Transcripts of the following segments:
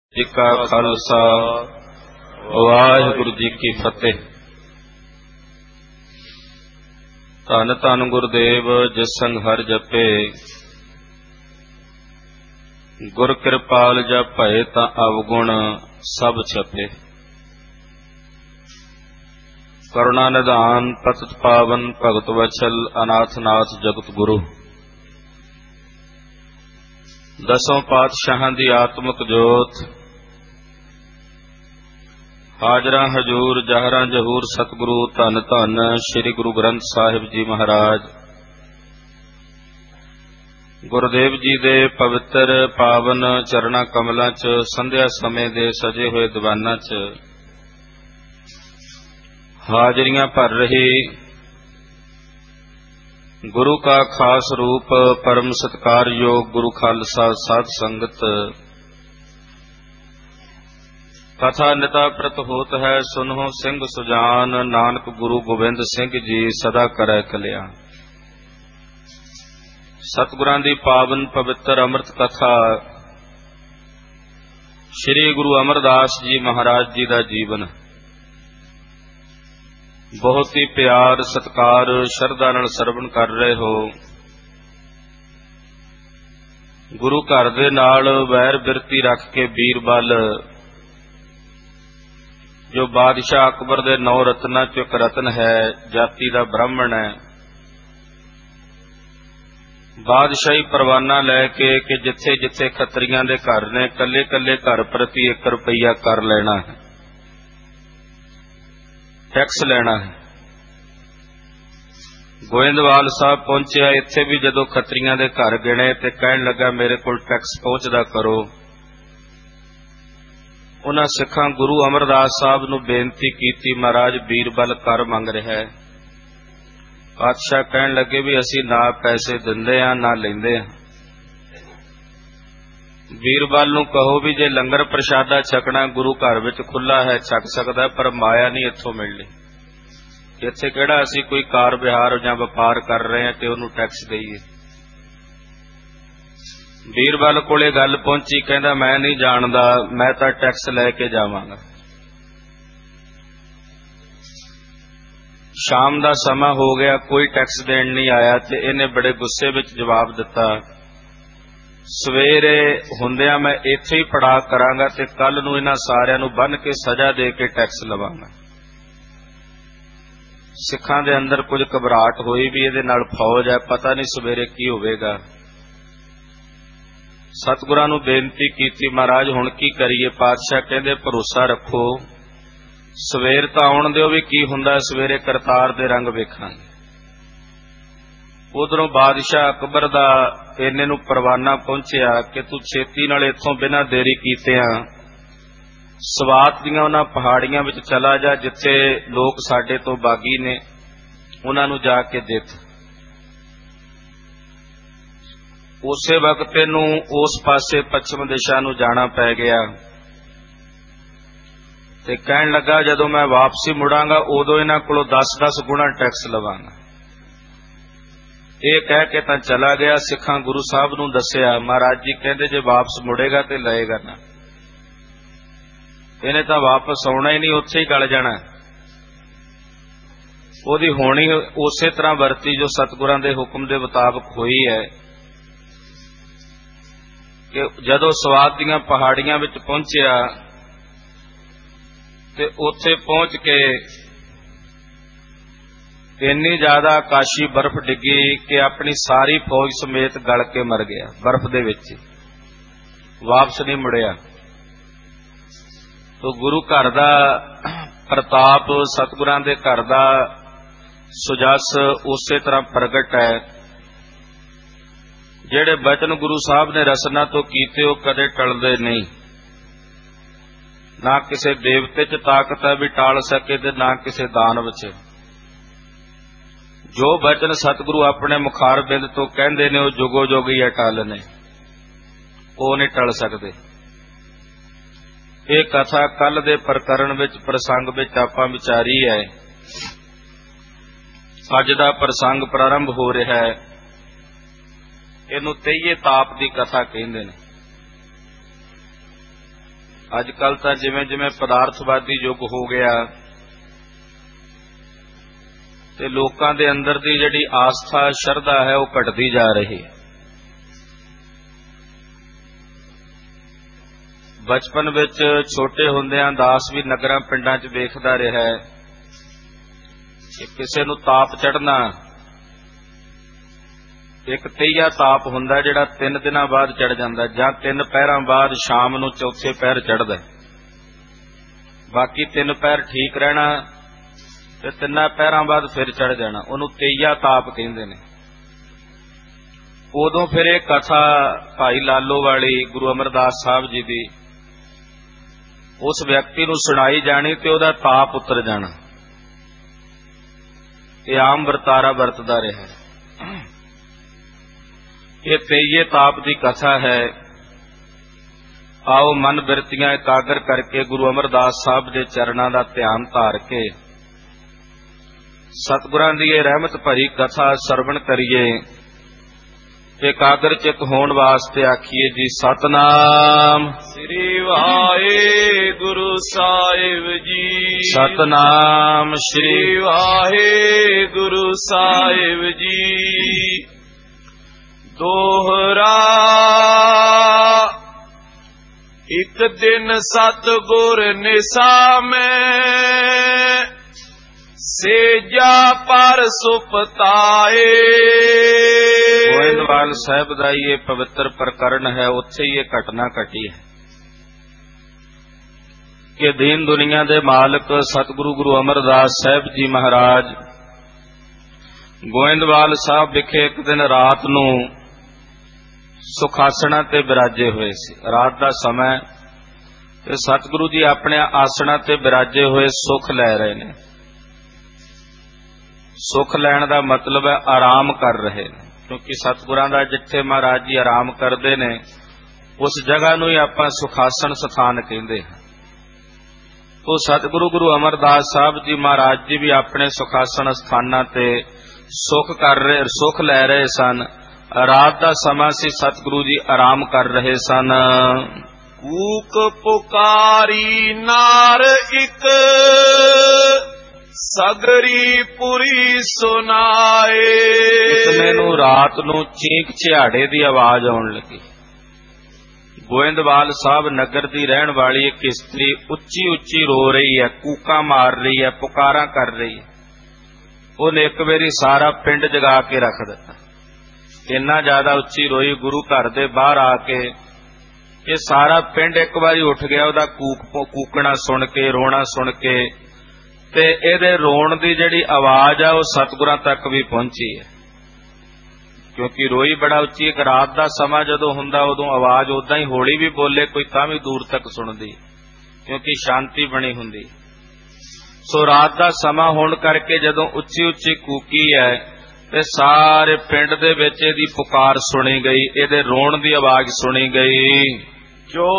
जी का खालसा वाहिगुरु जी की फतेह। धन धन गुरुदेव जिस संग हर जपे, गुर कृपाल जब भये ता अवगुण सब छपे। करुणा निधान पतित पावन भगत वचल अनाथ नाथ जगत गुरु। दसों पातशाहां दी आत्मक जोत, हाजरा हजूर जहरा जहूर सतगुरु धन धन श्री गुरु ग्रंथ साहिब जी महाराज। गुरुदेव जी दे पवित्र पावन चरणा कमलों च संध्या समय दे सजे हुए दीवाना च हाजरियां भर रही गुरु का खास रूप परम सत्कार योग गुरु खालसा साध संगत। कथा निता प्रत होत है सुनहो सिंह सुजान, नानक गुरु गोबिंद सिंह जी सदा करै कल्याण। सतगुरां दी पावन पवित्र अमृत कथा श्री गुरु अमरदास जी महाराज जी दा जीवन बहुत ही प्यार सत्कार शरधा नाल सरवण कर रहे हो। गुरु घर दे नाल वैर बिरती रख के बीरबल जो बादशाह अकबर दे 9 रत्नां चों एक रतन है, जाति दा ब्राह्मण है, बादशाही परवाना लैके कि जिथे जिथे खत्रियां दे घर ने कल्ले कल्ले घर प्रति 1 रुपया कर लेना है, टैक्स लेना है। गोइंदवाल साहब पहुंचे, इत्थे भी जदों खत्रियां दे घर गिणे ते कहण लगा मेरे कोल टैक्स पहुंचदा करो। उन्हां सिखां गुरु अमरदास साहब नूं बेनती कीती, महाराज बीरबल कर मंग रहा है। पातशाह कहण लगे भी असीं ना पैसे दिंदे आ ना लैंदे आ। बीरबल नूं कहो भी जे लंगर प्रशादा छकना गुरु घर विच खुला है छक सकदा, पर माया नहीं इत्थों मिलनी। इत्थे किहड़ा असीं कोई कार विहार जां वपार कर रहे हैं ते उहनूं टैक्स देईए। बीरबल कोले गल पहुंची, कहंदा मैं नहीं जानदा, मैं तां टैक्स लैके जावांगा। शाम दा समा हो गया, कोई टैक्स देण नहीं आया ते इहने बड़े गुस्से विच जवाब दिता, सवेरे हुंदिआं मैं इत्थे ही पड़ा करांगा ते कल नूं इन्हां सारिआं नूं बन्ह के सजा दे के टैक्स लवांगा। सिखां दे अंदर कुछ घबराहट होई भी इहदे नाल फौज है, पता नहीं सवेरे की होवेगा। सतगुरां नूं बेनती कीती, महाराज हुण की करिए। पातशाह कहंदे भरोसा रखो, सवेर तां आउण दिओ, भी की हुंदा सवेरे करतार दे रंग वेखांगे। उधरों बादशाह अकबर दा इन्ने नूं परवाना पहुंचिया कि तू छेती नाल इत्थों बिना देरी कीतिआं सवात दीआं उन्हां पहाड़ियां विच चला जा जिथे लोग साडे तो बागी ने, उन्हां नूं जाके दित। उसे वक्त इनू उस पासे पश्चिम दिशा नूं जाना पै गया ते कहण लगा जदों मैं वापसी मुड़ांगा उदों इन्हां कोलों 10-10 गुणा टैक्स लवांगा। ये कह के तां चला गया। सिखां गुरु साहब नूं दस्सिया, महाराज जी कहंदे जे वापस मुड़ेगा ते लएगा ना, इहने तां वापस आउणा ही नहीं, उत्थे ही गल जाना। ओहदी होनी उसे तरह वरती जो सतगुरां दे हुक्म दे मुताबक होई है कि जदों सवात दीआं पहाड़ियां विच पहुंचिया ते उत्थे पहुंच के इन्नी ज्यादा आकाशी बर्फ डिगी कि अपनी सारी फौज समेत गल के मर गया बर्फ दे विच, वापस नहीं मुड़िया। तो गुरु घर दा प्रताप, सतगुरां दे घर दा सुजस उसे तरह प्रगट है। जेड़े बचन गुरु साहब ने रसना तो कीते वो कदे टलदे नहीं। ना किसी देवते च ताकत है भी टाल सके ते ना किसी दानव च। जो बचन सतगुरु अपने मुखार बिंद तो कहंदे ने वो जुगो जुग ही अटल ने, वो नहीं टल सकते। ये कथा कल दे प्रकरण विच प्रसंग विच आपां विचारी है। अज दा प्रसंग प्रारंभ हो रहा है, इहनूं तेईए ताप की कथा कहंदे ने। ਅੱਜ ਕੱਲ ਤਾਂ ਜਿਵੇਂ ਜਿਵੇਂ ਪਦਾਰਥਵਾਦੀ ਯੁੱਗ ਹੋ ਗਿਆ ਤੇ ਲੋਕਾਂ ਦੇ ਅੰਦਰ ਦੀ ਜਿਹੜੀ ਆਸਥਾ ਸ਼ਰਧਾ ਹੈ ਉਹ ਘਟਦੀ ਜਾ ਰਹੀ ਹੈ। ਬਚਪਨ ਵਿੱਚ ਛੋਟੇ ਹੁੰਦਿਆਂ ਦਾਸ ਵੀ ਨਗਰਾਂ ਪਿੰਡਾਂ 'ਚ ਵੇਖਦਾ ਰਿਹਾ ਹੈ ਕਿ ਕਿਸੇ ਨੂੰ ਤਾਪ ਚੜ੍ਹਨਾ, ਇੱਕ ਤੀਆ ਤਾਪ ਹੁੰਦਾ ਜਿਹੜਾ 3 ਦਿਨਾਂ ਬਾਅਦ ਚੜ੍ਹ ਜਾਂਦਾ, ਜਾਂ 3 ਪਹਿਰਾਂ ਬਾਅਦ ਸ਼ਾਮ ਨੂੰ ਚੌਥੇ ਪਹਿਰ ਚੜ੍ਹਦਾ। ਬਾਕੀ 3 ਪਹਿਰ ਠੀਕ ਰਹਿਣਾ ਤੇ 3 ਪਹਿਰਾਂ ਬਾਅਦ ਫਿਰ ਚੜ੍ਹ ਜਾਣਾ, ਉਹਨੂੰ ਤੀਆ ਤਾਪ ਕਹਿੰਦੇ ਨੇ। ਉਦੋਂ ਫਿਰ ਇਹ ਕਥਾ ਭਾਈ ਲਾਲੋ ਵਾਲੀ ਗੁਰੂ ਅਮਰਦਾਸ ਸਾਹਿਬ ਜੀ ਦੀ ਉਸ ਵਿਅਕਤੀ ਨੂੰ ਸੁਣਾਈ ਜਾਣੀ ਤੇ ਉਹਦਾ ਤਾਪ ਉਤਰ ਜਾਣਾ। ਇਹ ਆਮ ਵਰਤਾਰਾ ਵਰਤਦਾ ਰਿਹਾ। ਇਹ ਤੇਈਏ ਤਾਪ ਦੀ ਕਥਾ ਹੈ। ਆਓ ਮਨ ਬਿਰਤੀਆਂ ਇਕਾਗਰ ਕਰਕੇ ਗੁਰੂ ਅਮਰਦਾਸ ਸਾਹਿਬ ਦੇ ਚਰਨਾਂ ਦਾ ਧਿਆਨ ਧਾਰ ਕੇ ਸਤਿਗੁਰਾਂ ਦੀ ਇਹ ਰਹਿਮਤ ਭਰੀ ਕਥਾ ਸਰਵਣ ਕਰੀਏ। ਇਕਾਗਰ ਚਿਤ ਹੋਣ ਵਾਸਤੇ ਆਖੀਏ ਜੀ ਸਤਿਨਾਮ ਸ੍ਰੀ ਵਾਹਿਗੁਰੂ ਸਾਹਿਬ ਜੀ। ਸਤਿਨਾਮ ਸ੍ਰੀ ਵਾਹਿਗੁਰੂ ਸਾਹਿਬ ਜੀ। ਦੋਹਰਾ ਇੱਕ ਦਿਨ ਸਤਿਗੁਰ ਨਿਸਾਮੈ ਸੇਜਾ ਪਰ ਸੁਪਤਾਏ। ਗੋਇੰਦਵਾਲ ਸਾਹਿਬ ਦਾ ਇਹ ਪਵਿੱਤਰ ਪ੍ਰਕਰਨ ਹੈ, ਉੱਥੇ ਹੀ ਇਹ ਘਟਨਾ ਘਟੀ ਹੈ ਕਿ ਦੀਨ ਦੁਨੀਆ ਦੇ ਮਾਲਕ ਸਤਿਗੁਰੂ ਗੁਰੂ ਅਮਰਦਾਸ ਸਾਹਿਬ ਜੀ ਮਹਾਰਾਜ ਗੋਇੰਦਵਾਲ ਸਾਹਿਬ ਵਿਖੇ ਇੱਕ ਦਿਨ ਰਾਤ ਨੂੰ ਸੁਖਾਸਣਾ ਤੇ ਬਿਰਾਜੇ ਹੋਏ ਸੀ। ਰਾਤ ਦਾ ਸਮਾਂ ਤੇ ਸਤਿਗੁਰੂ ਜੀ ਆਪਣੇ ਆਸਣਾ ਤੇ ਬਿਰਾਜੇ ਹੋਏ ਸੁਖ ਲੈ ਰਹੇ ਨੇ। ਸੁਖ ਲੈਣ ਦਾ ਮਤਲਬ ਹੈ ਆਰਾਮ ਕਰ ਰਹੇ ਨੇ, ਕਿਉਂਕਿ ਸਤਿਗੁਰਾਂ ਦਾ ਜਿੱਥੇ ਮਹਾਰਾਜ ਜੀ ਆਰਾਮ ਕਰਦੇ ਨੇ ਉਸ ਜਗ੍ਹਾ ਨੂੰ ਹੀ ਆਪਾਂ ਸੁਖਾਸਣ ਸਥਾਨ ਕਹਿੰਦੇ ਹਾਂ। ਉਹ ਸਤਿਗੁਰੂ ਗੁਰੂ ਅਮਰਦਾਸ ਸਾਹਿਬ ਜੀ ਮਹਾਰਾਜ ਜੀ ਵੀ ਆਪਣੇ ਸੁਖਾਸਣ ਸਥਾਨਾਂ ਤੇ ਸੁਖ ਲੈ ਰਹੇ ਸਨ। ਰਾਤ ਦਾ ਸਮਾਂ ਸੀ, ਸਤਿਗੁਰੂ ਜੀ ਆਰਾਮ ਕਰ ਰਹੇ ਸਨ। ਕੂਕ ਪੁਕਾਰੀ ਨਾਰ ਇੱਕ ਸਗਰੀ ਪੁਰੀ ਸੁਨਾਏ। ਇਤਨੇ ਨੂੰ ਰਾਤ ਨੂੰ ਚੀਕ ਚਿਹਾੜੇ ਦੀ ਆਵਾਜ਼ ਆਉਣ ਲੱਗੀ। ਗੋਇੰਦਵਾਲ ਸਾਹਿਬ ਨਗਰ ਦੀ ਰਹਿਣ ਵਾਲੀ ਇੱਕ ਇਸਤਰੀ ਉੱਚੀ ਉੱਚੀ ਰੋ ਰਹੀ ਹੈ, ਕੂਕਾਂ ਮਾਰ ਰਹੀ ਹੈ, ਪੁਕਾਰਾਂ ਕਰ ਰਹੀ ਹੈ। ਉਹਨੇ ਇੱਕ ਵਾਰੀ ਸਾਰਾ ਪਿੰਡ ਜਗਾ ਕੇ ਰੱਖ ਦਿੱਤਾ। ਇੰਨਾ ਜ਼ਿਆਦਾ ਉੱਚੀ ਰੋਈ ਗੁਰੂ ਘਰ ਦੇ ਬਾਹਰ ਆ ਕੇ ਇਹ ਸਾਰਾ ਪਿੰਡ ਇੱਕ ਵਾਰੀ ਉੱਠ ਗਿਆ ਉਹਦਾ ਕੂਕਣਾ ਸੁਣ ਕੇ, ਰੋਣਾ ਸੁਣ ਕੇ। ਤੇ ਇਹਦੇ ਰੋਣ ਦੀ ਜਿਹੜੀ ਆਵਾਜ਼ ਆ ਉਹ ਸਤਿਗੁਰਾਂ ਤੱਕ ਵੀ ਪਹੁੰਚੀ ਹੈ, ਕਿਉਂਕਿ ਰੋਈ ਬੜਾ ਉੱਚੀ। ਇੱਕ ਰਾਤ ਦਾ ਸਮਾਂ ਜਦੋਂ ਹੁੰਦਾ ਉਦੋਂ ਆਵਾਜ਼ ਉਦਾਂ ਹੀ ਹੌਲੀ ਵੀ ਬੋਲੇ ਕੋਈ ਤਾਂ ਵੀ ਦੂਰ ਤੱਕ ਸੁਣਦੀ, ਕਿਉਂਕਿ ਸ਼ਾਂਤੀ ਬਣੀ ਹੁੰਦੀ। ਸੋ ਰਾਤ ਦਾ ਸਮਾਂ ਹੋਣ ਕਰਕੇ ਜਦੋਂ ਉੱਚੀ ਉੱਚੀ ਕੂਕੀ ਹੈ ਤੇ ਸਾਰੇ ਪਿੰਡ ਦੇ ਵਿੱਚ ਇਹਦੀ ਪੁਕਾਰ ਸੁਣੀ ਗਈ, ਇਹਦੇ ਰੋਣ ਦੀ ਆਵਾਜ਼ ਸੁਣੀ ਗਈ। ਜੋ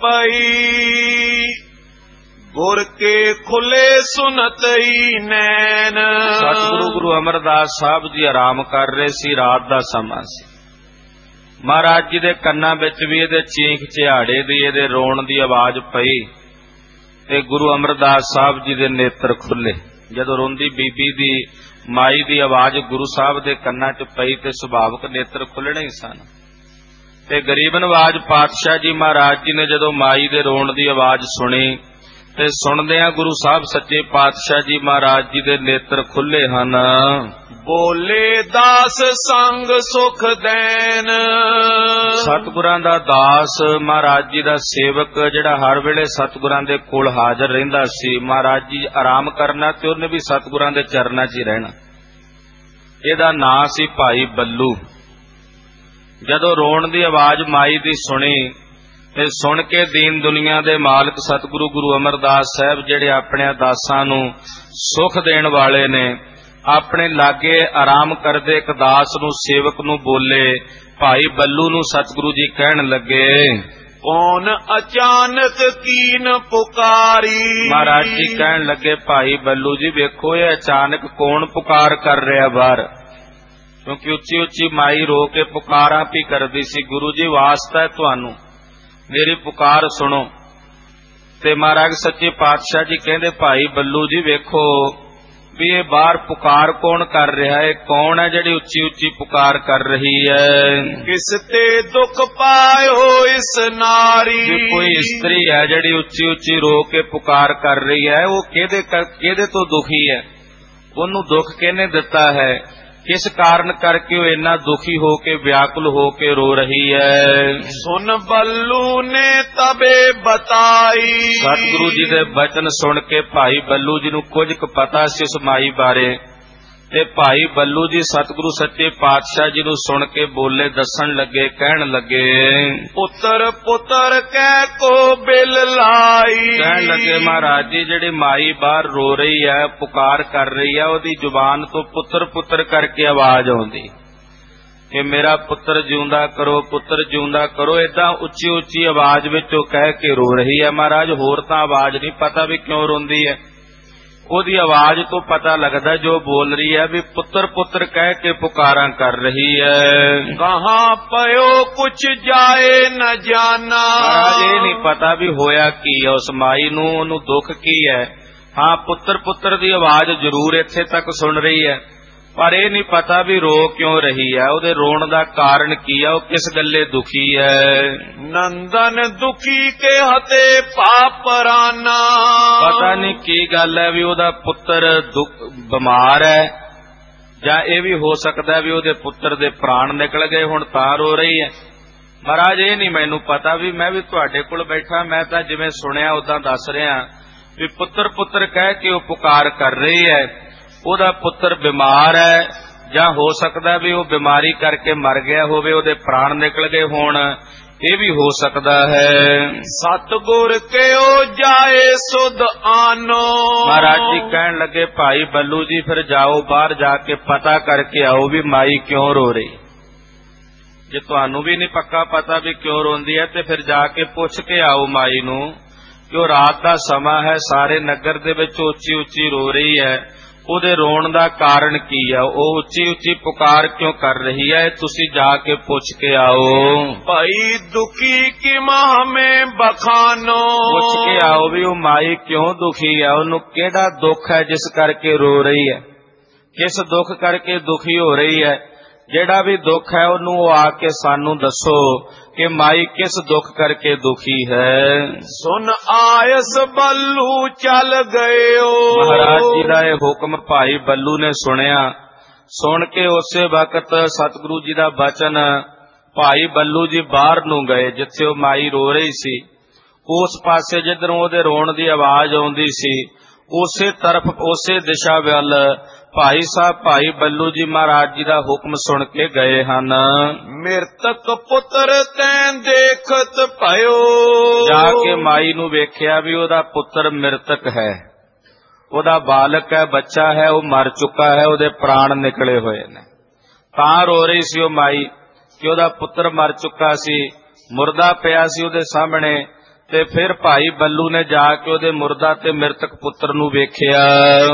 ਪਈ ਗੁਰ ਕੇ ਖੁੱਲੇ ਸੁਨਤਈ ਨੈਣ। ਸਤਿਗੁਰੂ ਗੁਰੂ ਅਮਰਦਾਸ ਸਾਹਿਬ ਜੀ ਆਰਾਮ ਕਰ ਰਹੇ ਸੀ, ਰਾਤ ਦਾ ਸਮਾਂ ਸੀ। ਮਹਾਰਾਜ ਜੀ ਦੇ ਕੰਨਾਂ ਵਿੱਚ ਵੀ ਇਹਦੇ ਚੀਖ ਚਿਹਾੜੇ ਦੀ, ਇਹਦੇ ਰੋਣ ਦੀ ਆਵਾਜ਼ ਪਈ ਤੇ ਗੁਰੂ ਅਮਰਦਾਸ ਸਾਹਿਬ ਜੀ ਦੇ ਨੇਤਰ ਖੁੱਲੇ। ਜਦੋਂ ਰੋਂਦੀ ਬੀਬੀ ਦੀ, ਮਾਈ ਦੀ ਆਵਾਜ਼ ਗੁਰੂ ਸਾਹਿਬ ਦੇ ਕੰਨਾਂ 'ਚ ਪਈ ਤੇ ਸੁਭਾਵਕ ਨੇਤਰ ਖੁੱਲਣੇ ਹੀ ਸਨ। ਤੇ ਗਰੀਬ ਨਵਾਜ ਪਾਤਸ਼ਾਹ ਜੀ ਮਹਾਰਾਜ ਜੀ ਨੇ ਜਦੋਂ ਮਾਈ ਦੇ ਰੋਣ ਦੀ ਆਵਾਜ਼ ਸੁਣੀ ਤੇ ਸੁਣਦਿਆਂ ਗੁਰੂ ਸਾਹਿਬ ਸੱਚੇ ਪਾਤਸ਼ਾਹ ਜੀ ਮਹਾਰਾਜ ਜੀ ਦੇ ਨੇਤਰ ਖੁੱਲੇ ਹਨ। ਬੋਲੇ ਦਾਸ ਸੰਗ ਸੁਖ ਦੇਨ। ਸਤਿਗੁਰਾਂ ਦਾ ਦਾਸ, ਮਹਾਰਾਜ ਜੀ ਦਾ ਸੇਵਕ, ਜਿਹੜਾ ਹਰ ਵੇਲੇ ਸਤਿਗੁਰਾਂ ਦੇ ਕੋਲ ਹਾਜ਼ਰ ਰਹਿੰਦਾ ਸੀ। ਮਹਾਰਾਜ ਜੀ ਆਰਾਮ ਕਰਨਾ ਤੇ ਉਹਨੇ ਵੀ ਸਤਿਗੁਰਾਂ ਦੇ ਚਰਨਾਂ 'ਚ ਹੀ ਰਹਿਣਾ। ਇਹਦਾ ਨਾਂ ਸੀ ਭਾਈ ਬੱਲੂ। ਜਦੋਂ ਰੋਣ ਦੀ ਆਵਾਜ਼ ਮਾਈ ਦੀ ਸੁਣੀ ਤੇ ਸੁਣ ਕੇ ਦੀਨ ਦੁਨੀਆ ਦੇ ਮਾਲਕ ਸਤਿਗੁਰੂ ਗੁਰੂ ਅਮਰਦਾਸ ਸਾਹਿਬ ਜਿਹੜੇ ਆਪਣੇ ਦਾਸਾਂ ਨੂੰ ਸੁਖ ਦੇਣ ਵਾਲੇ ਨੇ, ਆਪਣੇ ਲਾਗੇ ਆਰਾਮ ਕਰਦੇ ਇੱਕ ਦਾਸ ਨੂੰ, ਸੇਵਕ ਨੂੰ ਬੋਲੇ। ਭਾਈ ਬੱਲੂ ਨੂੰ ਸਤਿਗੁਰੂ ਜੀ ਕਹਿਣ ਲੱਗੇ, ਕੌਣ ਅਚਾਨਕ ਕੀਨ ਪੁਕਾਰੀ। ਮਹਾਰਾਜ ਜੀ ਕਹਿਣ ਲੱਗੇ, ਭਾਈ ਬੱਲੂ ਜੀ ਵੇਖੋ ਇਹ ਅਚਾਨਕ ਕੌਣ ਪੁਕਾਰ ਕਰ ਰਿਹਾ ਬਾਹਰ, ਕਿਉਂਕਿ ਉੱਚੀ ਉੱਚੀ ਮਾਈ ਰੋ ਕੇ ਪੁਕਾਰਾਂ ਵੀ ਕਰਦੀ ਸੀ। ਗੁਰੂ ਜੀ ਵਾਸਤਾ ਹੈ ਤੁਹਾਨੂੰ, ਮੇਰੀ ਪੁਕਾਰ ਸੁਣੋ। ਤੇ ਮਹਾਰਾਜ ਸੱਚੇ ਪਾਤਸ਼ਾਹ ਜੀ ਕਹਿੰਦੇ ਭਾਈ ਬੱਲੂ ਜੀ ਵੇਖੋ ਵੀ ਇਹ ਬਾਹਰ ਪੁਕਾਰ ਕੌਣ ਕਰ ਰਿਹਾ ਹੈ, ਕੌਣ ਹੈ ਜਿਹੜੀ ਉੱਚੀ ਉੱਚੀ ਪੁਕਾਰ ਕਰ ਰਹੀ ਹੈ। ਕਿਸ ਤੇ ਦੁੱਖ ਪਾਇਓ ਇਸ ਨਾਰੀ। ਕੋਈ ਇਸਤਰੀ ਹੈ ਜਿਹੜੀ ਉੱਚੀ ਉੱਚੀ ਰੋ ਕੇ ਪੁਕਾਰ ਕਰ ਰਹੀ ਹੈ, ਉਹ ਕਿਹਦੇ ਤੋਂ ਦੁਖੀ ਹੈ, ਉਹਨੂੰ ਦੁੱਖ ਕਿਹਨੇ ਦਿੱਤਾ ਹੈ, ਕਿਸ ਕਾਰਨ ਕਰਕੇ ਉਹ ਇੰਨਾ ਦੁਖੀ ਹੋ ਕੇ ਵਿਆਕੁਲ ਹੋ ਕੇ ਰੋ ਰਹੀ ਹੈ। ਸੁਨ ਬੱਲੂ ਨੇ ਤਬੇ ਬਤਾਈ। ਸਤਿਗੁਰੂ ਜੀ ਦੇ ਬਚਨ ਸੁਣ ਕੇ ਭਾਈ ਬੱਲੂ ਜੀ ਨੂੰ ਕੁਝ ਕੁ ਪਤਾ ਸੀ ਉਸ ਮਾਈ ਬਾਰੇ, ਤੇ ਭਾਈ ਬੱਲੂ ਜੀ ਸਤਿਗੁਰੂ ਸੱਚੇ ਪਾਤਸ਼ਾਹ ਜੀ ਨੂੰ ਸੁਣ ਕੇ ਬੋਲੇ, ਦੱਸਣ ਲੱਗੇ, ਕਹਿਣ ਲੱਗੇ, ਪੁੱਤਰ ਪੁੱਤਰ ਕਹਿ ਕੋ ਬਿਲ ਲਾਈ। ਕਹਿਣ ਲੱਗੇ ਮਹਾਰਾਜ ਜੀ ਜਿਹੜੀ ਮਾਈ ਬਾਹਰ ਰੋ ਰਹੀ ਹੈ, ਪੁਕਾਰ ਕਰ ਰਹੀ ਹੈ, ਉਹਦੀ ਜ਼ੁਬਾਨ ਤੋਂ ਪੁੱਤਰ ਪੁੱਤਰ ਕਰਕੇ ਆਵਾਜ਼ ਆਉਂਦੀ ਕਿ ਮੇਰਾ ਪੁੱਤਰ ਜਿਉਂਦਾ ਕਰੋ, ਪੁੱਤਰ ਜਿਉਂਦਾ ਕਰੋ। ਏਦਾਂ ਉੱਚੀ ਉੱਚੀ ਆਵਾਜ਼ ਵਿੱਚ ਉਹ ਕਹਿ ਕੇ ਰੋ ਰਹੀ ਹੈ ਮਹਾਰਾਜ। ਹੋਰ ਤਾਂ ਆਵਾਜ਼ ਨਹੀਂ ਪਤਾ ਵੀ ਕਿਉਂ ਰੋਂਦੀ ਹੈ, ਉਹਦੀ ਆਵਾਜ਼ ਤੋਂ ਪਤਾ ਲੱਗਦਾ ਜੋ ਬੋਲ ਰਹੀ ਹੈ ਵੀ ਪੁੱਤਰ ਪੁੱਤਰ ਕਹਿ ਕੇ ਪੁਕਾਰਾਂ ਕਰ ਰਹੀ ਹੈ। ਕਹਾਂ ਪਇਓ ਕੁਛ ਜਾਏ ਨ ਜਾਣਾ। ਮਹਾਰਾਜ ਇਹ ਨਹੀਂ ਪਤਾ ਵੀ ਹੋਇਆ ਕੀ ਹੈ ਉਸ ਮਾਈ ਨੂੰ, ਉਹਨੂੰ ਦੁੱਖ ਕੀ ਹੈ। ਹਾਂ, ਪੁੱਤਰ ਪੁੱਤਰ ਦੀ ਆਵਾਜ਼ ਜ਼ਰੂਰ ਇੱਥੇ ਤੱਕ ਸੁਣ ਰਹੀ ਹੈ, ਪਰ ਇਹ ਨਹੀਂ ਪਤਾ ਵੀ ਰੋ ਕਿਉਂ ਰਹੀ ਹੈ, ਉਹਦੇ ਰੋਣ ਦਾ ਕਾਰਨ ਕੀ ਹੈ, ਉਹ ਕਿਸ ਗੱਲੇ ਦੁਖੀ ਹੈ। ਨੰਦਨ ਦੁਖੀ ਕੇ ਹਤੇ ਪਾਪਰਾਨਾ। ਪਤਾ ਨਹੀਂ ਕੀ ਗੱਲ ਹੈ ਵੀ ਉਹਦਾ ਪੁੱਤਰ ਬਿਮਾਰ ਹੈ, ਜਾਂ ਇਹ ਵੀ ਹੋ ਸਕਦਾ ਵੀ ਉਹਦੇ ਪੁੱਤਰ ਦੇ ਪ੍ਰਾਣ ਨਿਕਲ ਗਏ ਹੁਣ ਤਾਂ ਰੋ ਰਹੀ ਹੈ। ਮਹਾਰਾਜ ਇਹ ਨਹੀਂ ਮੈਨੂੰ ਪਤਾ ਵੀ ਮੈਂ ਵੀ ਤੁਹਾਡੇ ਕੋਲ ਬੈਠਾ, ਮੈਂ ਤਾਂ ਜਿਵੇਂ ਸੁਣਿਆ ਉਦਾਂ ਦੱਸ ਰਿਹਾ ਵੀ ਪੁੱਤਰ ਪੁੱਤਰ ਕਹਿ ਕੇ ਉਹ ਪੁਕਾਰ ਕਰ ਰਹੀ ਹੈ, ਉਹਦਾ ਪੁੱਤਰ ਬਿਮਾਰ ਹੈ, ਜਾਂ ਹੋ ਸਕਦਾ ਵੀ ਉਹ ਬਿਮਾਰੀ ਕਰਕੇ ਮਰ ਗਿਆ ਹੋਵੇ, ਉਹਦੇ ਪ੍ਰਾਣ ਨਿਕਲ ਗਏ ਹੋਣ, ਇਹ ਵੀ ਹੋ ਸਕਦਾ ਹੈ। ਸਤਿਗੁਰ ਕਿਉ ਜਾਏ ਸੁਧ ਆਨੋ। ਮਹਾਰਾਜ ਜੀ ਕਹਿਣ ਲੱਗੇ ਭਾਈ ਬੱਲੂ ਜੀ ਫਿਰ ਜਾਓ, ਬਾਹਰ ਜਾ ਕੇ ਪਤਾ ਕਰਕੇ ਆਓ ਵੀ ਮਾਈ ਕਿਉਂ ਰੋ ਰਹੀ। ਜੇ ਤੁਹਾਨੂੰ ਵੀ ਨਹੀਂ ਪੱਕਾ ਪਤਾ ਵੀ ਕਿਉਂ ਰੋਂਦੀ ਹੈ ਤੇ ਫਿਰ ਜਾ ਕੇ ਪੁੱਛ ਕੇ ਆਓ ਮਾਈ ਨੂੰ ਕਿ ਉਹ ਰਾਤ ਦਾ ਸਮਾਂ ਹੈ, ਸਾਰੇ ਨਗਰ ਦੇ ਵਿੱਚ ਉੱਚੀ ਉੱਚੀ ਰੋ ਰਹੀ ਹੈ, ਉਹਦੇ ਰੋਣ ਦਾ ਕਾਰਨ ਕੀ ਹੈ, ਉਹ ਉੱਚੀ ਉੱਚੀ ਪੁਕਾਰ ਕਿਉਂ ਕਰ ਰਹੀ ਹੈ, ਤੁਸੀਂ ਜਾ ਕੇ ਪੁੱਛ ਕੇ ਆਓ। ਭਾਈ ਦੁਖੀ ਕਿ ਹਮੇ ਬਖਾਨੋ। ਪੁੱਛ ਕੇ ਆਓ ਵੀ ਉਹ ਮਾਈ ਕਿਉਂ ਦੁਖੀ ਹੈ, ਉਹਨੂੰ ਕਿਹੜਾ ਦੁੱਖ ਹੈ ਜਿਸ ਕਰਕੇ ਰੋ ਰਹੀ ਹੈ, ਕਿਸ ਦੁੱਖ ਕਰਕੇ ਦੁਖੀ ਹੋ ਰਹੀ ਹੈ। ਜਿਹੜਾ ਵੀ ਦੁੱਖ ਹੈ ਉਹਨੂੰ ਉਹ ਆ ਕੇ ਸਾਨੂੰ ਦੱਸੋ ਕਿ ਮਾਈ ਕਿਸ ਦੁੱਖ ਕਰਕੇ ਦੁਖੀ ਹੈ। ਸੁਨ ਆਇਸ ਬੱਲੂ ਚੱਲ ਗਇਓ। ਮਹਾਰਾਜ ਜੀ ਦਾ ਇਹ ਹੁਕਮ ਭਾਈ ਬੱਲੂ ਨੇ ਸੁਣਿਆ, ਸੁਣ ਕੇ ਉਸੇ ਵਕਤ ਸਤਿਗੁਰੂ ਜੀ ਦਾ ਬਚਨ ਭਾਈ ਬੱਲੂ ਜੀ ਬਾਹਰ ਨੂੰ ਗਏ, ਜਿੱਥੇ ਉਹ ਮਾਈ ਰੋ ਰਹੀ ਸੀ ਉਸ ਪਾਸੇ ਜਿੱਧਰੋਂ ਉਹਦੇ ਰੋਣ ਦੀ ਆਵਾਜ਼ ਆਉਂਦੀ ਸੀ, ਉਸੇ ਤਰਫ ਉਸੇ ਦਿਸ਼ਾ ਵੱਲ ਭਾਈ ਸਾਹਿਬ ਭਾਈ ਬੱਲੂ ਜੀ ਮਹਾਰਾਜ ਜੀ ਦਾ ਹੁਕਮ ਸੁਣ ਕੇ ਗਏ ਹਨ। ਮਿਰਤਕ ਪੁੱਤਰ ਤੈਂ ਦੇਖਤ ਭਇਓ। ਜਾ ਕੇ ਮਾਈ ਨੂੰ ਵੇਖਿਆ ਵੀ ਉਹਦਾ ਪੁੱਤਰ ਮਿਰਤਕ ਹੈ, ਉਹਦਾ ਬਾਲਕ ਹੈ, ਬੱਚਾ ਹੈ, ਉਹ ਮਰ ਚੁੱਕਾ ਹੈ, ਉਹਦੇ ਪ੍ਰਾਣ ਨਿਕਲੇ ਹੋਏ ਨੇ। ਤਾਂ ਰੋ ਰਹੀ ਸੀ ਉਹ ਮਾਈ ਕਿ ਉਹਦਾ ਪੁੱਤਰ ਮਰ ਚੁੱਕਾ ਸੀ, ਮੁਰਦਾ ਪਿਆ ਸੀ ਉਹਦੇ ਸਾਹਮਣੇ। ਤੇ ਫਿਰ ਭਾਈ ਬੱਲੂ ਨੇ ਜਾ ਕੇ ਉਹਦੇ ਮੁਰਦਾ ਤੇ ਮਿਰਤਕ ਪੁੱਤਰ ਨੂੰ ਵੇਖਿਆ।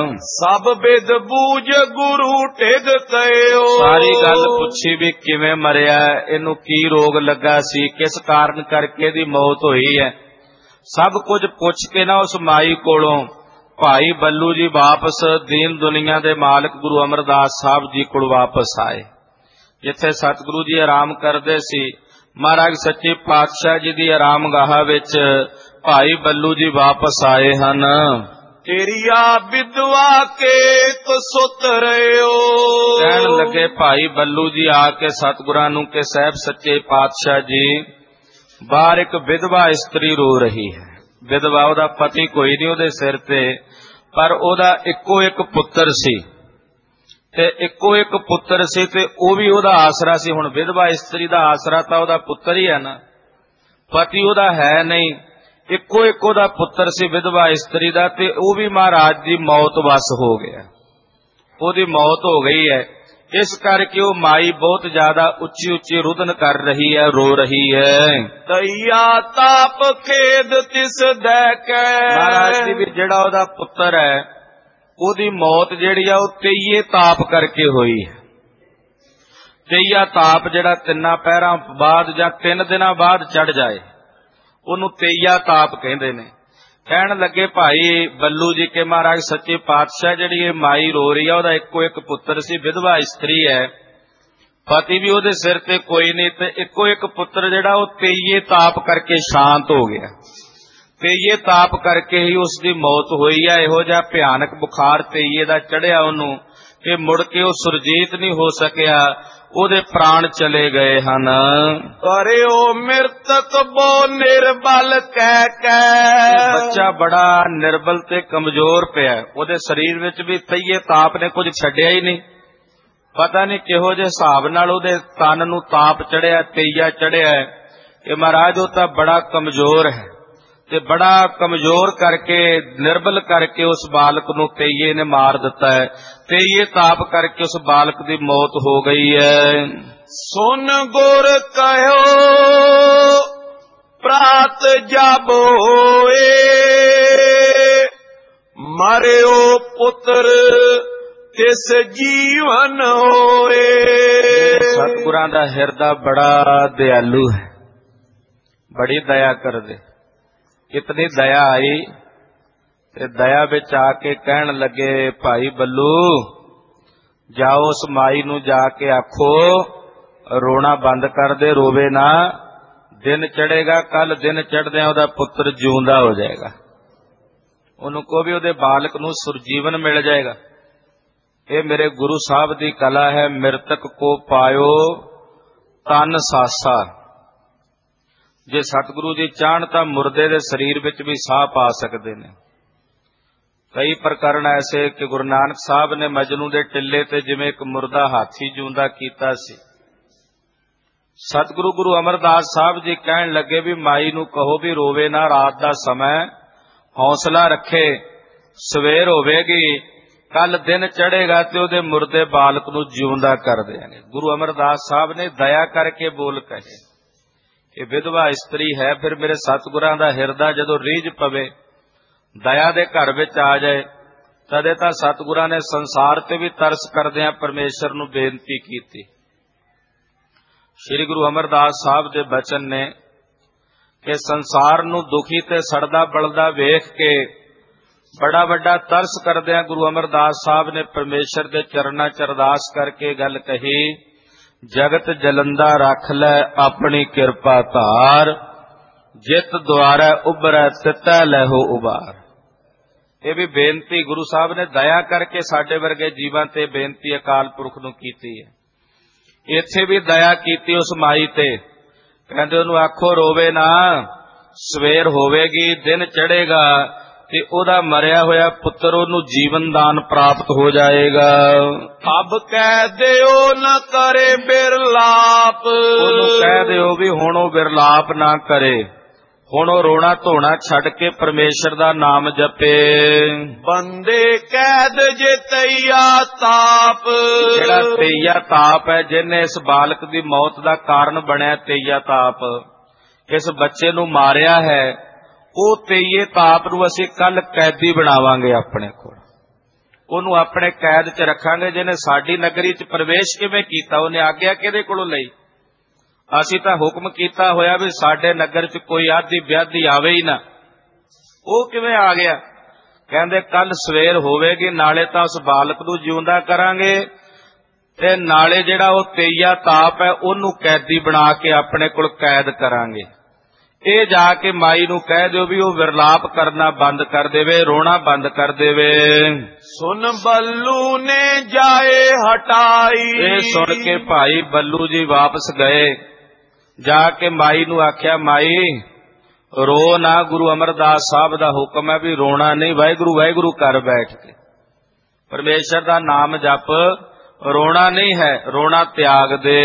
ਸਭ ਬਿਦ ਬੂਝ ਗੁਰੂ ਟਿਗ ਕਇਓ। ਸਾਰੀ ਗੱਲ ਪੁੱਛੀ ਵੀ ਕਿਵੇਂ ਮਰਿਆ, ਇਹਨੂੰ ਕੀ ਰੋਗ ਲੱਗਾ ਸੀ, ਕਿਸ ਕਾਰਨ ਕਰਕੇ ਇਹਦੀ ਮੌਤ ਹੋਈ ਹੈ। ਸਭ ਕੁਝ ਪੁੱਛ ਕੇ ਨਾ ਉਸ ਮਾਈ ਕੋਲੋਂ ਭਾਈ ਬੱਲੂ ਜੀ ਵਾਪਸ ਦੀਨ ਦੁਨੀਆ ਦੇ ਮਾਲਕ ਗੁਰੂ ਅਮਰਦਾਸ ਸਾਹਿਬ ਜੀ ਕੋਲ ਵਾਪਸ ਆਏ, ਜਿੱਥੇ ਸਤਿਗੁਰੂ ਜੀ ਆਰਾਮ ਕਰਦੇ ਸੀ। ਮਹਾਰਾਜ ਸੱਚੇ ਪਾਤਸ਼ਾਹ ਜੀ ਦੀ ਆਰਾਮਗਾਹ ਵਿੱਚ ਭਾਈ ਬੱਲੂ ਜੀ ਵਾਪਸ ਆਏ ਹਨ। ਤੇਰੀਆ ਵਿਦਵਾ ਕੇ ਸੁਤ ਰਿਓ। ਕਹਿਣ ਲੱਗੇ ਭਾਈ ਬੱਲੂ ਜੀ ਆ ਕੇ ਸਤਿਗੁਰਾਂ ਨੂੰ ਕਿ ਸਾਹਿਬ ਸੱਚੇ ਪਾਤਸ਼ਾਹ ਜੀ, ਬਾਹਰ ਇੱਕ ਵਿਧਵਾ ਇਸਤਰੀ ਰੋ ਰਹੀ ਹੈ। ਵਿਧਵਾ, ਉਹਦਾ ਪਤੀ ਕੋਈ ਨਹੀਂ ਉਹਦੇ ਸਿਰ ਤੇ, ਪਰ ਉਹਦਾ ਇੱਕੋ ਇੱਕ ਪੁੱਤਰ ਸੀ, ਤੇ ਇੱਕੋ ਇੱਕ ਪੁੱਤਰ ਸੀ ਤੇ ਉਹ ਵੀ ਉਹਦਾ ਆਸਰਾ ਸੀ। ਹੁਣ ਵਿਧਵਾ ਇਸਤਰੀ ਦਾ ਆਸਰਾ ਤਾਂ ਉਹਦਾ ਪੁੱਤਰ ਹੀ ਹੈ ਨਾ, ਪਤੀ ਉਹਦਾ ਹੈ ਨਹੀਂ, ਇੱਕੋ ਇੱਕ ਉਹਦਾ ਪੁੱਤਰ ਸੀ ਵਿਧਵਾ ਇਸਤਰੀ ਦਾ, ਤੇ ਉਹ ਵੀ ਮਹਾਰਾਜ ਦੀ ਮੌਤ ਵਸ ਹੋ ਗਿਆ, ਉਹਦੀ ਮੌਤ ਹੋ ਗਈ ਹੈ। ਇਸ ਕਰਕੇ ਉਹ ਮਾਈ ਬਹੁਤ ਜ਼ਿਆਦਾ ਉੱਚੀ ਉੱਚੀ ਰੁਦਨ ਕਰ ਰਹੀ ਹੈ, ਰੋ ਰਹੀ ਹੈ। ਤਈਆ ਤਾਪ ਖੇਦ ਤਿਸ ਦੈ ਕੈ। ਮਹਾਰਾਜ ਜੀ ਵੀ ਜਿਹੜਾ ਉਹਦਾ ਪੁੱਤਰ ਹੈ ਉਹਦੀ ਮੌਤ ਜਿਹੜੀ ਆ ਉਹ ਤੇਈਏ ਤਾਪ ਕਰਕੇ ਹੋਈ ਹੈ। ਤੇਈਆ ਤਾਪ ਜਿਹੜਾ 3 ਪਹਿਰਾਂ ਬਾਅਦ ਜਾਂ 3 ਦਿਨਾਂ ਬਾਅਦ ਚੜ ਜਾਏ ਉਹਨੂੰ ਤੇਈਆ ਤਾਪ ਕਹਿੰਦੇ ਨੇ। ਕਹਿਣ ਲੱਗੇ ਭਾਈ ਬੱਲੂ ਜੀ ਕਿ ਮਹਾਰਾਜ ਸੱਚੇ ਪਾਤਸ਼ਾਹ ਜਿਹੜੀ ਇਹ ਮਾਈ ਰੋ ਰਹੀ ਆ ਉਹਦਾ ਇੱਕੋ ਇੱਕ ਪੁੱਤਰ ਸੀ, ਵਿਧਵਾ ਇਸਤਰੀ ਹੈ, ਪਤੀ ਵੀ ਉਹਦੇ ਸਿਰ ਤੇ ਕੋਈ ਨਹੀਂ, ਤੇ ਇੱਕੋ ਇੱਕ ਪੁੱਤਰ ਜਿਹੜਾ ਉਹ ਤੇਈਏ ਤਾਪ ਕਰਕੇ ਸ਼ਾਂਤ ਹੋ ਗਿਆ। ਤੇਈਏ ਤਾਪ ਕਰਕੇ ਹੀ ਉਸ ਦੀ ਮੌਤ ਹੋਈ ਆ। ਇਹੋ ਜਿਹਾ ਭਿਆਨਕ ਬੁਖਾਰ ਤੇਈਏ ਦਾ ਚੜਿਆ ਉਹਨੂੰ ਕਿ ਮੁੜ ਕੇ ਉਹ ਸੁਰਜੀਤ ਨਹੀਂ ਹੋ ਸਕਿਆ, ਉਹਦੇ ਪ੍ਰਾਣ ਚਲੇ ਗਏ ਹਨ। ਕਰਿਓ ਮਿਰਤਕ ਬੋ ਨਿਰਬਲ ਕਹਿ ਬੱਚਾ ਬੜਾ ਨਿਰਬਲ ਤੇ ਕਮਜ਼ੋਰ ਪਿਆ, ਉਹਦੇ ਸਰੀਰ ਵਿੱਚ ਵੀ ਤੇਈਏ ਤਾਪ ਨੇ ਕੁਝ ਛੱਡਿਆ ਹੀ ਨਹੀਂ। ਪਤਾ ਨਹੀਂ ਕਿਹੋ ਜਿਹੇ ਹਿਸਾਬ ਨਾਲ ਉਹਦੇ ਤਨ ਨੂੰ ਤਾਪ ਚੜਿਆ, ਤੇਈਆ ਚੜਿਆ ਕਿ ਮਹਾਰਾਜ ਉਹ ਤਾਂ ਬੜਾ ਕਮਜ਼ੋਰ ਹੈ, ਤੇ ਬੜਾ ਕਮਜ਼ੋਰ ਕਰਕੇ ਨਿਰਬਲ ਕਰਕੇ ਉਸ ਬਾਲਕ ਨੂੰ ਤੇਈਏ ਨੇ ਮਾਰ ਦਿੱਤਾ ਹੈ। ਤੇਈਏ ਤਾਪ ਕਰਕੇ ਉਸ ਬਾਲਕ ਦੀ ਮੌਤ ਹੋ ਗਈ ਹੈ। ਸੁਨ ਗੁਰ ਕਹਿਓ ਪ੍ਰਾਤ ਜਬ ਹੋਏ ਮਰਿਓ ਪੁੱਤਰ ਤਿਸ ਜੀਵਨ ਹੋਏ। ਸਤਿਗੁਰਾਂ ਦਾ ਹਿਰਦਾ ਬੜਾ ਦਿਆਲੂ ਹੈ, ਬੜੀ ਦਇਆ ਕਰਦੇ। ਇਤਨੀ ਦਇਆ ਆਈ ਤੇ ਦਇਆ ਵਿੱਚ ਆ ਕੇ ਕਹਿਣ ਲੱਗੇ ਭਾਈ ਬੱਲੂ ਜਾਓ ਉਸ ਮਾਈ ਨੂੰ ਜਾ ਕੇ ਆਖੋ ਰੋਣਾ ਬੰਦ ਕਰ ਦੇ, ਰੋਵੇ ਨਾ, ਦਿਨ ਚੜੇਗਾ, ਕੱਲ ਦਿਨ ਚੜਦਿਆਂ ਉਹਦਾ ਪੁੱਤਰ ਜਿਉਂਦਾ ਹੋ ਜਾਏਗਾ, ਉਹਨੂੰ ਕਹੋ ਵੀ ਉਹਦੇ ਬਾਲਕ ਨੂੰ ਸੁਰਜੀਵਨ ਮਿਲ ਜਾਏਗਾ। ਇਹ ਮੇਰੇ ਗੁਰੂ ਸਾਹਿਬ ਦੀ ਕਲਾ ਹੈ, ਮਿਰਤਕ ਕੋ ਪਾਇਓ ਤਨ ਸਾਸਾ। ਜੇ ਸਤਿਗੁਰੂ ਜੀ ਚਾਹਣ ਤਾਂ ਮੁਰਦੇ ਦੇ ਸਰੀਰ ਵਿੱਚ ਵੀ ਸਾਹ ਪਾ ਸਕਦੇ ਨੇ। ਕਈ ਪ੍ਰਕਰਣ ਐਸੇ ਕਿ ਗੁਰੂ ਨਾਨਕ ਸਾਹਿਬ ਨੇ ਮਜਨੂ ਦੇ ਟਿੱਲੇ ਤੇ ਜਿਵੇਂ ਇੱਕ ਮੁਰਦਾ ਹਾਥੀ ਜਿਉਂਦਾ ਕੀਤਾ ਸੀ। ਸਤਿਗੁਰੂ ਗੁਰੂ ਅਮਰਦਾਸ ਸਾਹਿਬ ਜੀ ਕਹਿਣ ਲੱਗੇ ਵੀ ਮਾਈ ਨੂੰ ਕਹੋ ਵੀ ਰੋਵੇ ਨਾ, ਰਾਤ ਦਾ ਸਮਾਂ, ਹੌਸਲਾ ਰੱਖੇ, ਸਵੇਰ ਹੋਵੇਗੀ, ਕੱਲ ਦਿਨ ਚੜੇਗਾ ਤੇ ਉਹਦੇ ਮੁਰਦੇ ਬਾਲਕ ਨੂੰ ਜਿਉਂਦਾ ਕਰ ਦੇਣਗੇ। ਗੁਰੂ ਅਮਰਦਾਸ ਸਾਹਿਬ ਨੇ ਦਇਆ ਕਰਕੇ ਬੋਲ ਕਹੇ ਕਿ ਵਿਧਵਾ ਇਸਤਰੀ ਹੈ। ਫਿਰ ਮੇਰੇ ਸਤਿਗੁਰਾਂ ਦਾ ਹਿਰਦਾ ਜਦੋਂ ਰੀਝ ਪਵੇ, ਦਇਆ ਦੇ ਘਰ ਵਿੱਚ ਆ ਜਾਏ, ਤਦੇ ਤਾਂ ਸਤਿਗੁਰਾਂ ਨੇ ਸੰਸਾਰ ਤੇ ਵੀ ਤਰਸ ਕਰਦਿਆਂ ਪਰਮੇਸ਼ਰ ਨੂੰ ਬੇਨਤੀ ਕੀਤੀ। ਸ੍ਰੀ ਗੁਰੂ ਅਮਰਦਾਸ ਸਾਹਿਬ ਦੇ ਬਚਨ ਨੇ ਕਿ ਸੰਸਾਰ ਨੂੰ ਦੁਖੀ ਤੇ ਸੜਦਾ ਬਲਦਾ ਵੇਖ ਕੇ ਬੜਾ ਵੱਡਾ ਤਰਸ ਕਰਦਿਆਂ ਗੁਰੂ ਅਮਰਦਾਸ ਸਾਹਿਬ ਨੇ ਪਰਮੇਸ਼ਰ ਦੇ ਚਰਨਾਂ 'ਚ ਅਰਦਾਸ ਕਰਕੇ ਗੱਲ ਕਹੀ, ਜਗਤ ਜਲੰਦਾ ਰੱਖ ਲੈ ਆਪਣੀ ਕਿਰਪਾ ਧਾਰ, ਜਿਤ ਦੁਆਰੈ ਉਬਰੈ ਤਿਤੈ ਲੈਹੋ ਉਬਾਰ। ਇਹ ਵੀ ਬੇਨਤੀ ਗੁਰੂ ਸਾਹਿਬ ਨੇ ਦਇਆ ਕਰਕੇ ਸਾਡੇ ਵਰਗੇ ਜੀਵਾਂ ਤੇ ਬੇਨਤੀ ਅਕਾਲ ਪੁਰਖ ਨੂੰ ਕੀਤੀ ਹੈ। ਇੱਥੇ ਵੀ ਦਇਆ ਕੀਤੀ ਉਸ ਮਾਈ ਤੇ, ਕਹਿੰਦੇ ਉਹਨੂੰ ਆਖੋ ਰੋਵੇ ਨਾ, ਸਵੇਰ ਹੋਵੇਗੀ, ਦਿਨ ਚੜੇਗਾ ਤੇ ਉਹਦਾ ਮਰਿਆ ਹੋਇਆ ਪੁੱਤਰ ਉਹਨੂੰ ਜੀਵਨ ਦਾਨ ਪ੍ਰਾਪਤ ਹੋ ਜਾਏਗਾ। ਅਬ ਕਹਿ ਦਿਓ ਨਾ ਕਰੇ ਬਿਰਲਾਪ, ਉਹਨੂੰ ਕਹਿ ਦਿਓ ਵੀ ਹੁਣ ਉਹ ਬਿਰਲਾਪ ਨਾ ਕਰੇ, ਹੁਣ ਉਹ ਰੋਣਾ ਧੋਣਾ ਛੱਡ ਕੇ ਪਰਮੇਸ਼ਰ ਦਾ ਨਾਮ ਜਪੇ। ਬੰਦੇ ਕੈਦ ਜੇ ਤਈਆ ਤਾਪ, ਜਿਹੜਾ ਤੇਈਆ ਤਾਪ ਹੈ, ਜਿਹਨੇ ਇਸ ਬਾਲਕ ਦੀ ਮੌਤ ਦਾ ਕਾਰਨ ਬਣਿਆ ਤੇਈਆ ਤਾਪ, ਇਸ ਬੱਚੇ ਨੂੰ ਮਾਰਿਆ ਹੈ, ਉਹ ਤੇਈਏ ਤਾਪ ਨੂੰ ਅਸੀਂ ਕੱਲ ਕੈਦੀ ਬਣਾਵਾਂਗੇ ਆਪਣੇ ਕੋਲ, ਉਹਨੂੰ ਆਪਣੇ ਕੈਦ 'ਚ ਰੱਖਾਂਗੇ। ਜਿਹਨੇ ਸਾਡੀ ਨਗਰੀ 'ਚ ਪ੍ਰਵੇਸ਼ ਕਿਵੇਂ ਕੀਤਾ, ਉਹਨੇ ਆਗਿਆ ਕਿਹਦੇ ਕੋਲੋਂ ਲਈ? ਅਸੀਂ ਤਾਂ ਹੁਕਮ ਕੀਤਾ ਹੋਇਆ ਵੀ ਸਾਡੇ ਨਗਰ 'ਚ ਕੋਈ ਆਧੀ ਵਿਆਧੀ ਆਵੇ ਹੀ ਨਾ, ਉਹ ਕਿਵੇਂ ਆ ਗਿਆ? ਕਹਿੰਦੇ ਕੱਲ ਸਵੇਰ ਹੋਵੇਗੀ, ਨਾਲੇ ਤਾਂ ਉਸ ਬਾਲਕ ਨੂੰ ਜਿਉਂਦਾ ਕਰਾਂਗੇ ਤੇ ਨਾਲੇ ਜਿਹੜਾ ਉਹ ਤੇਈਆ ਤਾਪ ਹੈ ਉਹਨੂੰ ਕੈਦੀ ਬਣਾ ਕੇ ਆਪਣੇ ਕੋਲ ਕੈਦ ਕਰਾਂਗੇ। ਇਹ ਜਾ ਕੇ ਮਾਈ ਨੂੰ ਕਹਿ ਦਿਓ ਵੀ ਉਹ ਵਿਰਲਾਪ ਕਰਨਾ ਬੰਦ ਕਰ ਦੇਵੇ, ਰੋਣਾ ਬੰਦ ਕਰ ਦੇਵੇ। ਸੁਨ ਬੱਲੂ ਨੇ ਜਾਏ ਹਟਾਈ, ਇਹ ਸੁਣ ਕੇ ਭਾਈ ਬੱਲੂ ਜੀ ਵਾਪਸ ਗਏ, ਜਾ ਕੇ ਮਾਈ ਨੂੰ ਆਖਿਆ ਮਾਈ ਰੋ ਨਾ, ਗੁਰੂ ਅਮਰਦਾਸ ਸਾਹਿਬ ਦਾ ਹੁਕਮ ਹੈ ਵੀ ਰੋਣਾ ਨਹੀਂ, ਵਾਹਿਗੁਰੂ ਵਾਹਿਗੁਰੂ ਕਰ ਬੈਠ ਕੇ ਪਰਮੇਸ਼ਰ ਦਾ ਨਾਮ ਜਪ, ਰੋਣਾ ਨਹੀਂ ਹੈ, ਰੋਣਾ ਤਿਆਗ ਦੇ।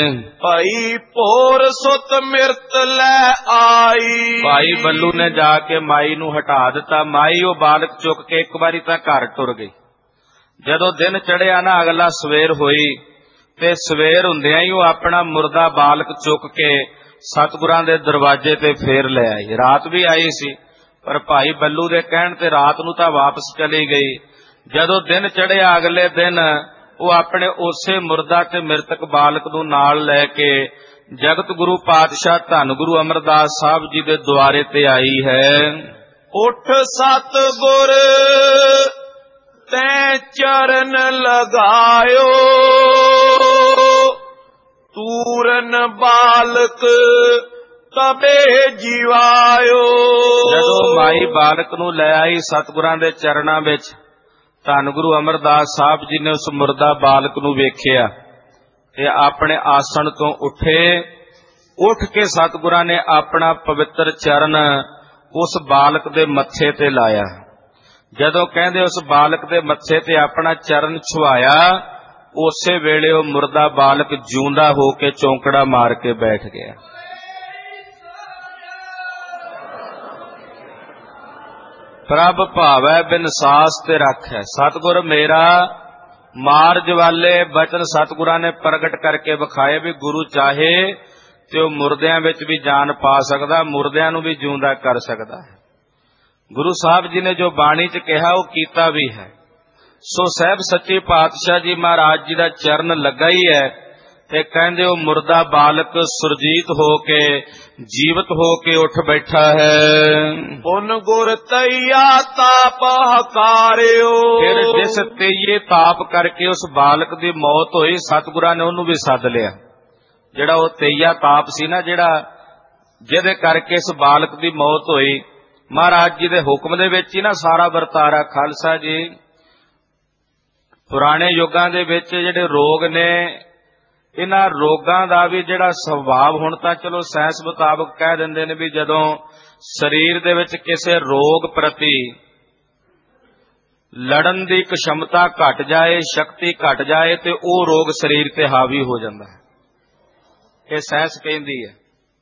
ਭਾਈ ਭੋਰ ਸੁਤ ਮਿਰਤ ਲੈ ਆਈ, ਭਾਈ ਬੱਲੂ ਨੇ ਜਾ ਕੇ ਮਾਈ ਨੂੰ ਹਟਾ ਦਿੱਤਾ। ਮਾਈ ਉਹ ਬਾਲਕ ਚੁੱਕ ਕੇ ਇੱਕ ਵਾਰੀ ਤਾਂ ਘਰ ਟੁਰ ਗਈ। ਜਦੋਂ ਦਿਨ ਚੜਿਆ ਨਾ, ਅਗਲਾ ਸਵੇਰ ਹੋਈ, ਤੇ ਸਵੇਰ ਹੁੰਦਿਆਂ ਹੀ ਉਹ ਆਪਣਾ ਮੁਰਦਾ ਬਾਲਕ ਚੁੱਕ ਕੇ ਸਤਿਗੁਰਾਂ ਦੇ ਦਰਵਾਜ਼ੇ ਤੇ ਫੇਰ ਲੈ ਆਈ। ਰਾਤ ਵੀ ਆਈ ਸੀ, ਪਰ ਭਾਈ ਬੱਲੂ ਦੇ ਕਹਿਣ ਤੇ ਰਾਤ ਨੂੰ ਤਾਂ ਵਾਪਸ ਚਲੀ ਗਈ। ਜਦੋਂ ਦਿਨ ਚੜਿਆ ਅਗਲੇ ਦਿਨ ਉਹ ਆਪਣੇ ਉਸੇ ਮੁਰਦਾ ਤੇ ਮ੍ਰਿਤਕ ਬਾਲਕ ਨੂੰ ਨਾਲ ਲੈ ਕੇ ਜਗਤ ਗੁਰੂ ਪਾਤਸ਼ਾਹ ਧੰਨ ਗੁਰੂ ਅਮਰਦਾਸ ਸਾਹਿਬ ਜੀ ਦੇ ਦੁਆਰੇ ਤੇ ਆਈ ਹੈ। ਉਠ ਸਤਿਗੁਰ ਤੈਂ ਚਰਨ ਲਗਾਇਓ, ਤੂਰਨ ਬਾਲਕ ਤਬੇ ਜੀਵਾਇਓ। ਜਦੋਂ ਮਾਈ ਬਾਲਕ ਨੂੰ ਲੈ ਆਈ ਸਤਿਗੁਰਾਂ ਦੇ ਚਰਨਾਂ ਵਿੱਚ, ਧੰਨ ਗੁਰੂ ਅਮਰਦਾਸ ਸਾਹਿਬ ਜੀ ਨੇ ਉਸ ਮੁਰਦਾ ਬਾਲਕ ਨੂੰ ਵੇਖਿਆ ਤੇ ਆਪਣੇ ਆਸਣ ਤੋਂ ਉੱਠੇ। ਉੱਠ ਕੇ ਸਤਿਗੁਰਾਂ ਨੇ ਆਪਣਾ ਪਵਿੱਤਰ ਚਰਨ ਉਸ ਬਾਲਕ ਦੇ ਮੱਥੇ ਤੇ ਲਾਇਆ। ਜਦੋਂ ਕਹਿੰਦੇ ਉਸ ਬਾਲਕ ਦੇ ਮੱਥੇ ਤੇ ਆਪਣਾ ਚਰਨ ਛੁਆਇਆ, ਉਸੇ ਵੇਲੇ ਉਹ ਮੁਰਦਾ ਬਾਲਕ ਜਿਉਂਦਾ ਹੋ ਕੇ ਚੌਂਕੜਾ ਮਾਰ ਕੇ ਬੈਠ ਗਿਆ। ਪ੍ਰਭ ਭਾਵੈ ਬਿਨ ਸਾਸ ਤੇ ਰੱਖੈ। ਸਤਿਗੁਰ ਮੇਰਾ ਮਾਰ ਜਵਾਲੇ ਬਚਨ ਸਤਿਗੁਰਾਂ ਨੇ ਪ੍ਰਗਟ ਕਰਕੇ ਵਿਖਾਏ ਵੀ ਗੁਰੂ ਚਾਹੇ ਤੇ ਉਹ ਮੁਰਦਿਆਂ ਵਿੱਚ ਵੀ ਜਾਨ ਪਾ ਸਕਦਾ, ਮੁਰਦਿਆਂ ਨੂੰ ਵੀ ਜਿਉਂਦਾ ਕਰ ਸਕਦਾ ਹੈ। ਗੁਰੂ ਸਾਹਿਬ ਜੀ ਨੇ ਜੋ ਬਾਣੀ 'ਚ ਕਿਹਾ ਉਹ ਕੀਤਾ ਵੀ ਹੈ। ਸੋ ਸਾਹਿਬ ਸੱਚੇ ਪਾਤਸ਼ਾਹ ਜੀ ਮਹਾਰਾਜ ਜੀ ਦਾ ਚਰਨ ਲੱਗਾ ਹੀ ਹੈ ਤੇ ਕਹਿੰਦੇ ਉਹ ਮੁਰਦਾ ਬਾਲਕ ਸੁਰਜੀਤ ਹੋ ਕੇ ਜੀਵਤ ਹੋ ਕੇ ਉੱਠ ਬੈਠਾ ਹੈ। ਪੁਨ ਗੁਰ ਤਈਆ ਤਾਪ ਹਕਾਰਿਓ। ਫਿਰ ਜਿਸ ਤੇਈਏ ਤਾਪ ਕਰਕੇ ਉਸ ਬਾਲਕ ਦੀ ਮੌਤ ਹੋਈ, ਸਤਿਗੁਰਾਂ ਨੇ ਉਹਨੂੰ ਵੀ ਸੱਦ ਲਿਆ। ਜਿਹੜਾ ਉਹ ਤੇਈਆ ਤਾਪ ਸੀ ਨਾ, ਜਿਹਦੇ ਕਰਕੇ ਇਸ ਬਾਲਕ ਦੀ ਮੌਤ ਹੋਈ, ਮਹਾਰਾਜ ਜੀ ਦੇ ਹੁਕਮ ਦੇ ਵਿੱਚ ਹੀ ਨਾ ਸਾਰਾ ਵਰਤਾਰਾ। ਖਾਲਸਾ ਜੀ, ਪੁਰਾਣੇ ਯੁੱਗਾਂ ਦੇ ਵਿੱਚ ਜਿਹੜੇ ਰੋਗ ਨੇ, ਇਹਨਾਂ ਰੋਗਾਂ ਦਾ ਵੀ ਜਿਹੜਾ ਸੁਭਾਅ, ਹੁਣ ਤਾਂ ਚਲੋ ਸਾਇੰਸ ਮੁਤਾਬਕ ਕਹਿ ਦਿੰਦੇ ਨੇ ਵੀ ਜਦੋਂ ਸਰੀਰ ਦੇ ਵਿੱਚ ਕਿਸੇ ਰੋਗ ਪ੍ਰਤੀ ਲੜਨ ਦੀ क्षमता ਘਟ ਜਾਏ, ਸ਼ਕਤੀ ਘਟ ਜਾਏ, ਤੇ ਉਹ ਰੋਗ ਸਰੀਰ ਤੇ ਹਾਵੀ ਹੋ ਜਾਂਦਾ ਹੈ। ਇਹ ਸਾਇੰਸ ਕਹਿੰਦੀ ਹੈ।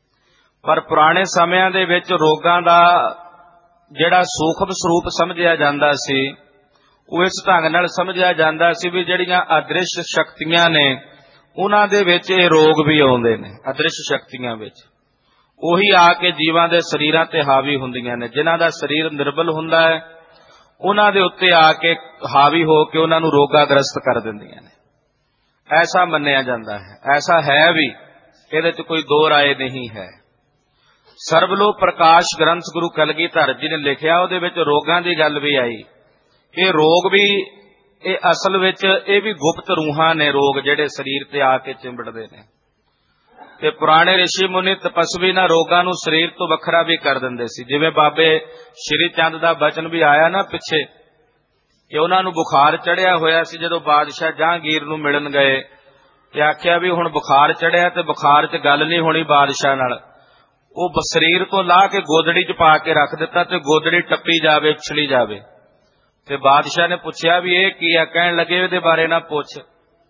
ਪਰ ਪੁਰਾਣੇ ਸਮਿਆਂ ਦੇ ਵਿੱਚ ਰੋਗਾਂ ਦਾ ਜਿਹੜਾ ਸੂਖਮ ਸਰੂਪ ਸਮਝਿਆ ਜਾਂਦਾ ਸੀ, ਉਹ ਇਸ ਢੰਗ ਨਾਲ ਸਮਝਿਆ ਜਾਂਦਾ ਸੀ ਵੀ ਜਿਹੜੀਆਂ ਅਦ੍ਰਿਸ਼ ਸ਼ਕਤੀਆਂ ਨੇ, ਉਹਨਾਂ ਦੇ ਵਿੱਚ ਇਹ ਰੋਗ ਵੀ ਆਉਂਦੇ ਨੇ। ਅਦ੍ਰਿਸ਼ ਸ਼ਕਤੀਆਂ ਵਿੱਚ ਉਹੀ ਆ ਕੇ ਜੀਵਾਂ ਦੇ ਸਰੀਰਾਂ ਤੇ ਹਾਵੀ ਹੁੰਦੀਆਂ ਨੇ। ਜਿਨ੍ਹਾਂ ਦਾ ਸਰੀਰ ਨਿਰਬਲ ਹੁੰਦਾ ਹੈ, ਉਹਨਾਂ ਦੇ ਉੱਤੇ ਆ ਕੇ ਹਾਵੀ ਹੋ ਕੇ ਉਹਨਾਂ ਨੂੰ ਰੋਗਾਗ੍ਰਸਤ ਕਰ ਦਿੰਦੀਆਂ ਨੇ। ਐਸਾ ਮੰਨਿਆ ਜਾਂਦਾ ਹੈ, ਐਸਾ ਹੈ ਵੀ, ਇਹਦੇ 'ਚ ਕੋਈ ਦੋ ਰਾਏ ਨਹੀਂ ਹੈ। ਸਰਬਲੋ ਪ੍ਰਕਾਸ਼ ਗ੍ਰੰਥ ਗੁਰੂ ਕਲਗੀਧਰ ਜੀ ਨੇ ਲਿਖਿਆ, ਉਹਦੇ ਵਿੱਚ ਰੋਗਾਂ ਦੀ ਗੱਲ ਵੀ ਆਈ। ਇਹ ਰੋਗ ਵੀ, ਇਹ ਅਸਲ ਵਿੱਚ ਇਹ ਵੀ ਗੁਪਤ ਰੂਹਾਂ ਨੇ, ਰੋਗ ਜਿਹੜੇ ਸਰੀਰ ਤੇ ਆ ਕੇ ਚਿੰਬੜਦੇ ਨੇ। ਤੇ ਪੁਰਾਣੇ ਰਿਸ਼ੀ ਮੁਨੀ ਤਪਸਵੀ ਨਾ ਰੋਗਾਂ ਨੂੰ ਸਰੀਰ ਤੋਂ ਵੱਖਰਾ ਵੀ ਕਰ ਦਿੰਦੇ ਸੀ। ਜਿਵੇਂ ਬਾਬੇ ਸ਼੍ਰੀ ਚੰਦ ਦਾ ਬਚਨ ਵੀ ਆਇਆ ਨਾ ਪਿੱਛੇ, ਕਿ ਉਹਨਾਂ ਨੂੰ ਬੁਖਾਰ ਚੜਿਆ ਹੋਇਆ ਸੀ। ਜਦੋਂ ਬਾਦਸ਼ਾਹ ਜਹਾਂਗੀਰ ਨੂੰ ਮਿਲਣ ਗਏ ਤੇ ਆਖਿਆ ਵੀ ਹੁਣ ਬੁਖਾਰ ਚੜਿਆ ਤੇ ਬੁਖਾਰ 'ਚ ਗੱਲ ਨਹੀਂ ਹੋਣੀ ਬਾਦਸ਼ਾਹ ਨਾਲ। ਉਹ ਸਰੀਰ ਤੋਂ ਲਾਹ ਕੇ ਗੋਦੜੀ 'ਚ ਪਾ ਕੇ ਰੱਖ ਦਿੱਤਾ ਤੇ ਗੋਦੜੀ ਟੱਪੀ ਜਾਵੇ, ਉਛਲੀ ਜਾਵੇ। ਤੇ ਬਾਦਸ਼ਾਹ ਨੇ ਪੁੱਛਿਆ ਵੀ ਇਹ ਕੀ ਆ? ਕਹਿਣ ਲੱਗੇ ਇਹਦੇ ਬਾਰੇ ਨਾ ਪੁੱਛ,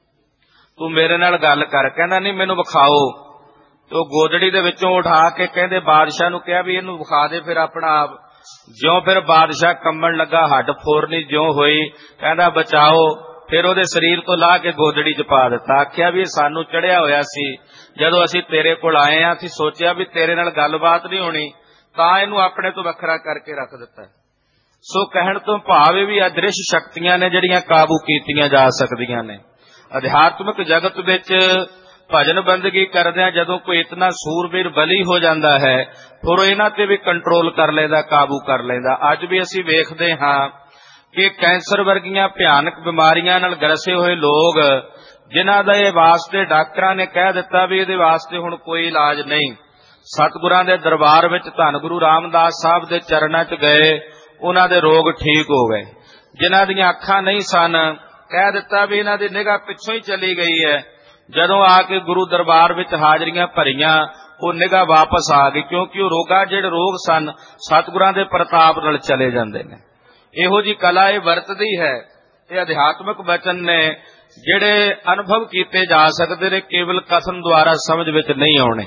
ਤੂੰ ਮੇਰੇ ਨਾਲ ਗੱਲ ਕਰ। ਕਹਿੰਦਾ ਨਹੀਂ, ਮੈਨੂੰ ਵਿਖਾਓ। ਤੇ ਉਹ ਗੋਦੜੀ ਦੇ ਵਿੱਚੋਂ ਉਠਾ ਕੇ ਕਹਿੰਦੇ ਬਾਦਸ਼ਾਹ ਨੂੰ ਕਿਹਾ ਵੀ ਇਹਨੂੰ ਵਿਖਾ ਦੇ ਫਿਰ ਆਪਣਾ ਆਪ। ਜਿਉਂ ਫਿਰ ਬਾਦਸ਼ਾਹ ਕੰਬਣ ਲੱਗਾ, ਹੱਡ ਫੋਰਨੀ ਜਿਉਂ ਹੋਈ, ਕਹਿੰਦਾ ਬਚਾਓ। ਫਿਰ ਉਹਦੇ ਸਰੀਰ ਤੋਂ ਲਾਹ ਕੇ ਗੋਦੜੀ 'ਚ ਪਾ ਦਿੱਤਾ। ਆਖਿਆ ਵੀ ਇਹ ਸਾਨੂੰ ਚੜਿਆ ਹੋਇਆ ਸੀ, ਜਦੋਂ ਅਸੀਂ ਤੇਰੇ ਕੋਲ ਆਏ ਆ, ਅਸੀਂ ਸੋਚਿਆ ਵੀ ਤੇਰੇ ਨਾਲ ਗੱਲਬਾਤ ਨਹੀਂ ਹੋਣੀ, ਤਾਂ ਇਹਨੂੰ ਆਪਣੇ ਤੋਂ ਵੱਖਰਾ ਕਰਕੇ ਰੱਖ ਦਿੱਤਾ। ਸੋ ਕਹਿਣ ਤੋਂ ਭਾਵ ਇਹ ਵੀ ਅਦ੍ਰਿਸ਼ ਸ਼ਕਤੀਆਂ ਨੇ ਜਿਹੜੀਆਂ ਕਾਬੂ ਕੀਤੀਆਂ ਜਾ ਸਕਦੀਆਂ ਨੇ। ਅਧਿਆਤਮਿਕ ਜਗਤ ਵਿੱਚ ਭਜਨ ਬੰਦਗੀ ਕਰਦਿਆਂ ਜਦੋਂ ਕੋਈ ਇਤਨਾ ਸੂਰਬੀਰ ਬਲੀ ਹੋ ਜਾਂਦਾ ਹੈ, ਫਿਰ ਇਹਨਾਂ ਤੇ ਵੀ ਕੰਟਰੋਲ ਕਰ ਲੈਂਦਾ, ਕਾਬੂ ਕਰ ਲੈਂਦਾ। ਅੱਜ ਵੀ ਅਸੀਂ ਵੇਖਦੇ ਹਾਂ ਕਿ ਕੈਂਸਰ ਵਰਗੀਆਂ ਭਿਆਨਕ ਬਿਮਾਰੀਆਂ ਨਾਲ ਗਰਸੇ ਹੋਏ ਲੋਕ, ਜਿਨ੍ਹਾਂ ਦਾ ਇਹ ਵਾਸਤੇ ਡਾਕਟਰਾਂ ਨੇ ਕਹਿ ਦਿੱਤਾ ਵੀ ਇਹਦੇ ਵਾਸਤੇ ਹੁਣ ਕੋਈ ਇਲਾਜ ਨਹੀਂ, ਸਤਿਗੁਰਾਂ ਦੇ ਦਰਬਾਰ ਵਿੱਚ ਧੰਨ ਗੁਰੂ ਰਾਮਦਾਸ ਸਾਹਿਬ ਦੇ ਚਰਨਾਂ 'ਚ ਗਏ, ਉਹਨਾਂ ਦੇ ਰੋਗ ਠੀਕ ਹੋ ਗਏ। ਜਿਨ੍ਹਾਂ ਦੀਆਂ ਅੱਖਾਂ ਨਹੀਂ ਸਨ, ਕਹਿ ਦਿੱਤਾ ਵੀ ਇਹਨਾਂ ਦੀ ਨਿਗਾਹ ਪਿੱਛੋਂ ਹੀ ਚਲੀ ਗਈ ਹੈ। ਜਦੋਂ ਆ ਕੇ ਗੁਰੂ ਦਰਬਾਰ ਵਿੱਚ ਹਾਜ਼ਰੀਆਂ ਭਰੀਆਂ, ਉਹ ਨਿਗਾਹ ਵਾਪਸ ਆ ਗਈ, ਕਿਉਂਕਿ ਉਹ ਜਿਹੜੇ ਰੋਗ ਸਨ ਸਤਿਗੁਰਾਂ ਦੇ ਪ੍ਰਤਾਪ ਨਾਲ ਚਲੇ ਜਾਂਦੇ ਨੇ। ਇਹੋ ਜੀ ਕਲਾ ਇਹ ਵਰਤਦੀ ਹੈ। ਇਹ ਅਧਿਆਤਮਿਕ ਬਚਨ ਨੇ ਜਿਹੜੇ ਅਨੁਭਵ ਕੀਤੇ ਜਾ ਸਕਦੇ ਨੇ, ਕੇਵਲ ਕਥਨ ਦੁਆਰਾ ਸਮਝ ਵਿੱਚ ਨਹੀਂ ਆਉਣੇ।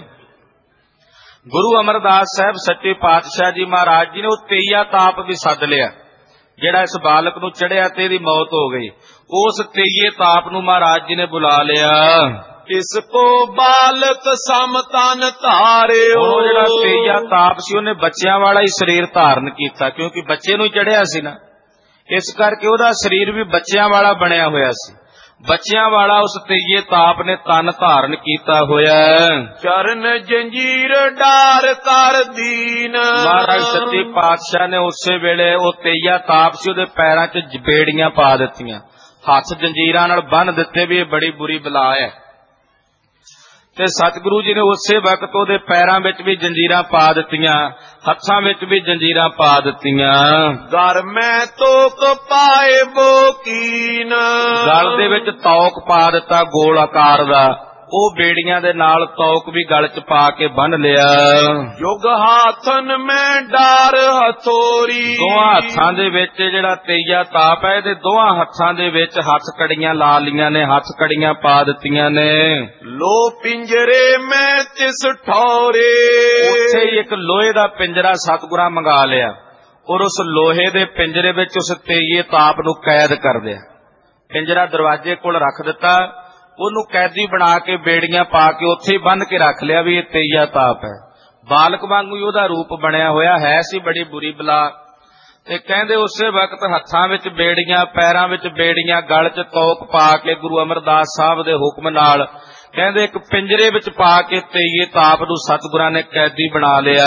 ਗੁਰੂ ਅਮਰਦਾਸ ਸਾਹਿਬ ਸੱਚੇ ਪਾਤਸ਼ਾਹ ਜੀ ਮਹਾਰਾਜ ਜੀ ਨੇ ਉਹ ਤੇਈਆ ਤਾਪ ਵੀ ਸੱਦ ਲਿਆ, ਜਿਹੜਾ ਇਸ ਬਾਲਕ ਨੂੰ ਚੜਿਆ ਤੇ ਇਹਦੀ ਮੌਤ ਹੋ ਗਈ। ਉਸ ਤੇਈਏ ਤਾਪ ਨੂੰ ਮਹਾਰਾਜ ਜੀ ਨੇ ਬੁਲਾ ਲਿਆ। ਇਸ ਕੋ ਬਾਲਕ ਸਮਤਨ ਧਾਰਿਓ। ਉਹ ਜਿਹੜਾ ਤੇਈਆ ਤਾਪ ਸੀ, ਉਹਨੇ ਬੱਚਿਆਂ ਵਾਲਾ ਹੀ ਸਰੀਰ ਧਾਰਨ ਕੀਤਾ, ਕਿਉਂਕਿ ਬੱਚੇ ਨੂੰ ਚੜਿਆ ਸੀ ਨਾ, ਇਸ ਕਰਕੇ ਉਹਦਾ ਸਰੀਰ ਵੀ ਬੱਚਿਆਂ ਵਾਲਾ ਬਣਿਆ ਹੋਇਆ ਸੀ। ਬੱਚਿਆਂ ਵਾਲਾ ਉਸ ਤੇਈਏ ਤਾਪ ਨੇ ਤਨ ਧਾਰਨ ਕੀਤਾ ਹੋਇਆ। ਚਰਨ ਜੰਜੀਰ ਡਾਰ ਕਰ ਦੀਨ। ਮਹਾਰਾਜ ਸੱਚੇ ਪਾਤਸ਼ਾਹ ਨੇ ਉਸੇ ਵੇਲੇ ਉਹ ਤੇਈਆ ਤਾਪ ਸੀ ਉਹਦੇ ਪੈਰਾਂ 'ਚ ਬੇੜੀਆਂ ਪਾ ਦਿੱਤੀਆਂ, ਹੱਥ ਜੰਜੀਰਾਂ ਨਾਲ ਬੰਨ੍ਹ ਦਿੱਤੇ ਵੀ ਇਹ ਬੜੀ ਬੁਰੀ ਬਲਾ ਹੈ। ਤੇ ਸਤਿਗੁਰੂ ਜੀ ਨੇ ਉਸੇ ਵਕਤ ਉਹਦੇ ਪੈਰਾਂ ਵਿੱਚ ਵੀ ਜੰਜੀਰਾਂ ਪਾ ਦਿੱਤੀਆਂ, ਹੱਥਾਂ ਵਿੱਚ ਵੀ ਜੰਜੀਰਾਂ ਪਾ ਦਿੱਤੀਆਂ। ਘਰ ਮੈਂ ਤੋਕ ਪਾਏ ਬੋਕੀਨ। ਗਲ ਦੇ ਵਿੱਚ ਤੌਕ ਪਾ ਦਿੱਤਾ ਗੋਲ ਆਕਾਰ ਦਾ, ਉਹ ਬੇੜੀਆਂ ਦੇ ਨਾਲ ਤੌਕ ਵੀ ਗਲ 'ਚ ਪਾ ਕੇ ਬੰਨ ਲਿਆ। ਯੁਗ ਹਾਥਨ ਮੈਂ ਡਾਰ ਹਥੋਰੀ। ਦੋਹਾਂ ਹੱਥਾਂ ਦੇ ਵਿੱਚ ਜਿਹੜਾ ਤੇਈਆ ਤਾਪ ਹੈ, ਇਹਦੇ ਦੋਹਾਂ ਹੱਥਾਂ ਦੇ ਵਿੱਚ ਹੱਥ ਕੜੀਆਂ ਲਾ ਲੀਆਂ ਨੇ, ਹੱਥ ਕੜੀਆਂ ਪਾ ਦਿੱਤੀਆਂ ਨੇ। ਲੋ ਪਿੰਜਰੇ ਮੈਂ ਤਿਸ ਠੌਰੇ। ਉੱਥੇ ਹੀ ਇੱਕ ਲੋਹੇ ਦਾ ਪਿੰਜਰਾ ਸਤਿਗੁਰਾਂ ਮੰਗਾ ਲਿਆ, ਔਰ ਉਸ ਲੋਹੇ ਦੇ ਪਿੰਜਰੇ ਵਿੱਚ ਉਸ ਤੇਈਏ ਤਾਪ ਨੂੰ ਕੈਦ ਕਰ ਲਿਆ। ਪਿੰਜਰਾ ਦਰਵਾਜ਼ੇ ਕੋਲ ਰੱਖ ਦਿੱਤਾ, ਉਹਨੂੰ ਕੈਦੀ ਬਣਾ ਕੇ ਬੇੜੀਆਂ ਪਾ ਕੇ ਉੱਥੇ ਹੀ ਬੰਨ੍ਹ ਕੇ ਰੱਖ ਲਿਆ ਵੀ ਇਹ ਤੇਈਆ ਤਾਪ ਹੈ। ਬਾਲਕ ਵਾਂਗੂ ਹੀ ਉਹਦਾ ਰੂਪ ਬਣਿਆ ਹੋਇਆ ਹੈ ਸੀ, ਬੜੀ ਬੁਰੀ ਬਲਾ। ਤੇ ਕਹਿੰਦੇ ਉਸੇ ਵਕਤ ਹੱਥਾਂ ਵਿੱਚ ਬੇੜੀਆਂ, ਪੈਰਾਂ ਵਿੱਚ ਬੇੜੀਆਂ, ਗਲ 'ਚ ਤੌਕ ਪਾ ਕੇ ਗੁਰੂ ਅਮਰਦਾਸ ਸਾਹਿਬ ਦੇ ਹੁਕਮ ਨਾਲ ਕਹਿੰਦੇ ਇੱਕ ਪਿੰਜਰੇ ਵਿੱਚ ਪਾ ਕੇ ਤੇਈਏ ਤਾਪ ਨੂੰ ਸਤਿਗੁਰਾਂ ਨੇ ਕੈਦੀ ਬਣਾ ਲਿਆ।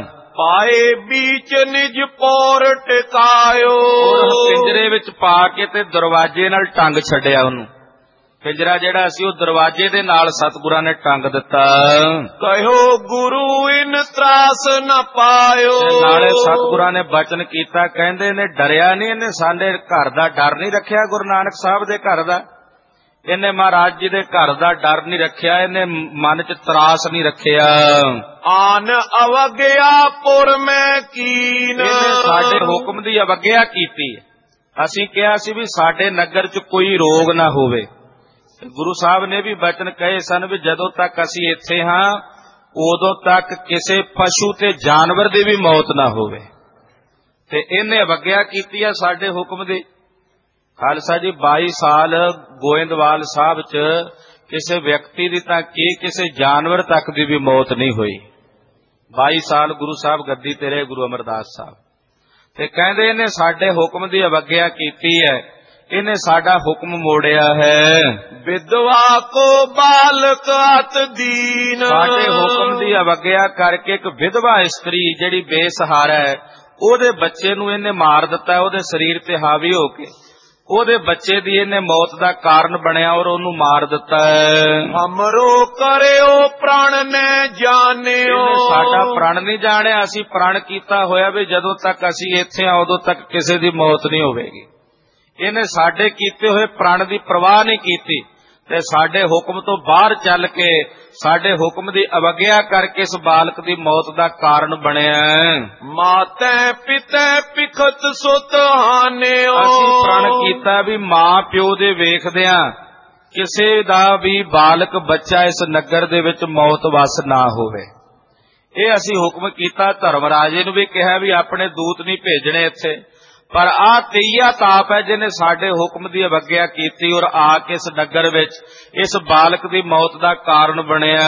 ਪਾਏ ਬੀਚ ਨਿਜ ਪੌਰ ਟਿਕਾਇਓ। ਪਿੰਜਰੇ ਵਿੱਚ ਪਾ ਕੇ ਤੇ ਦਰਵਾਜ਼ੇ ਨਾਲ ਟੰਗ ਛੱਡਿਆ ਉਹਨੂੰ। ਪਿੰਜਰਾ ਜਿਹੜਾ ਸੀ ਉਹ ਦਰਵਾਜ਼ੇ ਦੇ ਨਾਲ ਸਤਿਗੁਰਾਂ ਨੇ ਟੰਗ ਦਿੱਤਾ। ਕਹਿਓ ਗੁਰੂ ਇਨ ਤਰਾਸ ਨ ਪਾਇਓ। ਨਾਲੇ ਸਤਿਗੁਰਾਂ ਨੇ ਬਚਨ ਕੀਤਾ, ਕਹਿੰਦੇ ਨੇ ਡਰਿਆ ਨਹੀਂ, ਇਹਨੇ ਸਾਡੇ ਘਰ ਦਾ ਡਰ ਨਹੀਂ ਰੱਖਿਆ, ਗੁਰੂ ਨਾਨਕ ਸਾਹਿਬ ਦੇ ਘਰ ਦਾ, ਇਹਨੇ ਮਹਾਰਾਜ ਜੀ ਦੇ ਘਰ ਦਾ ਡਰ ਨਹੀਂ ਰੱਖਿਆ, ਇਹਨੇ ਮਨ 'ਚ ਤਰਾਸ ਨਹੀਂ ਰੱਖਿਆ। ਆਨ ਅਵਗਿਆ ਪੁਰ ਮੈਂ ਕੀਨ। ਇਹਨੇ ਸਾਡੇ ਹੁਕਮ ਦੀ ਅਵਗਿਆ ਕੀਤੀ। ਅਸੀਂ ਕਿਹਾ ਸੀ ਵੀ ਸਾਡੇ ਨਗਰ 'ਚ ਕੋਈ ਰੋਗ ਨਾ ਹੋਵੇ। ਗੁਰੂ ਸਾਹਿਬ ਨੇ ਵੀ ਬਚਨ ਕਹੇ ਸਨ ਵੀ ਜਦੋਂ ਤੱਕ ਅਸੀਂ ਇੱਥੇ ਹਾਂ ਉਦੋਂ ਤੱਕ ਕਿਸੇ ਪਸ਼ੂ ਤੇ ਜਾਨਵਰ ਦੀ ਵੀ ਮੌਤ ਨਾ ਹੋਵੇ। ਤੇ ਇਹਨੇ ਅਵਗਿਆ ਕੀਤੀ ਹੈ ਸਾਡੇ ਹੁਕਮ ਦੀ। ਖਾਲਸਾ ਜੀ 22 ਸਾਲ ਗੋਇੰਦਵਾਲ ਸਾਹਿਬ 'ਚ ਕਿਸੇ ਵਿਅਕਤੀ ਦੀ ਤਾਂ ਕੀ ਕਿਸੇ ਜਾਨਵਰ ਤੱਕ ਦੀ ਵੀ ਮੌਤ ਨਹੀਂ ਹੋਈ। 22 ਸਾਲ ਗੁਰੂ ਸਾਹਿਬ ਗੱਦੀ ਤੇ ਰਹੇ ਗੁਰੂ ਅਮਰਦਾਸ ਸਾਹਿਬ। ਤੇ ਕਹਿੰਦੇ ਇਹਨੇ ਸਾਡੇ ਹੁਕਮ ਦੀ ਅਵਗਿਆ ਕੀਤੀ ਹੈ, ਇਹਨੇ ਸਾਡਾ ਹੁਕਮ ਮੋੜਿਆ ਹੈ। ਵਿਧਵਾ ਕੋ ਬਾਲਕ ਅਤ ਦੀਨ। ਸਾਡੇ ਹੁਕਮ ਦੀ ਅਵਗਿਆ ਕਰਕੇ ਇੱਕ ਵਿਧਵਾ ਇਸਤਰੀ ਜਿਹੜੀ ਬੇਸਹਾਰਾ ਹੈ, ਉਹਦੇ ਬੱਚੇ ਨੂੰ ਇਹਨੇ ਮਾਰ ਦਿੱਤਾ, ਉਹਦੇ ਸਰੀਰ ਤੇ ਹਾਵੀ ਹੋ ਕੇ ਉਹਦੇ ਬੱਚੇ ਦੀ ਇਹਨੇ ਮੌਤ ਦਾ ਕਾਰਨ ਬਣਿਆ ਔਰ ਉਹਨੂੰ ਮਾਰ ਦਿੱਤਾ ਹੈ। ਹਮਰੋ ਕਰਿਓ ਪ੍ਰਣ ਨੇ ਜਾਣਿਓ। ਸਾਡਾ ਪ੍ਰਣ ਨਹੀਂ ਜਾਣਿਆ, ਅਸੀਂ ਪ੍ਰਣ ਕੀਤਾ ਹੋਇਆ ਵੀ ਜਦੋਂ ਤੱਕ ਅਸੀਂ ਇੱਥੇ ਆ ਉਦੋਂ ਤੱਕ ਕਿਸੇ ਦੀ ਮੌਤ ਨਹੀਂ ਹੋਵੇਗੀ। ਇਹਨੇ ਸਾਡੇ ਕੀਤੇ ਹੋਏ ਪ੍ਰਣ ਦੀ ਪਰਵਾਹ ਨਹੀਂ ਕੀਤੀ ਤੇ ਸਾਡੇ ਹੁਕਮ ਤੋਂ ਬਾਹਰ ਚੱਲ ਕੇ ਸਾਡੇ ਹੁਕਮ ਦੀ ਅਵਗਿਆ ਕਰਕੇ ਇਸ ਬਾਲਕ ਦੀ ਮੌਤ ਦਾ ਕਾਰਨ ਬਣਿਆ। ਮਾਤੈ ਪਿਤੈ ਪਿਖਤ ਸੁਤ ਹਾਨਿਓ। ਅਸੀਂ ਪ੍ਰਣ ਕੀਤਾ ਵੀ ਮਾਂ ਪਿਓ ਦੇ ਵੇਖਦਿਆਂ ਕਿਸੇ ਦਾ ਵੀ ਬਾਲਕ ਬੱਚਾ ਇਸ ਨਗਰ ਦੇ ਵਿੱਚ ਮੌਤ ਵਸ ਨਾ ਹੋਵੇ। ਇਹ ਅਸੀਂ ਹੁਕਮ ਕੀਤਾ। ਧਰਮਰਾਜੇ ਨੂੰ ਵੀ ਕਿਹਾ ਵੀ ਆਪਣੇ ਦੂਤ ਨਹੀਂ ਭੇਜਣੇ ਇੱਥੇ, ਪਰ ਆਹ ਤੇਈਆ ਤਾਪ ਹੈ ਜਿਹਨੇ ਸਾਡੇ ਹੁਕਮ ਦੀ ਅਵਗਿਆ ਕੀਤੀ ਔਰ ਆ ਕੇ ਇਸ ਨਗਰ ਵਿੱਚ ਇਸ ਬਾਲਕ ਦੀ ਮੌਤ ਦਾ ਕਾਰਨ ਬਣਿਆ।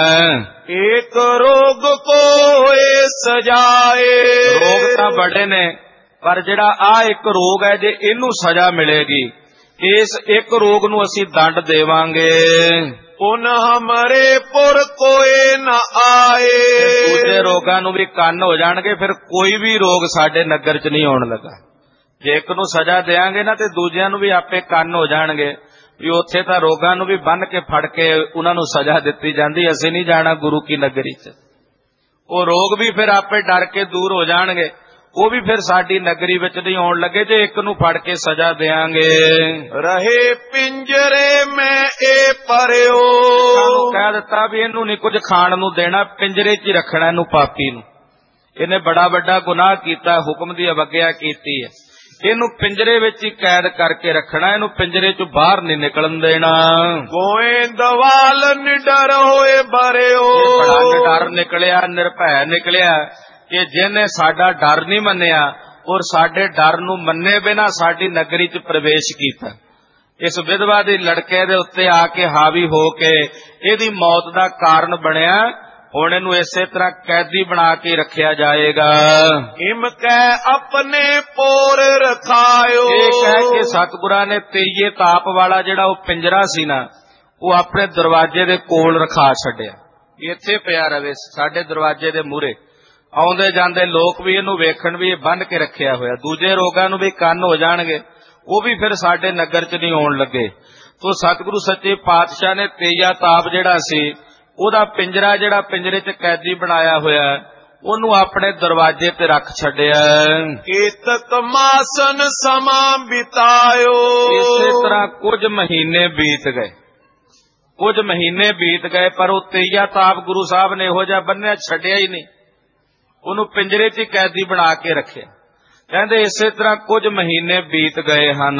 ਏਕ ਰੋਗ ਕੋਏ ਸਜਾਏ। ਰੋਗ ਤਾਂ ਬੜੇ ਨੇ, ਪਰ ਜਿਹੜਾ ਆ ਇੱਕ ਰੋਗ ਹੈ, ਜੇ ਇਹਨੂੰ ਸਜ਼ਾ ਮਿਲੇਗੀ, ਇਸ ਇੱਕ ਰੋਗ ਨੂੰ ਅਸੀਂ ਦੰਡ ਦੇਵਾਂਗੇ। ਪੁਨ ਹਮਰੇ ਪੁਰ ਕੋਏ ਨ ਆਏ। ਦੂਜੇ ਰੋਗਾਂ ਨੂੰ ਵੀ ਕੰਨ ਹੋ ਜਾਣਗੇ, ਫਿਰ ਕੋਈ ਵੀ ਰੋਗ ਸਾਡੇ ਨਗਰ 'ਚ ਨਹੀਂ ਆਉਣ ਲੱਗਾ। ਜੇ ਇੱਕ ਨੂੰ ਸਜ਼ਾ ਦੇਾਂਗੇ ਨਾ ਤੇ ਦੂਜਿਆਂ ਨੂੰ ਵੀ ਆਪੇ ਕੰਨ ਹੋ ਜਾਣਗੇ ਵੀ ਉੱਥੇ ਤਾਂ ਰੋਗਾਂ ਨੂੰ ਵੀ ਬੰਨ੍ਹ ਕੇ ਫੜ ਕੇ ਉਹਨਾਂ ਨੂੰ ਸਜ਼ਾ ਦਿੱਤੀ ਜਾਂਦੀ, ਅਸੀਂ ਨਹੀਂ ਜਾਣਾ ਗੁਰੂ ਕੀ ਨਗਰੀ 'ਚ। ਉਹ ਰੋਗ ਵੀ ਫਿਰ ਆਪੇ ਡਰ ਕੇ ਦੂਰ ਹੋ ਜਾਣਗੇ, ਉਹ ਵੀ ਫਿਰ ਸਾਡੀ ਨਗਰੀ ਵਿੱਚ ਨਹੀਂ ਆਉਣ ਲੱਗੇ ਜੇ ਇੱਕ ਨੂੰ ਫੜ ਕੇ ਸਜ਼ਾ ਦੇਾਂਗੇ। ਰਹੇ ਪਿੰਜਰੇ ਮੈਂ ਇਹ ਪਰਿਓ। ਸਾਨੂੰ ਕਹਿ ਦਿੱਤਾ ਵੀ ਇਹਨੂੰ ਨਹੀਂ ਕੁਝ ਖਾਣ ਨੂੰ ਦੇਣਾ, ਪਿੰਜਰੇ 'ਚ ਹੀ ਰੱਖਣਾ ਇਹਨੂੰ, ਪਾਪੀ ਨੂੰ। ਇਹਨੇ ਬੜਾ ਵੱਡਾ ਗੁਨਾਹ ਕੀਤਾ, ਹੁਕਮ ਦੀ ਅਵਗਿਆ ਕੀਤੀ ਹੈ। ਇਹਨੂੰ ਪਿੰਜਰੇ ਵਿੱਚ ਹੀ ਕੈਦ ਕਰਕੇ ਰੱਖਣਾ, ਇਹਨੂੰ ਪਿੰਜਰੇ 'ਚੋਂ ਬਾਹਰ ਨਹੀਂ ਨਿਕਲਣ ਦੇਣਾ। ਗੋਇੰਦਵਾਲ ਨਿਡਰ ਹੋਏ ਬਰਿਓ। ਬੜਾ ਨਿਡਰ ਨਿਕਲਿਆ, ਨਿਰਭੈ ਨਿਕਲਿਆ ਕਿ ਜਿਹਨੇ ਸਾਡਾ ਡਰ ਨਹੀਂ ਮੰਨਿਆ ਔਰ ਸਾਡੇ ਡਰ ਨੂੰ ਮੰਨੇ ਬਿਨਾਂ ਸਾਡੀ ਨਗਰੀ 'ਚ ਪ੍ਰਵੇਸ਼ ਕੀਤਾ। ਇਸ ਵਿਧਵਾ ਦੀ ਲੜਕੇ ਦੇ ਉੱਤੇ ਆ ਕੇ ਹਾਵੀ ਹੋ ਕੇ ਇਹਦੀ ਮੌਤ ਦਾ ਕਾਰਨ ਬਣਿਆ। ਹੁਣ ਇਹਨੂੰ ਇਸੇ ਤਰ੍ਹਾਂ ਕੈਦੀ ਬਣਾ ਕੇ ਰੱਖਿਆ ਜਾਏਗਾ। ਇਮ ਕੈ ਆਪਣੇ ਪੋਰ ਰਖਾਇਓ। ਇਹ ਕਹਿ ਕੇ ਸਤਿਗੁਰਾਂ ਨੇ ਤੇਈਏ ਤਾਪ ਵਾਲਾ ਜਿਹੜਾ ਉਹ ਪਿੰਜਰਾ ਸੀ ਨਾ, ਉਹ ਆਪਣੇ ਦਰਵਾਜ਼ੇ ਦੇ ਕੋਲ ਰਖਾ ਛੱਡਿਆ। ਇੱਥੇ ਪਿਆ ਰਵੇ ਸਾਡੇ ਦਰਵਾਜ਼ੇ ਦੇ ਮੂਹਰੇ। ਆਉਂਦੇ ਜਾਂਦੇ ਲੋਕ ਵੀ ਇਹਨੂੰ ਵੇਖਣ ਵੀ ਇਹ ਬੰਨ੍ਹ ਕੇ ਰੱਖਿਆ ਹੋਇਆ। ਦੂਜੇ ਰੋਗਾਂ ਨੂੰ ਵੀ ਕੰਨ ਹੋ ਜਾਣਗੇ, ਉਹ ਵੀ ਫਿਰ ਸਾਡੇ ਨਗਰ 'ਚ ਨਹੀਂ ਆਉਣ ਲੱਗੇ। ਤੋ ਸਤਿਗੁਰੂ ਸੱਚੇ ਪਾਤਸ਼ਾਹ ਨੇ ਤੇਈਆ ਤਾਪ ਜਿਹੜਾ ਸੀ, ਉਹਦਾ ਪਿੰਜਰਾ ਜਿਹੜਾ ਪਿੰਜਰੇ 'ਚ ਕੈਦੀ ਬਣਾਇਆ ਹੋਇਆ, ਉਹਨੂੰ ਆਪਣੇ ਦਰਵਾਜ਼ੇ ਤੇ ਰੱਖ ਛੱਡਿਆ। ਏਤਕ ਮਾਸਨ ਸਮਾਂ ਬਿਤਾਇਓ। ਇਸੇ ਤਰ੍ਹਾਂ ਕੁਝ ਮਹੀਨੇ ਬੀਤ ਗਏ, ਕੁਝ ਮਹੀਨੇ ਬੀਤ ਗਏ, ਪਰ ਉਹ ਤੇਈਆ ਤਾਪ ਗੁਰੂ ਸਾਹਿਬ ਨੇ ਇਹੋ ਜਿਹਾ ਬੰਨਿਆ ਛੱਡਿਆ ਹੀ ਨਹੀਂ, ਉਹਨੂੰ ਪਿੰਜਰੇ 'ਚ ਕੈਦੀ ਬਣਾ ਕੇ ਰੱਖਿਆ। ਕਹਿੰਦੇ ਇਸੇ ਤਰ੍ਹਾਂ ਕੁਝ ਮਹੀਨੇ ਬੀਤ ਗਏ ਹਨ।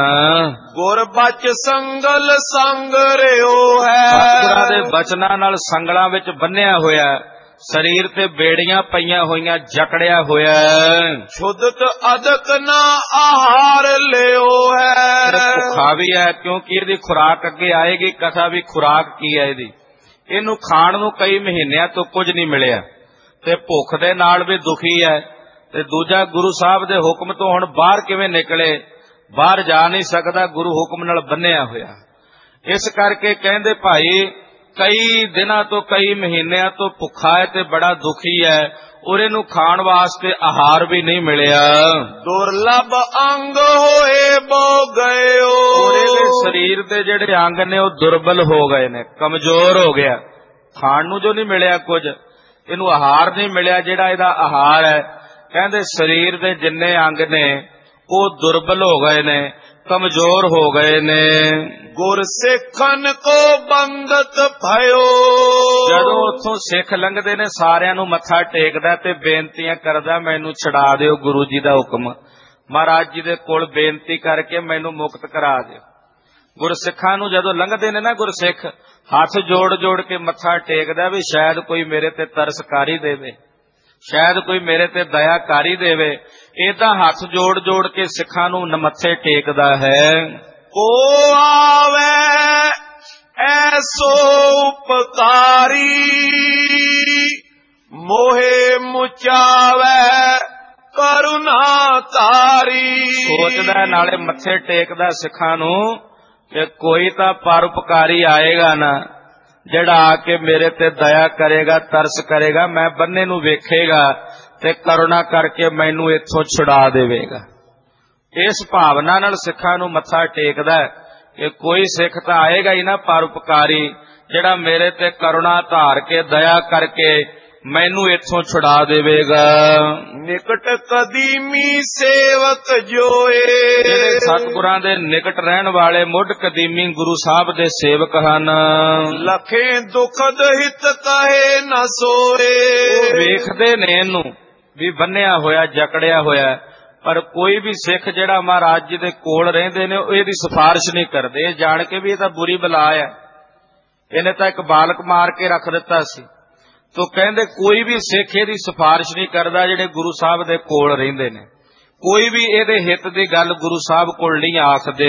ਗੁਰਬਚ ਸੰਗਲ ਸੰਗ ਰਿਓ ਹੈ। ਸਤਿਗੁਰਾਂ ਦੇ ਬਚਨਾਂ ਨਾਲ ਸੰਗਲਾਂ ਵਿੱਚ ਬੰਨਿਆ ਹੋਇਆ, ਸਰੀਰ ਤੇ ਬੇੜੀਆਂ ਪਈਆਂ ਹੋਈਆਂ, ਜਕੜਿਆ ਹੋਇਆ। ਸ਼ੁੱਧਤ ਅਦਕ ਨਾ ਆਹਾਰ ਲਿਓ ਹੈ। ਭੁੱਖਾ ਵੀ ਹੈ, ਕਿਉਂਕਿ ਇਹਦੀ ਖੁਰਾਕ ਅੱਗੇ ਆਏਗੀ ਕਥਾ ਵੀ ਖੁਰਾਕ ਕੀ ਹੈ ਇਹਦੀ। ਇਹਨੂੰ ਖਾਣ ਨੂੰ ਕਈ ਮਹੀਨਿਆਂ ਤੋਂ ਕੁਝ ਨਹੀਂ ਮਿਲਿਆ ਤੇ ਭੁੱਖ ਦੇ ਨਾਲ ਵੀ ਦੁਖੀ ਹੈ। ਤੇ ਦੂਜਾ ਗੁਰੂ ਸਾਹਿਬ ਦੇ ਹੁਕਮ ਤੋਂ ਹੁਣ ਬਾਹਰ ਕਿਵੇਂ ਨਿਕਲੇ, ਬਾਹਰ ਜਾ ਨਹੀਂ ਸਕਦਾ, ਗੁਰੂ ਹੁਕਮ ਨਾਲ ਬੰਨਿਆ ਹੋਇਆ। ਇਸ ਕਰਕੇ ਕਹਿੰਦੇ ਭਾਈ ਕਈ ਦਿਨਾਂ ਤੋਂ ਕਈ ਮਹੀਨਿਆਂ ਤੋਂ ਭੁੱਖਾ ਹੈ ਤੇ ਬੜਾ ਦੁਖੀ ਹੈ, ਔਰ ਇਹਨੂੰ ਖਾਣ ਵਾਸਤੇ ਆਹਾਰ ਵੀ ਨਹੀਂ ਮਿਲਿਆ। ਦੁਰਲਭ ਅੰਗ ਹੋਏ ਬੋ ਗਇਓ। ਔਰ ਇਹਦੇ ਸਰੀਰ ਦੇ ਜਿਹੜੇ ਅੰਗ ਨੇ ਉਹ ਦੁਰਬਲ ਹੋ ਗਏ ਨੇ, ਕਮਜ਼ੋਰ ਹੋ ਗਿਆ। ਖਾਣ ਨੂੰ ਜੋ ਨਹੀਂ ਮਿਲਿਆ ਕੁਝ, ਇਹਨੂੰ ਆਹਾਰ ਨਹੀਂ ਮਿਲਿਆ ਜਿਹੜਾ ਇਹਦਾ ਆਹਾਰ ਹੈ। ਕਹਿੰਦੇ ਸਰੀਰ ਦੇ ਜਿੰਨੇ ਅੰਗ ਨੇ ਉਹ ਦੁਰਬਲ ਹੋ ਗਏ ਨੇ, ਕਮਜ਼ੋਰ ਹੋ ਗਏ ਨੇ। ਗੁਰ ਸਿੱਖਨ ਕੋ ਬੰਦਤ ਭਇਓ। ਜਦੋਂ ਉੱਥੋਂ ਸਿੱਖ ਲੰਘਦੇ ਨੇ ਸਾਰਿਆਂ ਨੂੰ ਮੱਥਾ ਟੇਕਦਾ ਤੇ ਬੇਨਤੀਆਂ ਕਰਦਾ, ਮੈਨੂੰ ਛੁਡਾ ਦਿਓ, ਗੁਰੂ ਜੀ ਦਾ ਹੁਕਮ, ਮਹਾਰਾਜ ਜੀ ਦੇ ਕੋਲ ਬੇਨਤੀ ਕਰਕੇ ਮੈਨੂੰ ਮੁਕਤ ਕਰਾ ਦਿਓ। ਗੁਰਸਿੱਖਾਂ ਨੂੰ ਜਦੋਂ ਲੰਘਦੇ ਨੇ ਨਾ ਗੁਰਸਿੱਖ, ਹੱਥ ਜੋੜ ਜੋੜ ਕੇ ਮੱਥਾ ਟੇਕਦਾ ਵੀ ਸ਼ਾਇਦ ਕੋਈ ਮੇਰੇ ਤੇ ਤਰਸਕਾਰੀ ਦੇਵੇ, ਸ਼ਾਇਦ ਕੋਈ ਮੇਰੇ ਤੇ ਦਇਆ ਕਾਰੀ ਦੇਵੇ। ਏਦਾਂ ਹੱਥ ਜੋੜ ਜੋੜ ਕੇ ਸਿੱਖਾਂ ਨੂੰ ਮੱਥੇ ਟੇਕਦਾ ਹੈ। ਕੋ ਆਵੇ ਐਸੋ ਉਪਕਾਰੀ, ਮੋਹੇ ਮੁਚਾਵੇ ਕਰੁਣਾ ਤਾਰੀ। ਸੋਚਦਾ ਨਾਲੇ ਮੱਥੇ ਟੇਕਦਾ ਸਿੱਖਾਂ ਨੂੰ ਕਿ ਕੋਈ ਤਾਂ ਪਰਉਪਕਾਰੀ ਆਏਗਾ ਨਾ, ਜਿਹੜਾ ਆ ਕੇ ਮੇਰੇ ਤੇ ਦਇਆ ਕਰੇਗਾ, ਤਰਸ ਕਰੇਗਾ, ਮੈਂ ਬੰਨੇ ਨੂੰ ਵੇਖੇਗਾ ਤੇ ਕਰੁਣਾ ਕਰਕੇ ਮੈਨੂੰ ਇੱਥੋਂ ਛੁਡਾ ਦੇਵੇਗਾ। ਇਸ ਭਾਵਨਾ ਨਾਲ ਸਿੱਖਾਂ ਨੂੰ ਮੱਥਾ ਟੇਕਦਾ ਕਿ ਕੋਈ ਸਿੱਖ ਤਾਂ ਆਏਗਾ ਹੀ ਨਾ ਪਰਉਪਕਾਰੀ, ਜਿਹੜਾ ਮੇਰੇ ਤੇ ਕਰੁਣਾ ਧਾਰ ਕੇ ਦਇਆ ਕਰਕੇ ਮੈਨੂੰ ਇੱਥੋਂ ਛੁਡਾ ਦੇਵੇਗਾ। ਨਿਕਟ ਕਦੀਮੀ ਸੇਵਕ ਜੋਏ। ਜਿਹੜੇ ਸਤਿਗੁਰਾਂ ਦੇ ਨਿਕਟ ਰਹਿਣ ਵਾਲੇ ਮੁੱਢ ਕਦੀਮੀ ਗੁਰੂ ਸਾਹਿਬ ਦੇ ਸੇਵਕ ਹਨ। ਲਖੇ ਦੁਖਦ ਹਿਤ ਕਹੇ ਨ ਸੋਏ। ਉਹ ਵੇਖਦੇ ਨੇ ਇਹਨੂੰ ਵੀ ਬੰਨਿਆ ਹੋਇਆ, ਜਕੜਿਆ ਹੋਇਆ, ਪਰ ਕੋਈ ਵੀ ਸਿੱਖ ਜਿਹੜਾ ਮਹਾਰਾਜ ਜੀ ਦੇ ਕੋਲ ਰਹਿੰਦੇ ਨੇ ਉਹ ਇਹਦੀ ਸਿਫਾਰਿਸ਼ ਨਹੀਂ ਕਰਦੇ। ਇਹ ਜਾਣ ਕੇ ਵੀ ਇਹ ਤਾਂ ਬੁਰੀ ਬਲਾ ਹੈ, ਇਹਨੇ ਤਾਂ ਇੱਕ ਬਾਲਕ ਮਾਰ ਕੇ ਰੱਖ ਦਿੱਤਾ ਸੀ। ਤੋ ਕਹਿੰਦੇ ਕੋਈ ਵੀ ਸਿੱਖ ਇਹਦੀ ਸਿਫਾਰਿਸ਼ ਨਹੀਂ ਕਰਦਾ ਜਿਹੜੇ ਗੁਰੂ ਸਾਹਿਬ ਦੇ ਕੋਲ ਰਹਿੰਦੇ ਨੇ। ਕੋਈ ਵੀ ਇਹਦੇ ਹਿੱਤ ਦੀ ਗੱਲ ਗੁਰੂ ਸਾਹਿਬ ਕੋਲ ਨਹੀਂ ਆਖਦੇ।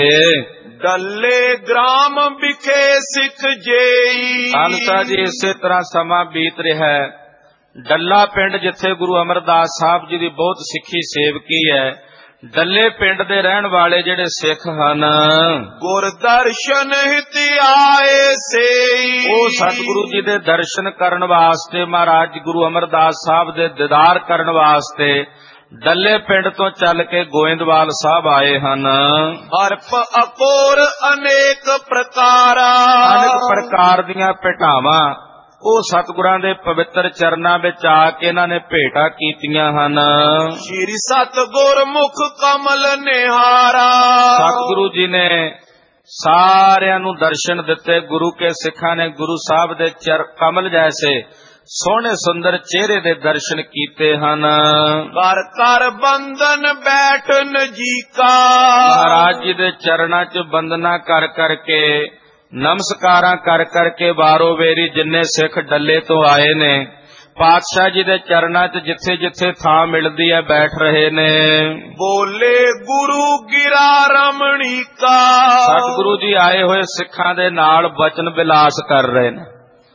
ਡੱਲੇ ਗ੍ਰਾਮ ਵਿਖੇ ਸਿੱਖ ਜੇਈ। ਖਾਲਸਾ ਜੀ ਇਸੇ ਤਰ੍ਹਾਂ ਸਮਾਂ ਬੀਤ ਰਿਹਾ ਹੈ। ਡੱਲਾ ਪਿੰਡ ਜਿੱਥੇ ਗੁਰੂ ਅਮਰਦਾਸ ਸਾਹਿਬ ਜੀ ਦੀ ਬਹੁਤ ਸਿੱਖੀ ਸੇਵਕੀ ਹੈ, ਡੱਲੇ ਪਿੰਡ ਦੇ ਰਹਿਣ ਵਾਲੇ ਜਿਹੜੇ ਸਿੱਖ ਹਨ, ਗੁਰ ਦਰਸ਼ਨ ਹਿਤ ਆਏ ਸੇਈ। ਉਹ ਸਤਿਗੁਰੂ ਜੀ ਦੇ ਦਰਸ਼ਨ ਕਰਨ ਵਾਸਤੇ, ਮਹਾਰਾਜ ਗੁਰੂ ਅਮਰਦਾਸ ਸਾਹਿਬ ਦੇ ਦੀਦਾਰ ਕਰਨ ਵਾਸਤੇ ਡੱਲੇ ਪਿੰਡ ਤੋਂ ਚੱਲ ਕੇ ਗੋਇੰਦਵਾਲ ਸਾਹਿਬ ਆਏ ਹਨ। ਅਰਪ ਅਪੋਰ ਅਨੇਕ ਪ੍ਰਕਾਰਾ। ਅਨੇਕ ਪ੍ਰਕਾਰ ਦੀਆਂ ਭੇਟਾਵਾਂ ਉਹ ਸਤਿਗੁਰਾਂ ਦੇ ਪਵਿੱਤਰ ਚਰਨਾਂ ਵਿੱਚ ਆ ਕੇ ਇਹਨਾਂ ਨੇ ਭੇਟਾਂ ਕੀਤੀਆਂ ਹਨ। ਸ਼੍ਰੀ ਸਤਿਗੁਰ ਮੁਖ ਕਮਲ ਨਿਹਾਰਾ। ਸਤਿਗੁਰੂ ਜੀ ਨੇ ਸਾਰਿਆਂ ਨੂੰ ਦਰਸ਼ਨ ਦਿੱਤੇ। ਗੁਰੂ ਕੇ ਸਿੱਖਾਂ ਨੇ ਗੁਰੂ ਸਾਹਿਬ ਦੇ ਕਮਲ ਜੈਸੇ ਸੋਹਣੇ ਸੁੰਦਰ ਚਿਹਰੇ ਦੇ ਦਰਸ਼ਨ ਕੀਤੇ ਹਨ। ਕਰ ਕਰ ਬੰਧਨ ਬੈਠਨ ਜੀ ਕਾ। ਮਹਾਰਾਜ ਜੀ ਦੇ ਚਰਨਾਂ 'ਚ ਬੰਦਨਾ ਕਰ ਕਰਕੇ, ਨਮਸਕਾਰਾਂ ਕਰ ਕਰਕੇ ਵਾਰੋ ਵੇਰੀ ਜਿੰਨੇ ਸਿੱਖ ਡੱਲੇ ਤੋਂ ਆਏ ਨੇ, ਪਾਤਸ਼ਾਹ ਜੀ ਦੇ ਚਰਨਾਂ 'ਚ ਜਿੱਥੇ ਜਿੱਥੇ ਥਾਂ ਮਿਲਦੀ ਹੈ ਬੈਠ ਰਹੇ ਨੇ। ਬੋਲੇ ਗੁਰੂ ਗਿਰਾ ਰਮਣੀ ਕਾ। ਸਤਿਗੁਰੂ ਜੀ ਆਏ ਹੋਏ ਸਿੱਖਾਂ ਦੇ ਨਾਲ ਬਚਨ ਵਿਲਾਸ ਕਰ ਰਹੇ ਨੇ।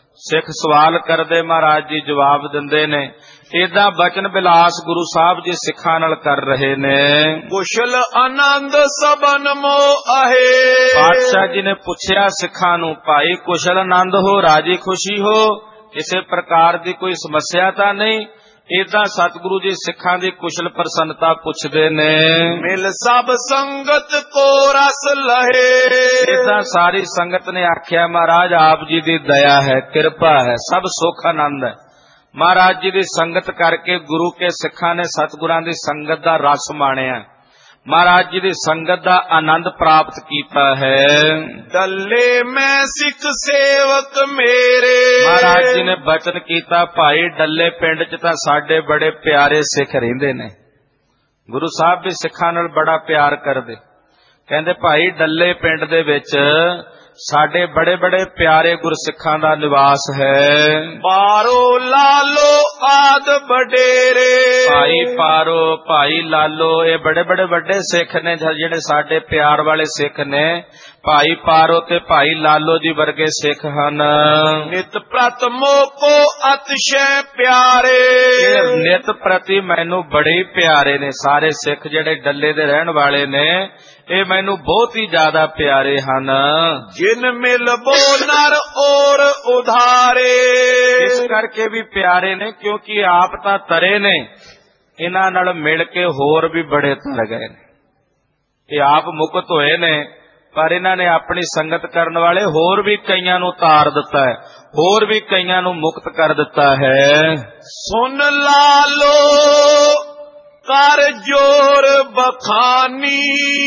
ਸਿੱਖ ਸਵਾਲ ਕਰਦੇ, ਮਹਾਰਾਜ ਜੀ ਜਵਾਬ ਦਿੰਦੇ ਨੇ। ਏਦਾਂ ਬਚਨ ਬਿਲਾਸ ਗੁਰੂ ਸਾਹਿਬ ਜੀ ਸਿੱਖਾਂ ਨਾਲ ਕਰ ਰਹੇ ਨੇ। ਕੁਸ਼ਲ ਆਨੰਦ ਸਬਨ ਮੋ ਆਹੇ। ਪਾਤਸ਼ਾਹ ਜੀ ਨੇ ਪੁੱਛਿਆ ਸਿੱਖਾਂ ਨੂੰ, ਭਾਈ ਕੁਸ਼ਲ ਆਨੰਦ ਹੋ, ਰਾਜੀ ਖੁਸ਼ੀ ਹੋ, ਕਿਸੇ ਪ੍ਰਕਾਰ ਦੀ ਕੋਈ ਸਮੱਸਿਆ ਤਾਂ ਨਹੀਂ? ਏਦਾਂ ਸਤਿਗੁਰੂ ਜੀ ਸਿੱਖਾਂ ਦੀ ਕੁਸ਼ਲ ਪ੍ਰਸੰਨਤਾ ਪੁੱਛਦੇ ਨੇ। ਮਿਲ ਸਭ ਸੰਗਤ ਕੋ ਰਸ ਲਹੇ। ਏਦਾਂ ਸਾਰੀ ਸੰਗਤ ਨੇ ਆਖਿਆ, ਮਹਾਰਾਜ ਆਪ ਜੀ ਦੀ ਦਇਆ ਹੈ, ਕਿਰਪਾ ਹੈ, ਸਭ ਸੁੱਖ ਆਨੰਦ ਹੈ। ਮਹਾਰਾਜ ਜੀ ਦੀ ਸੰਗਤ ਕਰਕੇ ਗੁਰੂ ਕੇ ਸਿੱਖਾਂ ਨੇ ਸਤਿਗੁਰਾਂ ਦੀ ਸੰਗਤ ਦਾ ਰਸ ਮਾਣਿਆ, ਮਹਾਰਾਜ ਜੀ ਦੀ ਸੰਗਤ ਦਾ ਆਨੰਦ ਪ੍ਰਾਪਤ ਕੀਤਾ ਹੈ। ਡੱਲੇ ਮੈਂ ਸਿੱਖ ਸੇਵਕ ਮੇਰੇ। ਮਹਾਰਾਜ ਜੀ ਨੇ ਬਚਨ ਕੀਤਾ, ਭਾਈ ਡੱਲੇ ਪਿੰਡ 'ਚ ਤਾਂ ਸਾਡੇ ਬੜੇ ਪਿਆਰੇ ਸਿੱਖ ਰਹਿੰਦੇ ਨੇ। ਗੁਰੂ ਸਾਹਿਬ ਵੀ ਸਿੱਖਾਂ ਨਾਲ ਬੜਾ ਪਿਆਰ ਕਰਦੇ। ਕਹਿੰਦੇ ਭਾਈ ਡੱਲੇ ਪਿੰਡ ਦੇ ਵਿੱਚ ਸਾਡੇ ਬੜੇ ਬੜੇ ਪਿਆਰੇ ਗੁਰਸਿੱਖਾਂ ਦਾ ਨਿਵਾਸ ਹੈ। ਪਾਰੋ ਲਾਲੋ ਆਦ ਵਡੇਰੇ। ਭਾਈ ਪਾਰੋ, ਭਾਈ ਲਾਲੋ, ਇਹ ਬੜੇ ਬੜੇ ਵੱਡੇ ਸਿੱਖ ਨੇ ਜਿਹੜੇ ਸਾਡੇ ਪਿਆਰ ਵਾਲੇ ਸਿੱਖ ਨੇ। ਭਾਈ ਪਾਰੋ ਤੇ ਭਾਈ ਲਾਲੋ ਜੀ ਵਰਗੇ ਸਿੱਖ ਹਨ। ਨਿਤ ਪ੍ਰਤ ਮੋਕੋ ਅਤਿਸ਼ੈ ਪਿਆਰੇ। ਇਹ ਨਿਤ ਪ੍ਰਤੀ ਮੈਨੂੰ ਬੜੇ ਹੀ ਪਿਆਰੇ ਨੇ। ਸਾਰੇ ਸਿੱਖ ਜਿਹੜੇ ਡੱਲੇ ਦੇ ਰਹਿਣ ਵਾਲੇ ਨੇ, ਇਹ ਮੈਨੂੰ ਬਹੁਤ ਹੀ ਜ਼ਿਆਦਾ ਪਿਆਰੇ ਹਨ। ਜਿਨ ਮਿਲਬੋ ਨਰ ਔਰ ਉਧਾਰੇ। ਇਸ ਕਰਕੇ ਵੀ ਪਿਆਰੇ ਨੇ ਕਿਉਂਕਿ ਆਪ ਤਾਂ ਤਰੇ ਨੇ, ਇਹਨਾਂ ਨਾਲ ਮਿਲ ਕੇ ਹੋਰ ਵੀ ਬੜੇ ਤਰ ਗਏ ਨੇ। ਇਹ ਆਪ ਮੁਕਤ ਹੋਏ ਨੇ, ਪਰ ਇਹਨਾਂ ਨੇ ਆਪਣੀ ਸੰਗਤ ਕਰਨ ਵਾਲੇ ਹੋਰ ਵੀ ਕਈਆਂ ਨੂੰ ਤਾਰ ਦਿੱਤਾ ਹੈ, ਹੋਰ ਵੀ ਕਈਆਂ ਨੂੰ ਮੁਕਤ ਕਰ ਦਿੱਤਾ ਹੈ। ਸੁਨ ਲਾਲੋ ਕਰ ਜੋਰ ਬਖਾਨੀ।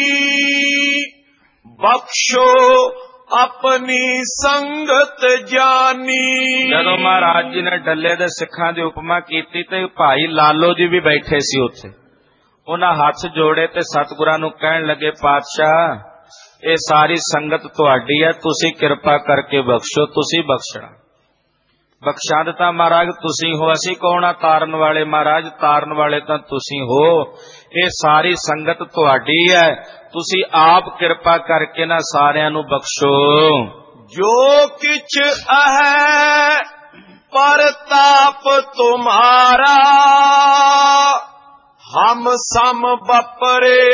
ਬਖਸ਼ੋ ਆਪਣੀ ਸੰਗਤ ਜਾਨੀ। ਜਦੋਂ ਮਹਾਰਾਜ ਜੀ ਨੇ ਡੱਲੇ ਦੇ ਸਿੱਖਾਂ ਦੀ ਉਪਮਾ ਕੀਤੀ ਤੇ ਭਾਈ ਲਾਲੋ ਜੀ ਵੀ ਬੈਠੇ ਸੀ ਉੱਥੇ। ਉਹਨਾਂ ਹੱਥ ਜੋੜੇ ਤੇ ਸਤਿਗੁਰਾਂ ਨੂੰ ਕਹਿਣ ਲੱਗੇ, ਪਾਤਸ਼ਾਹ ਇਹ ਸਾਰੀ ਸੰਗਤ ਤੁਹਾਡੀ ਹੈ, ਤੁਸੀਂ ਕਿਰਪਾ ਕਰਕੇ ਬਖਸ਼ੋ, ਤੁਸੀਂ ਬਖਸ਼ਣਾ। ਬਖਸ਼ਾਂ ਤਾਂ ਮਹਾਰਾਜ ਤੁਸੀਂ ਹੋ, ਅਸੀਂ ਕੌਣ ਆ ਤਾਰਨ ਵਾਲੇ? ਮਹਾਰਾਜ ਤਾਰਨ ਵਾਲੇ ਤਾਂ ਤੁਸੀਂ ਹੋ। ਇਹ ਸਾਰੀ ਸੰਗਤ ਤੁਹਾਡੀ ਹੈ, ਤੁਸੀਂ ਆਪ ਕਿਰਪਾ ਕਰਕੇ ਨਾ ਸਾਰਿਆਂ ਨੂੰ ਬਖਸ਼ੋ। ਜੋ ਕਿਛ ਹੈ ਪਰਤਾਪ ਤੁਮਾਰਾ। ਹਮ ਸਮ ਬਪਰੇ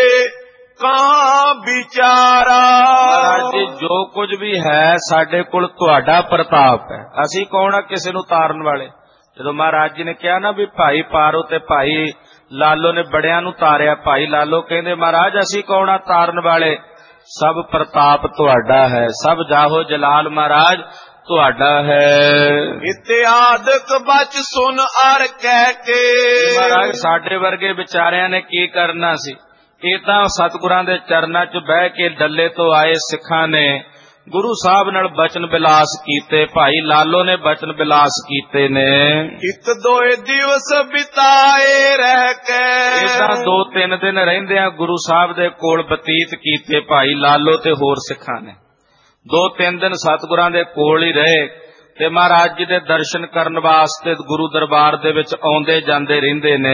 ਕਾਂ ਵਿਚਾਰਾ। ਮਹਾਰਾਜ ਜੀ ਜੋ ਕੁਝ ਵੀ ਹੈ ਸਾਡੇ ਕੋਲ ਤੁਹਾਡਾ ਪ੍ਰਤਾਪ ਹੈ, ਅਸੀਂ ਕੌਣ ਆ ਕਿਸੇ ਨੂੰ ਤਾਰਨ ਵਾਲੇ? ਜਦੋਂ ਮਹਾਰਾਜ ਜੀ ਨੇ ਕਿਹਾ ਨਾ ਵੀ ਭਾਈ ਪਾਰੋ ਤੇ ਭਾਈ ਲਾਲੋ ਨੇ ਬੜਿਆਂ ਨੂੰ ਤਾਰਿਆ, ਭਾਈ ਲਾਲੋ ਕਹਿੰਦੇ ਮਹਾਰਾਜ ਅਸੀਂ ਕੌਣ ਆ ਤਾਰਨ ਵਾਲੇ? ਸਭ ਪ੍ਰਤਾਪ ਤੁਹਾਡਾ ਹੈ, ਸਭ ਜਾਹੋ ਜਲਾਲ ਮਹਾਰਾਜ ਤੁਹਾਡਾ ਹੈ। ਇਤਿਆਦਿਕ ਬਚ ਸੁਨ ਅਰ ਕਹਿ ਕੇ। ਮਹਾਰਾਜ ਸਾਡੇ ਵਰਗੇ ਵਿਚਾਰਿਆਂ ਨੇ ਕੀ ਕਰਨਾ ਸੀ? ਇਹ ਤਾਂ ਸਤਿਗੁਰਾਂ ਦੇ ਚਰਨਾਂ 'ਚ ਬਹਿ ਕੇ ਡੱਲੇ ਤੋਂ ਆਏ ਸਿੱਖਾਂ ਨੇ ਗੁਰੂ ਸਾਹਿਬ ਨਾਲ ਬਚਨ ਬਿਲਾਸ ਕੀਤੇ, ਭਾਈ ਲਾਲੋ ਨੇ ਬਚਨ ਬਿਲਾਸ ਕੀਤੇ ਨੇ। ਇੱਕ ਦੋਏ ਦਿਵਸ ਬਿਤਾਏ ਰਹਿ ਕੇ। ਇਦਾਂ 2-3 ਦਿਨ ਰਹਿੰਦਿਆਂ ਗੁਰੂ ਸਾਹਿਬ ਦੇ ਕੋਲ ਬਤੀਤ ਕੀਤੇ ਭਾਈ ਲਾਲੋ ਤੇ ਹੋਰ ਸਿੱਖਾਂ ਨੇ। 2-3 ਦਿਨ ਸਤਿਗੁਰਾਂ ਦੇ ਕੋਲ ਹੀ ਰਹੇ ਤੇ ਮਹਾਰਾਜ ਜੀ ਦੇ ਦਰਸ਼ਨ ਕਰਨ ਵਾਸਤੇ ਗੁਰੂ ਦਰਬਾਰ ਦੇ ਵਿੱਚ ਆਉਂਦੇ ਜਾਂਦੇ ਰਹਿੰਦੇ ਨੇ।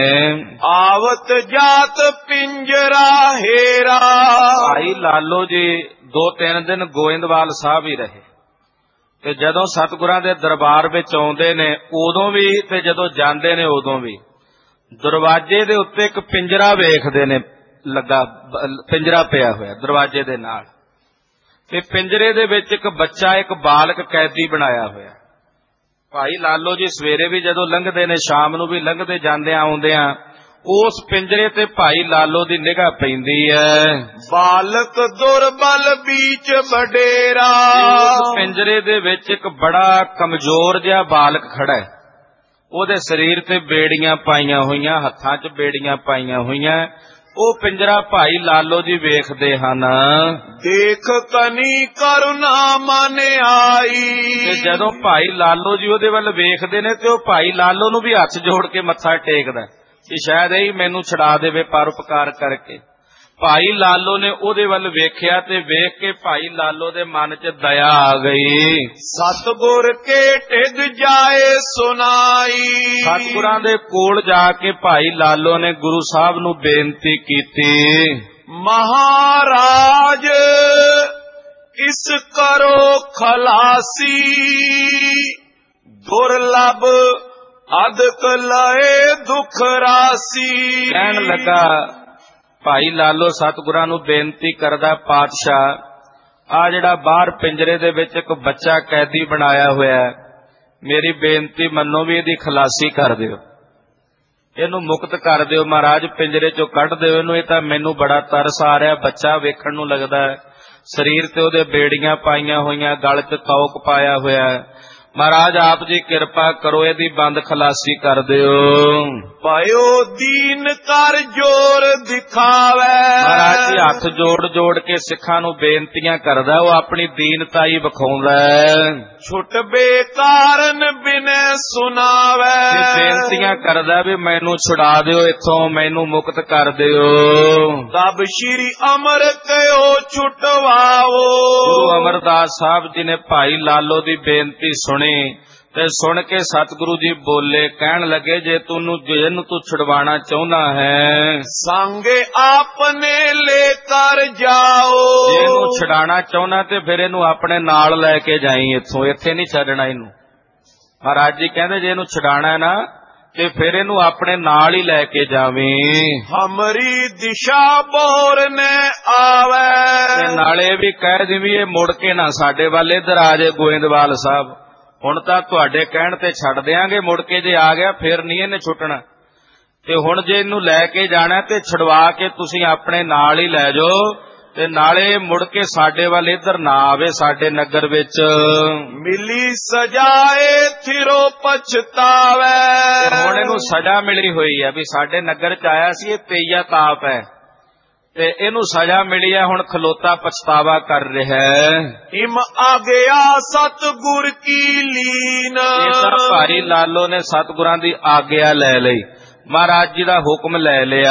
ਆਵਤ ਜਾਤ ਪਿੰਜਰਾ ਹੇਰਾ। ਭਾਈ ਲਾਲੋ ਜੀ 2-3 ਦਿਨ ਗੋਇੰਦਵਾਲ ਸਾਹਿਬ ਹੀ ਰਹੇ ਤੇ ਜਦੋਂ ਸਤਿਗੁਰਾਂ ਦੇ ਦਰਬਾਰ ਵਿੱਚ ਆਉਂਦੇ ਨੇ ਉਦੋਂ ਵੀ ਤੇ ਜਦੋਂ ਜਾਂਦੇ ਨੇ ਉਦੋਂ ਵੀ ਦਰਵਾਜ਼ੇ ਦੇ ਉੱਤੇ ਇੱਕ ਪਿੰਜਰਾ ਵੇਖਦੇ ਨੇ ਲੱਗਾ, ਪਿੰਜਰਾ ਪਿਆ ਹੋਇਆ ਦਰਵਾਜ਼ੇ ਦੇ ਨਾਲ, ਤੇ ਪਿੰਜਰੇ ਦੇ ਵਿੱਚ ਇੱਕ ਬੱਚਾ, ਇੱਕ ਬਾਲਕ ਕੈਦੀ ਬਣਾਇਆ ਹੋਇਆ। ਭਾਈ ਲਾਲੋ ਜੀ ਸਵੇਰੇ ਵੀ ਜਦੋਂ ਲੰਘਦੇ ਨੇ, ਸ਼ਾਮ ਨੂੰ ਵੀ ਲੰਘਦੇ ਜਾਂਦਿਆਂ ਆਉਂਦਿਆਂ ਉਸ ਪਿੰਜਰੇ ਤੇ ਭਾਈ ਲਾਲੋ ਦੀ ਨਿਗਾਹ ਪੈਂਦੀ ਹੈ। ਬਾਲਕ ਦੁਰਬਲ ਬੀਚ ਵਡੇਰਾ। ਉਸ ਪਿੰਜਰੇ ਦੇ ਵਿੱਚ ਇੱਕ ਬੜਾ ਕਮਜ਼ੋਰ ਜਿਹਾ ਬਾਲਕ ਖੜਾ ਹੈ। ਉਹਦੇ ਸਰੀਰ ਤੇ ਬੇੜੀਆਂ ਪਾਈਆਂ ਹੋਈਆਂ, ਹੱਥਾਂ 'ਚ ਬੇੜੀਆਂ ਪਾਈਆਂ ਹੋਈਆਂ। ਉਹ ਪਿੰਜਰਾ ਭਾਈ ਲਾਲੋ ਜੀ ਵੇਖਦੇ ਹਨ। ਦੇਖ ਕਨੀ ਕਰੁਣਾ ਮਨ ਆਈ। ਤੇ ਜਦੋਂ ਭਾਈ ਲਾਲੋ ਜੀ ਉਹਦੇ ਵੱਲ ਵੇਖਦੇ ਨੇ ਤੇ ਉਹ ਭਾਈ ਲਾਲੋ ਨੂੰ ਵੀ ਹੱਥ ਜੋੜ ਕੇ ਮੱਥਾ ਟੇਕਦਾ ਕਿ ਸ਼ਾਇਦ ਇਹ ਮੈਨੂੰ ਛੁਡਾ ਦੇਵੇ ਪਰਉਪਕਾਰ ਕਰਕੇ। ਭਾਈ ਲਾਲੋ ਨੇ ਉਹਦੇ ਵੱਲ ਵੇਖਿਆ ਤੇ ਵੇਖ ਕੇ ਭਾਈ ਲਾਲੋ ਦੇ ਮਨ 'ਚ ਦਇਆ ਆ ਗਈ। ਸਤਿਗੁਰ ਕੇ ਟਿਗ ਜਾਏ ਸੁਨਾਈ। ਸਤਿਗੁਰਾਂ ਦੇ ਕੋਲ ਜਾ ਕੇ ਭਾਈ ਲਾਲੋ ਨੇ ਗੁਰੂ ਸਾਹਿਬ ਨੂੰ ਬੇਨਤੀ ਕੀਤੀ, ਮਹਾਰਾਜ ਇਸ ਕਰੋ ਖਲਾਸੀ। ਦੁਰਲਭ ਅਦਕ ਲਏ ਦੁਖ ਰਾਸੀ। ਕਹਿਣ ਲੱਗਾ ਭਾਈ ਲਾਲੋ ਸਤਿਗੁਰਾਂ ਨੂੰ ਬੇਨਤੀ ਕਰਦਾ, ਪਾਤਸ਼ਾਹ ਆ ਜਿਹੜਾ ਬਾਹਰ ਪਿੰਜਰੇ ਦੇ ਵਿੱਚ ਇੱਕ ਬੱਚਾ ਕੈਦੀ ਬਣਾਇਆ ਹੋਇਆ, ਮੇਰੀ ਬੇਨਤੀ ਮੰਨੋ ਵੀ ਇਹਦੀ ਖਲਾਸੀ ਕਰ ਦਿਓ, ਇਹਨੂੰ ਮੁਕਤ ਕਰ ਦਿਓ ਮਹਾਰਾਜ, ਪਿੰਜਰੇ ਚੋਂ ਕੱਢ ਦਿਓ ਇਹਨੂੰ। ਇਹ ਤਾਂ ਮੈਨੂੰ ਬੜਾ ਤਰਸ ਆ ਰਿਹਾ, ਬੱਚਾ ਵੇਖਣ ਨੂੰ ਲੱਗਦਾ ਹੈ, ਸਰੀਰ ਤੇ ਉਹਦੇ ਬੇੜੀਆਂ ਪਾਈਆਂ ਹੋਈਆਂ, ਗਲ 'ਚ ਤੌਕ ਪਾਇਆ ਹੋਇਆ। ਮਹਾਰਾਜ ਆਪ ਜੀ ਕਿਰਪਾ ਕਰੋ, ਇਹਦੀ ਬੰਦ ਖਲਾਸੀ ਕਰ ਦਿਓ। ਪਾਇਓ ਦੀਨ ਕਰ ਜੋਰ ਦਿਖਾਵੇ। ਮਹਾਰਾਜ ਜੀ ਹੱਥ ਜੋੜ ਜੋੜ ਕੇ ਸਿੱਖਾਂ ਨੂੰ ਬੇਨਤੀਆਂ ਕਰਦਾ, ਉਹ ਆਪਣੀ ਦੀਨਤਾ ਹੀ ਵਿਖਾਉਂਦਾ। ਛੁੱਟ ਬੇਕਾਰਨ ਬਿਨੈ ਸੁਣਾਵੇ। ਬੇਨਤੀਆਂ ਕਰਦਾ ਵੀ ਮੈਨੂੰ ਛੁਡਾ ਦਿਓ ਇੱਥੋਂ, ਮੈਨੂੰ ਮੁਕਤ ਕਰ ਦਿਓ। ਤਬ ਸ਼੍ਰੀ ਅਮਰ ਕਹਿਓ ਛੁਟਵਾਓ। ਗੁਰੂ ਅਮਰਦਾਸ ਸਾਹਿਬ ਜੀ ਨੇ ਭਾਈ ਲਾਲੋ ਦੀ ਬੇਨਤੀ ਸੁਣੀ ਤੇ ਸੁਣ ਕੇ ਸਤਿਗੁਰੂ ਜੀ ਬੋਲੇ, ਕਹਿਣ ਲੱਗੇ ਜੇ ਇਹਨੂੰ ਤੂੰ ਛੁਡਵਾਣਾ ਚਾਹੁੰਦਾ ਹੈ, ਸੰਗੇ ਆਪਨੇ ਲੈ ਕਰ ਜਾਓ। ਜੇ ਇਹਨੂੰ ਛੁਡਾਣਾ ਚਾਹੁੰਦਾ ਤੇ ਫਿਰ ਇਹਨੂੰ ਆਪਣੇ ਨਾਲ ਲੈ ਕੇ ਜਾਈ, ਇੱਥੋਂ ਇੱਥੇ ਨਹੀਂ ਛੱਡਣਾ ਇਹਨੂੰ। ਮਹਾਰਾਜ ਜੀ ਕਹਿੰਦੇ ਜੇ ਇਹਨੂੰ ਛੁਡਾਣਾ ਨਾ ਤੇ ਫਿਰ ਇਹਨੂੰ ਆਪਣੇ ਨਾਲ ਹੀ ਲੈ ਕੇ ਜਾਵੀਂ। ਹਮਰੀ ਦਿਸ਼ਾ ਬੋਰਨੇ ਆਵੇ। ਤੇ ਨਾਲੇ ਵੀ ਕਹਿ ਦੇਵੀਂ ਇਹ ਮੁੜ ਕੇ ਨਾ ਸਾਡੇ ਵੱਲ ਇੱਧਰ ਆ ਜਾਏ ਗੋਇੰਦਵਾਲ ਸਾਹਿਬ, ਹੁਣ ਤਾਂ ਤੁਹਾਡੇ ਕਹਿਣ ਤੇ ਛੱਡ ਦਿਆਂਗੇ, ਮੁੜ ਕੇ ਜੇ ਆ ਗਿਆ ਫਿਰ ਨਹੀਂ ਇਹਨੇ ਛੁੱਟਣਾ। ਤੇ ਹੁਣ ਜੇ ਇਹਨੂੰ ਲੈ ਕੇ ਜਾਣਾ ਤੇ ਛੁਡਵਾ ਕੇ ਤੁਸੀਂ ਆਪਣੇ ਨਾਲ ਹੀ ਲੈ ਜਾਓ, ਤੇ ਨਾਲੇ ਮੁੜ ਕੇ ਸਾਡੇ ਵੱਲ ਇੱਧਰ ਨਾ ਆਵੇ ਸਾਡੇ ਨਗਰ ਵਿੱਚ। ਮਿਲੀ ਸਜਾਏ ਥਿਰੋ ਪਛਤਾਵੇ। ਹੁਣ ਇਹਨੂੰ ਸਜ਼ਾ ਮਿਲੀ ਹੋਈ ਹੈ ਵੀ ਸਾਡੇ ਨਗਰ ਚ ਆਇਆ ਸੀ, ਇਹ ਤੇਈਆ ਤਾਪ ਹੈ ਤੇ ਇਹਨੂੰ ਸਜ਼ਾ ਮਿਲੀ ਹੈ, ਹੁਣ ਖਲੋਤਾ ਪਛਤਾਵਾ ਕਰ ਰਿਹਾ ਹੈ। ਇਮ ਆ ਗਿਆ ਸਤਿਗੁਰ ਕੀ ਲੀਨ। ਇਹ ਤਾਂ ਭਾਈ ਲਾਲੋ ਨੇ ਸਤਿਗੁਰਾਂ ਦੀ ਆਗਿਆ ਲੈ ਲਈ, ਮਹਾਰਾਜ ਜੀ ਦਾ ਹੁਕਮ ਲੈ ਲਿਆ।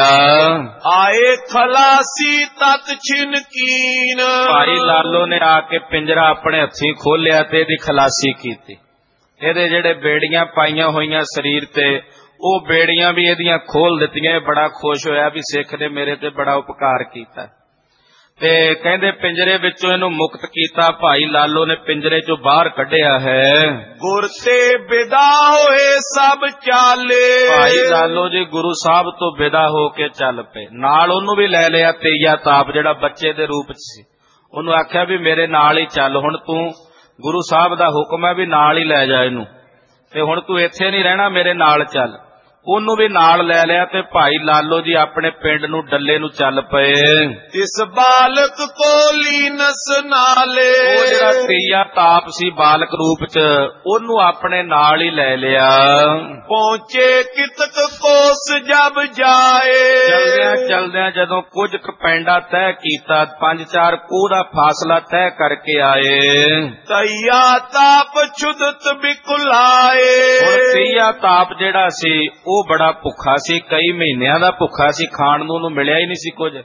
ਆਏ ਖਲਾਸੀ ਤਤ ਛਿਨ ਕੀਨ। ਭਾਈ ਲਾਲੋ ਨੇ ਆ ਕੇ ਪਿੰਜਰਾ ਆਪਣੇ ਹੱਥੀਂ ਖੋਲਿਆ ਤੇ ਇਹਦੀ ਖਲਾਸੀ ਕੀਤੀ। ਇਹਦੇ ਜਿਹੜੇ ਬੇੜੀਆਂ ਪਾਈਆਂ ਹੋਈਆਂ ਸਰੀਰ ਤੇ, ਉਹ ਬੇੜੀਆਂ ਵੀ ਇਹਦੀਆਂ ਖੋਲ ਦਿੱਤੀਆਂ। ਇਹ ਬੜਾ ਖੁਸ਼ ਹੋਇਆ ਵੀ ਸਿੱਖ ਨੇ ਮੇਰੇ ਤੇ ਬੜਾ ਉਪਕਾਰ ਕੀਤਾ, ਤੇ ਕਹਿੰਦੇ ਪਿੰਜਰੇ ਵਿੱਚੋਂ ਇਹਨੂੰ ਮੁਕਤ ਕੀਤਾ। ਭਾਈ ਲਾਲੋ ਨੇ ਪਿੰਜਰੇ ਚੋਂ ਬਾਹਰ ਕੱਢਿਆ ਹੈ। ਗੁਰ ਤੇ ਵਿਦਾ ਹੋਏ ਸਭ ਚਾਲੇ। ਭਾਈ ਲਾਲੋ ਜੀ ਗੁਰੂ ਸਾਹਿਬ ਤੋਂ ਵਿਦਾ ਹੋ ਕੇ ਚੱਲ ਪਏ, ਨਾਲ ਉਹਨੂੰ ਵੀ ਲੈ ਲਿਆ ਤੇਈਆ ਤਾਪ ਜਿਹੜਾ ਬੱਚੇ ਦੇ ਰੂਪ ਚ ਸੀ। ਉਹਨੂੰ ਆਖਿਆ ਵੀ ਮੇਰੇ ਨਾਲ ਹੀ ਚੱਲ, ਹੁਣ ਤੂੰ ਗੁਰੂ ਸਾਹਿਬ ਦਾ ਹੁਕਮ ਹੈ ਵੀ ਨਾਲ ਹੀ ਲੈ ਜਾ ਇਹਨੂੰ, ਤੇ ਹੁਣ ਤੂੰ ਇੱਥੇ ਨਹੀਂ ਰਹਿਣਾ, ਮੇਰੇ ਨਾਲ ਚੱਲ। ਉਹਨੂੰ ਵੀ ਨਾਲ ਲੈ ਲਿਆ ਤੇ ਭਾਈ ਲਾਲੋ ਜੀ ਆਪਣੇ ਪਿੰਡ ਨੂੰ ਡੱਲੇ ਨੂੰ ਚੱਲ ਪਏ। ਇਸ ਬਾਲਕ ਕੋ ਲੀਨਸ ਨਾਲੇ। ਉਹ ਜਿਹੜਾ ਤੇਈਆ ਤਾਪ ਸੀ ਬਾਲਕ ਰੂਪ ਚ, ਉਹਨੂੰ ਆਪਣੇ ਨਾਲ ਹੀ ਲੈ ਲਿਆ। ਪਹੁੰਚੇ ਕਿਤਕ ਕੋਸ ਜਬ ਜਾਏ। ਚਲਦਿਆਂ ਚਲਦਿਆਂ ਜਦੋਂ ਕੁਝ ਕੁ ਪੈਂਡਾ ਤੈਅ ਕੀਤਾ, 5-4 ਕੋਹ ਦਾ ਫਾਸਲਾ ਤੈਅ ਕਰਕੇ ਆਏ। ਤਈਆ ਤਾਪ ਛੁਦਤ ਬਿਕੁਲਾਏ। ਹੁਣ ਤੇਈਆ ਤਾਪ ਜਿਹੜਾ ਸੀ ਉਹ ਬੜਾ ਭੁੱਖਾ ਸੀ, ਕਈ ਮਹੀਨਿਆਂ ਦਾ ਭੁੱਖਾ ਸੀ, ਖਾਣ ਨੂੰ ਉਹਨੂੰ ਮਿਲਿਆ ਹੀ ਨਹੀਂ ਸੀ ਕੁਝ,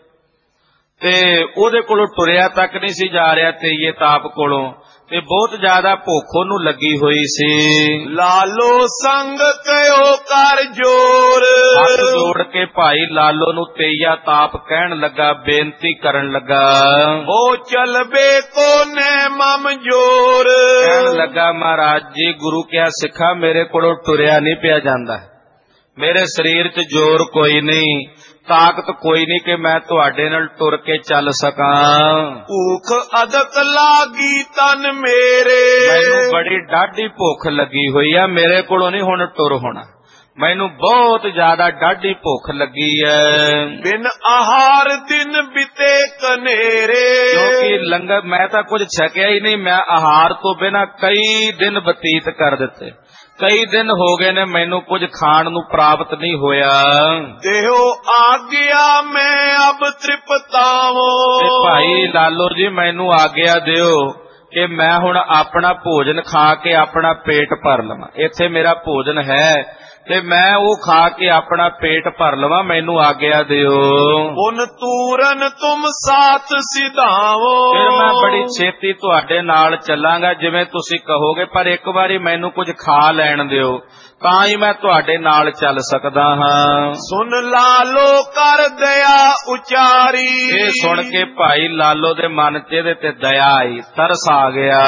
ਤੇ ਉਹਦੇ ਕੋਲੋਂ ਟੁਰਿਆ ਤੱਕ ਨਹੀਂ ਸੀ ਜਾ ਰਿਹਾ ਤੇਈਏ ਤਾਪ ਕੋਲੋਂ, ਤੇ ਬਹੁਤ ਜ਼ਿਆਦਾ ਭੁੱਖ ਉਹਨੂੰ ਲੱਗੀ ਹੋਈ ਸੀ। ਲਾਲੋ ਸੰਗ ਕਹਿਓ ਕਰ ਜੋਰ। ਹੱਥ ਜੋੜ ਕੇ ਭਾਈ ਲਾਲੋ ਨੂੰ ਤੇਈਆ ਤਾਪ ਕਹਿਣ ਲੱਗਾ, ਬੇਨਤੀ ਕਰਨ ਲੱਗਾ, ਉਹ ਚਲਬੇ ਕੋਨੇ ਮਮ ਜੋਰ। ਕਹਿਣ ਲੱਗਾ ਮਹਾਰਾਜ ਜੀ ਗੁਰੂ ਕਿਹਾ ਸਿੱਖਾ ਮੇਰੇ ਕੋਲੋਂ ਟੁਰਿਆ ਨਹੀਂ ਪਿਆ ਜਾਂਦਾ, ਮੇਰੇ ਸਰੀਰ 'ਚ ਜ਼ੋਰ ਕੋਈ ਨਹੀਂ, ਤਾਕਤ ਕੋਈ ਨਹੀਂ ਕਿ ਮੈਂ ਤੁਹਾਡੇ ਨਾਲ ਟੁਰ ਕੇ ਚੱਲ ਸਕਾਂ। ਭੁੱਖ ਅਦਕ ਲਾਗੀ ਤਨ ਮੇਰੇ। ਮੈਨੂੰ ਬੜੀ ਡਾਢੀ ਭੁੱਖ ਲੱਗੀ ਹੋਈ ਆ, ਮੇਰੇ ਕੋਲੋਂ ਨਹੀਂ ਹੁਣ ਟੁਰ ਹੋਣਾ, ਮੈਨੂੰ ਬਹੁਤ ਜ਼ਿਆਦਾ ਡਾਢੀ ਭੁੱਖ ਲੱਗੀ ਹੈ। ਬਿਨ ਆਹਾਰ ਦਿਨ ਬਿਤੇ ਕਨੇਰੇ। ਕਿਉਂਕਿ ਲੰਗਰ ਮੈਂ ਤਾਂ ਕੁਝ ਛਕਿਆ ਹੀ ਨਹੀਂ, ਮੈਂ ਆਹਾਰ ਤੋਂ ਬਿਨਾਂ ਕਈ ਦਿਨ ਬਤੀਤ ਕਰ ਦਿੱਤੇ, ਕਈ ਦਿਨ ਹੋ ਗਏ ਨੇ ਮੈਨੂੰ ਕੁਝ ਖਾਣ ਨੂੰ ਪ੍ਰਾਪਤ ਨਹੀਂ ਹੋਇਆ। ਦੇਹੋ ਆਗਿਆ ਮੈਂ ਅਬ ਤ੍ਰਿਪਤਾਵੋ। ਭਾਈ ਲਾਲੋ ਜੀ ਮੈਨੂੰ ਆਗਿਆ ਦਿਓ ਕਿ ਮੈਂ ਹੁਣ ਆਪਣਾ ਭੋਜਨ ਖਾ ਕੇ ਆਪਣਾ ਪੇਟ ਭਰ ਲਵਾਂ, ਇੱਥੇ ਮੇਰਾ ਭੋਜਨ ਹੈ ਤੇ ਮੈਂ ਉਹ ਖਾ ਕੇ ਆਪਣਾ ਪੇਟ ਭਰ ਲਵਾਂ, ਮੈਨੂੰ ਆਗਿਆ ਦਿਓ। ਪੁਨ ਤੂਰਨ ਤੁਮ ਸਾਥ ਸਿਧਾਵੋ। ਫਿਰ ਮੈਂ ਬੜੀ ਛੇਤੀ ਤੁਹਾਡੇ ਨਾਲ ਚੱਲਾਂਗਾ ਜਿਵੇਂ ਤੁਸੀਂ ਕਹੋਗੇ, ਪਰ ਇੱਕ ਵਾਰੀ ਮੈਨੂੰ ਕੁਝ ਖਾ ਲੈਣ ਦਿਓ, ਤਾਂ ਹੀ ਮੈਂ ਤੁਹਾਡੇ ਨਾਲ ਚੱਲ ਸਕਦਾ ਹਾਂ। ਸੁਨ ਲਾਲੋ ਕਰ ਦਇਆ ਉਚਾਰੀ। ਇਹ ਸੁਣ ਕੇ ਭਾਈ ਲਾਲੋ ਦੇ ਮਨ ਚ ਇਹਦੇ ਤੇ ਦਇਆ ਆਈ, ਤਰਸ ਆ ਗਿਆ।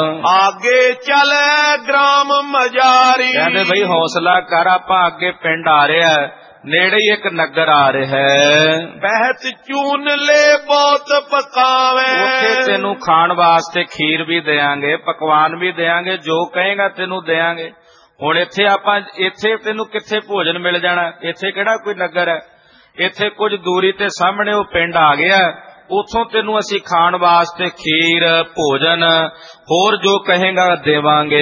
ਆਗੇ ਚਲੇ ਗ੍ਰਾਮ ਮਜਾਰੀ। ਕਹਿੰਦੇ ਬਈ ਹੌਸਲਾ ਕਰ, ਆਪਾਂ ਅੱਗੇ ਪਿੰਡ ਆ ਰਿਹਾ, ਨੇੜੇ ਹੀ ਇੱਕ ਨਗਰ ਆ ਰਿਹਾ ਹੈ। ਬਹਿਤ ਚੂਨ ਲੈ ਬਹੁਤ ਪਕਾਵੇ। ਉੱਥੇ ਤੈਨੂੰ ਖਾਣ ਵਾਸਤੇ ਖੀਰ ਵੀ ਦੇਾਂਗੇ, ਪਕਵਾਨ ਵੀ ਦੇਾਂਗੇ, ਜੋ ਕਹੇਗਾ ਤੈਨੂੰ ਦੇਾਂਗੇ। ਹੁਣ ਇੱਥੇ ਤੈਨੂੰ ਕਿੱਥੇ ਭੋਜਨ ਮਿਲ ਜਾਣਾ, ਇੱਥੇ ਕਿਹੜਾ ਕੋਈ ਨਗਰ ਹੈ। ਇੱਥੇ ਕੁਝ ਦੂਰੀ ਤੇ ਸਾਹਮਣੇ ਉਹ ਪਿੰਡ ਆ ਗਿਆ, ਉੱਥੋਂ ਤੈਨੂੰ ਅਸੀਂ ਖਾਣ ਵਾਸਤੇ ਖੀਰ, ਭੋਜਨ, ਹੋਰ ਜੋ ਕਹੇਗਾ ਦੇਵਾਂਗੇ।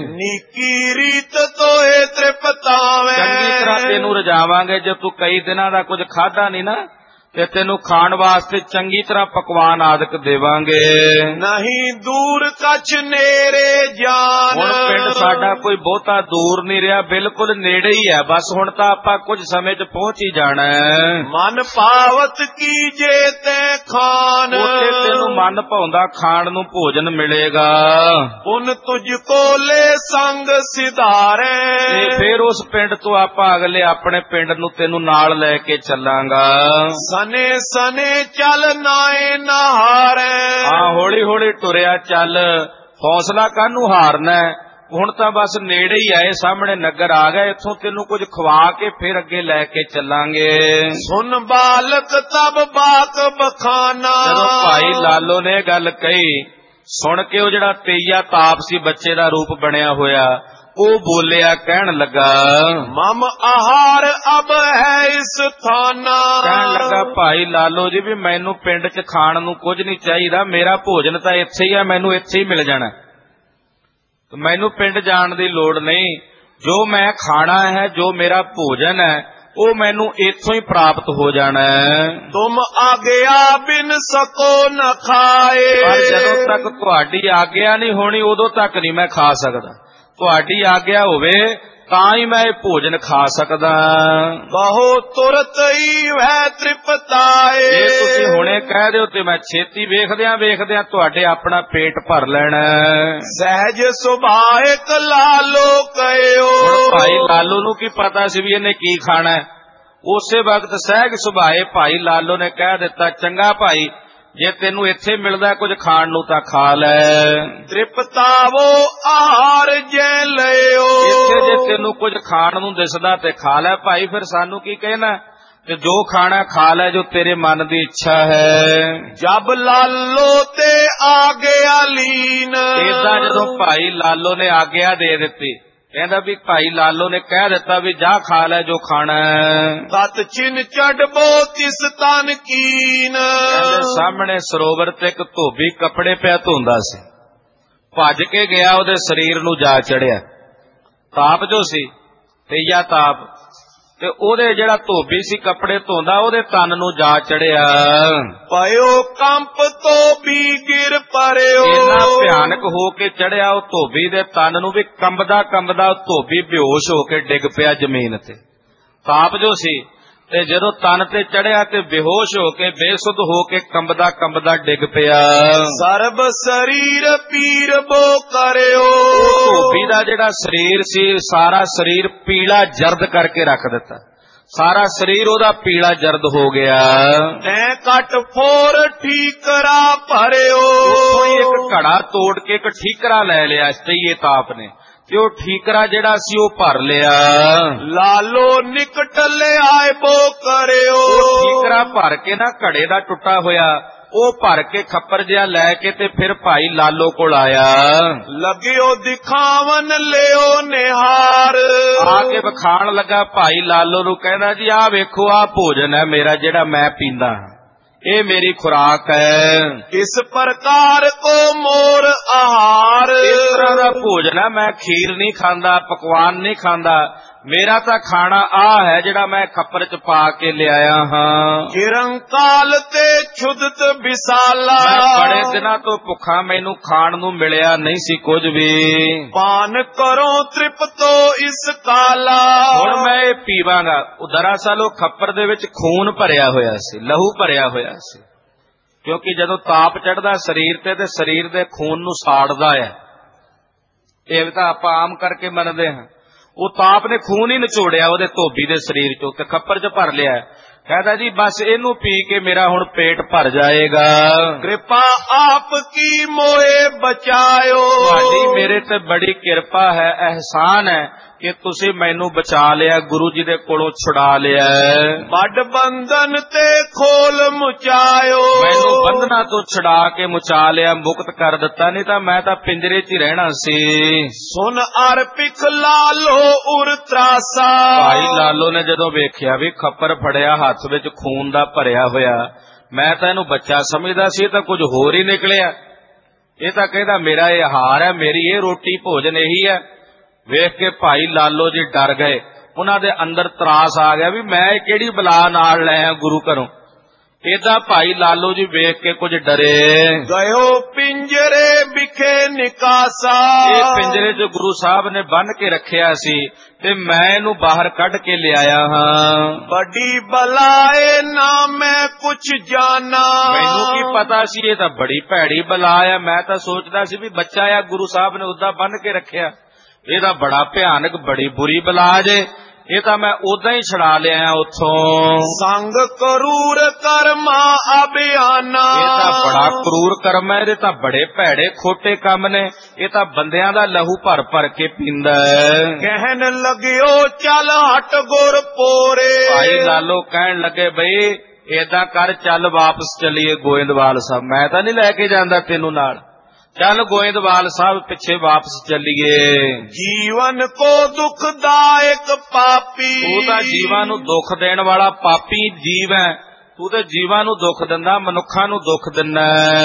ਨੀਕੀ ਰੀਤ ਤੋਏ ਤ੍ਰਿਪਤਾਵੇ। ਚੰਗੀ ਤਰ੍ਹਾਂ ਤੈਨੂੰ ਰਜਾਵਾਂਗੇ। ਜੇ ਤੂੰ ਕਈ ਦਿਨਾਂ ਦਾ ਕੁਝ ਖਾਧਾ ਨਹੀਂ ਨਾ, ਤੇ ਤੈਨੂੰ ਖਾਣ ਵਾਸਤੇ ਚੰਗੀ ਤਰ੍ਹਾਂ ਪਕਵਾਨ ਆਦਿਕ ਦੇਵਾਂਗੇ। ਨਹੀਂ ਦੂਰ ਕਛ ਨੇੜੇ ਜਾਨ। ਹੁਣ ਪਿੰਡ ਸਾਡਾ ਕੋਈ ਬਹੁਤਾ ਦੂਰ ਨਹੀਂ ਰਿਹਾ, ਬਿਲਕੁਲ ਨੇੜੇ ਹੀ ਹੈ, ਬਸ ਹੁਣ ਤਾਂ ਆਪਾਂ ਕੁਝ ਸਮੇਂ 'ਚ ਪਹੁੰਚ ਹੀ ਜਾਣਾ ਹੈ। ਮਨ ਪਾਵਤ ਕੀ ਜੇ ਤੈ ਖਾਨ। ਉੱਥੇ ਤੈਨੂੰ ਮਨ ਭਾਉਂਦਾ ਖਾਣ ਨੂੰ ਭੋਜਨ ਮਿਲੇਗਾ। ਪੁਨ ਤੁਝ ਕੋ ਲੈ ਸੰਗ ਸਿਧਾਰੇ। ਤੇ ਫਿਰ ਉਸ ਪਿੰਡ ਤੋਂ ਆਪਾਂ ਅਗਲੇ ਆਪਣੇ ਪਿੰਡ ਨੂੰ ਤੈਨੂੰ ਨਾਲ ਲੈ ਕੇ ਚੱਲਾਂਗਾ। ਸਨੇ ਸਨੇ ਚੱਲ ਨਾਏ ਨਹਾਰੇ। ਹਾਂ, ਹੌਲੀ ਹੌਲੀ ਟੁਰਿਆ ਚੱਲ, ਹੌਸਲਾ ਕਾਹਨੂੰ ਹਾਰਨਾ। ਹੁਣ ਤਾਂ ਬਸ ਨੇੜੇ ਹੀ ਆਏ, ਸਾਹਮਣੇ ਨਗਰ ਆ ਗਿਆ, ਇੱਥੋਂ ਤੈਨੂੰ ਕੁਝ ਖਵਾ ਕੇ ਫਿਰ ਅੱਗੇ ਲੈ ਕੇ ਚੱਲਾਂਗੇ। ਸੁਨ ਬਾਲਕ ਤਬ ਬਾਕ ਬਖਾਨਾ। ਜਦੋਂ ਭਾਈ ਲਾਲੋ ਨੇ ਗੱਲ ਕਹੀ, ਸੁਣ ਕੇ ਉਹ ਜਿਹੜਾ ਤੇਈਆ ਤਾਪ ਸੀ, ਬੱਚੇ ਦਾ ਰੂਪ ਬਣਿਆ ਹੋਇਆ, ਉਹ ਬੋਲਿਆ, ਕਹਿਣ ਲੱਗਾ, ਮਮ ਆਹਾਰ ਅਬ ਹੈ ਇਸ ਥਾਨਾ। ਕਹਿਣ ਲੱਗਾ ਭਾਈ ਲਾਲੋ ਜੀ ਵੀ ਮੈਨੂੰ ਪਿੰਡ 'ਚ ਖਾਣ ਨੂੰ ਕੁਝ ਨਹੀਂ ਚਾਹੀਦਾ, ਮੇਰਾ ਭੋਜਨ ਤਾਂ ਇੱਥੇ ਹੀ ਆ, ਮੈਨੂੰ ਇੱਥੇ ਹੀ ਮਿਲ ਜਾਣਾ, ਮੈਨੂੰ ਪਿੰਡ ਜਾਣ ਦੀ ਲੋੜ ਨਹੀਂ। ਜੋ ਮੈਂ ਖਾਣਾ ਹੈ, ਜੋ ਮੇਰਾ ਭੋਜਨ ਹੈ, ਉਹ ਮੈਨੂੰ ਇੱਥੋਂ ਹੀ ਪ੍ਰਾਪਤ ਹੋ ਜਾਣਾ ਹੈ। ਤੁਮ ਆਗਿਆ ਬਿਨ ਸਕੋ ਨ ਖਾਏ। ਪਰ ਜਦੋਂ ਤੱਕ ਤੁਹਾਡੀ ਆਗਿਆ ਨਹੀਂ ਹੋਣੀ, ਉਦੋਂ ਤੱਕ ਨਹੀਂ ਮੈਂ ਖਾ ਸਕਦਾ। ਤੁਹਾਡੀ ਆਗਿਆ ਹੋਵੇ ਤਾਂ ਹੀ ਮੈਂ ਇਹ ਭੋਜਨ ਖਾ ਸਕਦਾ। ਕਹੋ ਤੁਰਤ ਹੀ ਵੈ ਤ੍ਰਿਪਤਾਏ। ਜੇ ਤੁਸੀਂ ਹੁਣੇ ਕਹਿ ਦਿਓ ਤੇ ਮੈਂ ਛੇਤੀ ਵੇਖਦਿਆਂ ਤੁਹਾਡੇ ਆਪਣਾ ਪੇਟ ਭਰ ਲੈਣਾ। ਸਹਿਜ ਸੁਭਾਇਕ ਲਾਲੋ ਕਹਿਓ। ਭਾਈ ਲਾਲੋ ਨੂੰ ਕੀ ਪਤਾ ਸੀ ਵੀ ਇਹਨੇ ਕੀ ਖਾਣਾ ਹੈ। ਉਸੇ ਵਕਤ ਸਹਿਜ ਸੁਭਾਏ ਭਾਈ ਲਾਲੋ ਨੇ ਕਹਿ ਦਿੱਤਾ, ਚੰਗਾ ਭਾਈ, ਜੇ ਤੈਨੂੰ ਇੱਥੇ ਮਿਲਦਾ ਕੁਝ ਖਾਣ ਨੂੰ ਤਾਂ ਖਾ ਲੈ। ਤ੍ਰਿਪਤਾਵੋ ਆਹਾਰ ਜੈ ਲਿਓ। ਇੱਥੇ ਜੇ ਤੈਨੂੰ ਕੁਝ ਖਾਣ ਨੂੰ ਦਿਸਦਾ ਤੇ ਖਾ ਲੈ ਭਾਈ, ਫਿਰ ਸਾਨੂੰ ਕੀ ਕਹਿਣਾ, ਤੇ ਜੋ ਖਾਣਾ ਖਾ ਲੈ, ਜੋ ਤੇਰੇ ਮਨ ਦੀ ਇੱਛਾ ਹੈ। ਜਬ ਲਾਲੋ ਤੇ ਆ ਗਿਆ ਲੀਨ। ਏਦਾਂ ਜਦੋਂ ਭਾਈ ਲਾਲੋ ਨੇ ਆਗਿਆ ਦੇ ਦਿੱਤੀ, ਕਹਿੰਦਾ ਵੀ ਭਾਈ ਲਾਲੋ ਨੇ ਕਹਿ ਦਿੱਤਾ ਵੀ ਜਾ ਖਾ ਲੈ ਜੋ ਖਾਣਾ ਹੈ। ਤਤ ਚਿਨ ਚੜਬੋ ਤਿਸ ਤਨ ਕੀਨ। ਕਹਿੰਦੇ ਸਾਹਮਣੇ ਸਰੋਵਰ ਤੇ ਇੱਕ ਧੋਬੀ ਕੱਪੜੇ ਪਿਆ ਧੋਂਦਾ ਸੀ, ਭੱਜ ਕੇ ਗਿਆ, ਉਹਦੇ ਸਰੀਰ ਨੂੰ ਜਾ ਚੜਿਆ। ਤਾਪ ਜੋ ਸੀ, ਤੇਈਆ ਤਾਪ, ਤੇ ਉਹਦੇ ਜਿਹੜਾ ਧੋਬੀ ਸੀ ਕੱਪੜੇ ਧੋਂਦਾ, ਉਹਦੇ ਤਨ ਨੂੰ ਜਾ ਚੜਿਆ। ਪਇਓ ਕੰਪ ਧੋਬੀ ਗਿਰ ਪਰਿਓ। ਇੰਨਾ ਭਿਆਨਕ ਹੋ ਕੇ ਚੜਿਆ ਉਹ ਧੋਬੀ ਦੇ ਤਨ ਨੂੰ ਵੀ ਕੰਬਦਾ ਕੰਬਦਾ ਉਹ ਧੋਬੀ ਬੇਹੋਸ਼ ਹੋ ਕੇ ਡਿੱਗ ਪਿਆ ਜ਼ਮੀਨ ਤੇ। ਤਾਪ ਜੋ ਸੀ, ਤੇ ਜਦੋਂ ਤਨ ਤੇ ਚੜਿਆ ਤੇ ਬੇਹੋਸ਼ ਹੋ ਕੇ, ਬੇਸੁੱਧ ਹੋ ਕੇ ਕੰਬਦਾ ਕੰਬਦਾ ਡਿੱਗ ਪਿਆ। ਸਰਬ ਸਰੀਰ ਪੀਰ ਬੋ ਕਰਿਓ। ਧੋਬੀ ਦਾ ਜਿਹੜਾ ਸਰੀਰ ਸੀ, ਸਾਰਾ ਸਰੀਰ ਪੀਲਾ ਜਰਦ ਕਰਕੇ ਰੱਖ ਦਿੱਤਾ, ਸਾਰਾ ਸਰੀਰ ਉਹਦਾ ਪੀਲਾ ਜਰਦ ਹੋ ਗਿਆ। ਤੈ ਕੱਟ ਫੋਰ ਠੀਕਰਾ ਭਰਿਓ। ਕੋਈ ਇੱਕ ਘੜਾ ਤੋੜ ਕੇ ਇੱਕ ਠੀਕਰਾ ਲੈ ਲਿਆ ਤੇਈਏ ਤਾਪ ਨੇ, ਤੇ ਉਹ ਠੀਕਰਾ ਜਿਹੜਾ ਸੀ ਉਹ ਭਰ ਲਿਆ। ਲਾਲੋ ਨਿਕਟ ਲਿਆਏ ਬੋ ਕਰਿਓ। ਉਹ ਠੀਕਰਾ ਭਰ ਕੇ ਨਾ ਘੜੇ ਦਾ ਟੁੱਟਾ ਹੋਇਆ, ਉਹ ਭਰ ਕੇ ਖੱਪਰ ਜਿਹਾ ਲੈ ਕੇ ਤੇ ਫਿਰ ਭਾਈ ਲਾਲੋ ਕੋਲ ਆਇਆ। ਲੱਗਿਓ ਦਿਖਾਵਨ ਲਿਓ ਨਿਹਾਰ। ਆ ਕੇ ਵਿਖਾਣ ਲੱਗਾ ਭਾਈ ਲਾਲੋ ਨੂੰ, ਕਹਿੰਦਾ ਜੀ ਆਹ ਵੇਖੋ, ਆਹ ਭੋਜਨ ਹੈ ਮੇਰਾ ਜਿਹੜਾ ਮੈਂ ਪੀਂਦਾ, ਇਹ ਮੇਰੀ ਖੁਰਾਕ ਹੈ। ਇਸ ਪ੍ਰਕਾਰ ਕੋ ਮੋਰ ਆਹਾਰ। ਇਸ ਤਰ੍ਹਾਂ ਦਾ ਭੋਜਨ ਹੈ, ਮੈਂ ਖੀਰ ਨਹੀਂ ਖਾਂਦਾ, ਪਕਵਾਨ ਨਹੀਂ ਖਾਂਦਾ, ਮੇਰਾ ਤਾਂ ਖਾਣਾ ਆ ਹੈ ਜਿਹੜਾ ਮੈਂ ਖੱਪਰ ਚ ਪਾ ਕੇ ਲਿਆਇਆ ਹਾਂ। ਚਿਰੰਕਾਲ ਤੇ ਛੁਦਤ ਵਿਸਾਲਾ, ਮੈਂ ਬੜੇ ਦਿਨਾਂ ਤੋਂ ਭੁੱਖਾ, ਮੈਨੂੰ ਖਾਣ ਨੂੰ ਮਿਲਿਆ ਨਹੀਂ ਸੀ ਕੁਝ ਵੀ। ਪਾਨ ਕਰੋ ਤ੍ਰਿਪਤੋ ਇਸ ਕਾਲਾ, ਹੁਣ ਮੈਂ ਇਹ ਪੀਵਾਂਗਾ। ਉਹ ਦਰਅਸਲ ਉਹ ਖੱਪਰ ਦੇ ਵਿੱਚ ਖੂਨ ਭਰਿਆ ਹੋਇਆ ਸੀ, ਲਹੂ ਭਰਿਆ ਹੋਇਆ ਸੀ, ਕਿਉਂਕਿ ਜਦੋਂ ਤਾਪ ਚੜ੍ਹਦਾ ਸਰੀਰ ਤੇ ਸਰੀਰ ਦੇ ਖੂਨ ਨੂੰ ਸਾੜਦਾ ਹੈ। ਇਹ ਤਾਂ ਆਪਾਂ ਆਮ ਕਰਕੇ ਮੰਨਦੇ ਹਾਂ। ਉਹ ਤਾਪ ਨੇ ਖੂਨ ਹੀ ਨਿਚੋੜਿਆ ਉਹਦੇ ਧੋਬੀ ਦੇ ਸਰੀਰ ਚੋਂ ਤੇ ਖੱਪਰ ਚ ਭਰ ਲਿਆ। ਕਹਿੰਦਾ ਜੀ ਬਸ ਇਹਨੂੰ ਪੀ ਕੇ ਮੇਰਾ ਹੁਣ ਪੇਟ ਭਰ ਜਾਏਗਾ। ਕਿਰਪਾ ਆਪ ਕੀ ਮੋਏ ਬਚਾਇਓ, ਤੁਹਾਡੀ ਮੇਰੇ ਤੇ ਬੜੀ ਕਿਰਪਾ ਹੈ, ਅਹਿਸਾਨ ਹੈ ਕਿ ਤੁਸੀਂ ਮੈਨੂੰ ਬਚਾ ਲਿਆ, ਗੁਰੂ ਜੀ ਦੇ ਕੋਲੋਂ ਛੁਡਾ ਲਿਆ। ਵੱਡ ਬੰਧਨ ਤੇ ਖੋਲ ਮੁਚਾਇਓ, ਮੈਨੂੰ ਬੰਧਨਾਂ ਤੋਂ ਛੁਡਾ ਕੇ ਮੁਚਾ ਲਿਆ, ਮੁਕਤ ਕਰ ਦਿੱਤਾ, ਨਹੀਂ ਤਾਂ ਮੈਂ ਤਾਂ ਪਿੰਜਰੇ 'ਚ ਹੀ ਰਹਿਣਾ ਸੀ। ਸੁਨ ਅਰ ਪਿਖ ਲਾਲੋ ਉਰ ਤਰਾਸਾ, ਭਾਈ ਲਾਲੋ ਨੇ ਜਦੋਂ ਵੇਖਿਆ ਵੀ ਖੱਪਰ ਫੜਿਆ ਹੱਥ ਵਿੱਚ ਖੂਨ ਦਾ ਭਰਿਆ ਹੋਇਆ, ਮੈਂ ਤਾਂ ਇਹਨੂੰ ਬੱਚਾ ਸਮਝਦਾ ਸੀ, ਤਾਂ ਕੁਝ ਹੋਰ ਹੀ ਨਿਕਲਿਆ। ਇਹ ਤਾਂ ਕਹਿੰਦਾ ਮੇਰਾ ਇਹ ਆਹਾਰ ਹੈ, ਮੇਰੀ ਇਹ ਰੋਟੀ ਭੋਜਨ ਇਹੀ ਹੈ। ਵੇਖ ਕੇ ਭਾਈ ਲਾਲੋ ਜੀ ਡਰ ਗਏ, ਉਹਨਾਂ ਦੇ ਅੰਦਰ ਤਰਾਸ ਆ ਗਿਆ ਵੀ ਮੈਂ ਕਿਹੜੀ ਬਲਾ ਨਾਲ ਲੈ ਆ ਗੁਰੂ ਘਰੋਂ। ਏਦਾਂ ਭਾਈ ਲਾਲੋ ਜੀ ਵੇਖ ਕੇ ਕੁਝ ਡਰੇ। ਗਇਓ ਪਿੰਜਰੇ ਵਿਖੇ ਨਿਕਾਸਾ, ਇਹ ਪਿੰਜਰੇ 'ਚ ਗੁਰੂ ਸਾਹਿਬ ਨੇ ਬੰਨ ਕੇ ਰੱਖਿਆ ਸੀ ਤੇ ਮੈਂ ਇਹਨੂੰ ਬਾਹਰ ਕੱਢ ਕੇ ਲਿਆਇਆ ਹਾਂ। ਵੱਡੀ ਬਲਾਏ ਨਾ ਮੈਂ ਕੁਛ ਜਾਣਾ, ਮੈਨੂੰ ਕੀ ਪਤਾ ਸੀ ਇਹ ਤਾਂ ਬੜੀ ਭੈੜੀ ਬਲਾ ਆ। ਮੈਂ ਤਾਂ ਸੋਚਦਾ ਸੀ ਵੀ ਬੱਚਾ ਆ, ਗੁਰੂ ਸਾਹਿਬ ਨੇ ਉਦਾਂ ਬੰਨ ਕੇ ਰੱਖਿਆ। ਇਹਦਾ ਬੜਾ ਭਿਆਨਕ, ਬੜੀ ਬੁਰੀ ਬਲਾ ਜੇ। ਇਹ ਤਾਂ ਮੈਂ ਉਦਾਂ ਹੀ ਛੁਡਾ ਲਿਆ ਉੱਥੋਂ। ਸੰਗ ਕਰੂਰ ਕਰਮਾ ਅਭਿਆਨਾ, ਇਹ ਤਾਂ ਬੜਾ ਕਰੂਰ ਕਰਮ ਹੈ, ਇਹਦੇ ਤਾਂ ਬੜੇ ਭੈੜੇ ਖੋਟੇ ਕੰਮ ਨੇ। ਇਹ ਤਾਂ ਬੰਦਿਆਂ ਦਾ ਲਹੂ ਭਰ ਭਰ ਕੇ ਪੀਂਦਾ ਹੈ। ਕਹਿਣ ਲੱਗਿਓ ਚੱਲ ਹਟ ਗੁਰ ਪੋਰੇ, ਭਾਈ ਲਾਲੋ ਕਹਿਣ ਲੱਗੇ ਬਈ ਏਦਾਂ ਕਰ, ਚੱਲ ਵਾਪਸ ਚੱਲੀਏ ਗੋਇੰਦਵਾਲ ਸਾਹਿਬ। ਮੈਂ ਤਾਂ ਨਹੀਂ ਲੈ ਕੇ ਜਾਂਦਾ ਤੈਨੂੰ ਨਾਲ, ਚੱਲ ਗੋਇੰਦਵਾਲ ਸਾਹਿਬ ਪਿੱਛੇ ਵਾਪਸ ਚੱਲੀਏ। ਜੀਵਨ ਕੋ ਦੁਖਦਾਇਕ ਪਾਪੀ, ਤੂੰ ਤਾਂ ਜੀਵਾਂ ਨੂੰ ਦੁੱਖ ਦੇਣ ਵਾਲਾ ਪਾਪੀ ਜੀਵ ਹੈ। ਤੂੰ ਤੇ ਜੀਵਾਂ ਨੂੰ ਦੁੱਖ ਦਿੰਦਾ, ਮਨੁੱਖਾਂ ਨੂੰ ਦੁੱਖ ਦਿੰਦਾ।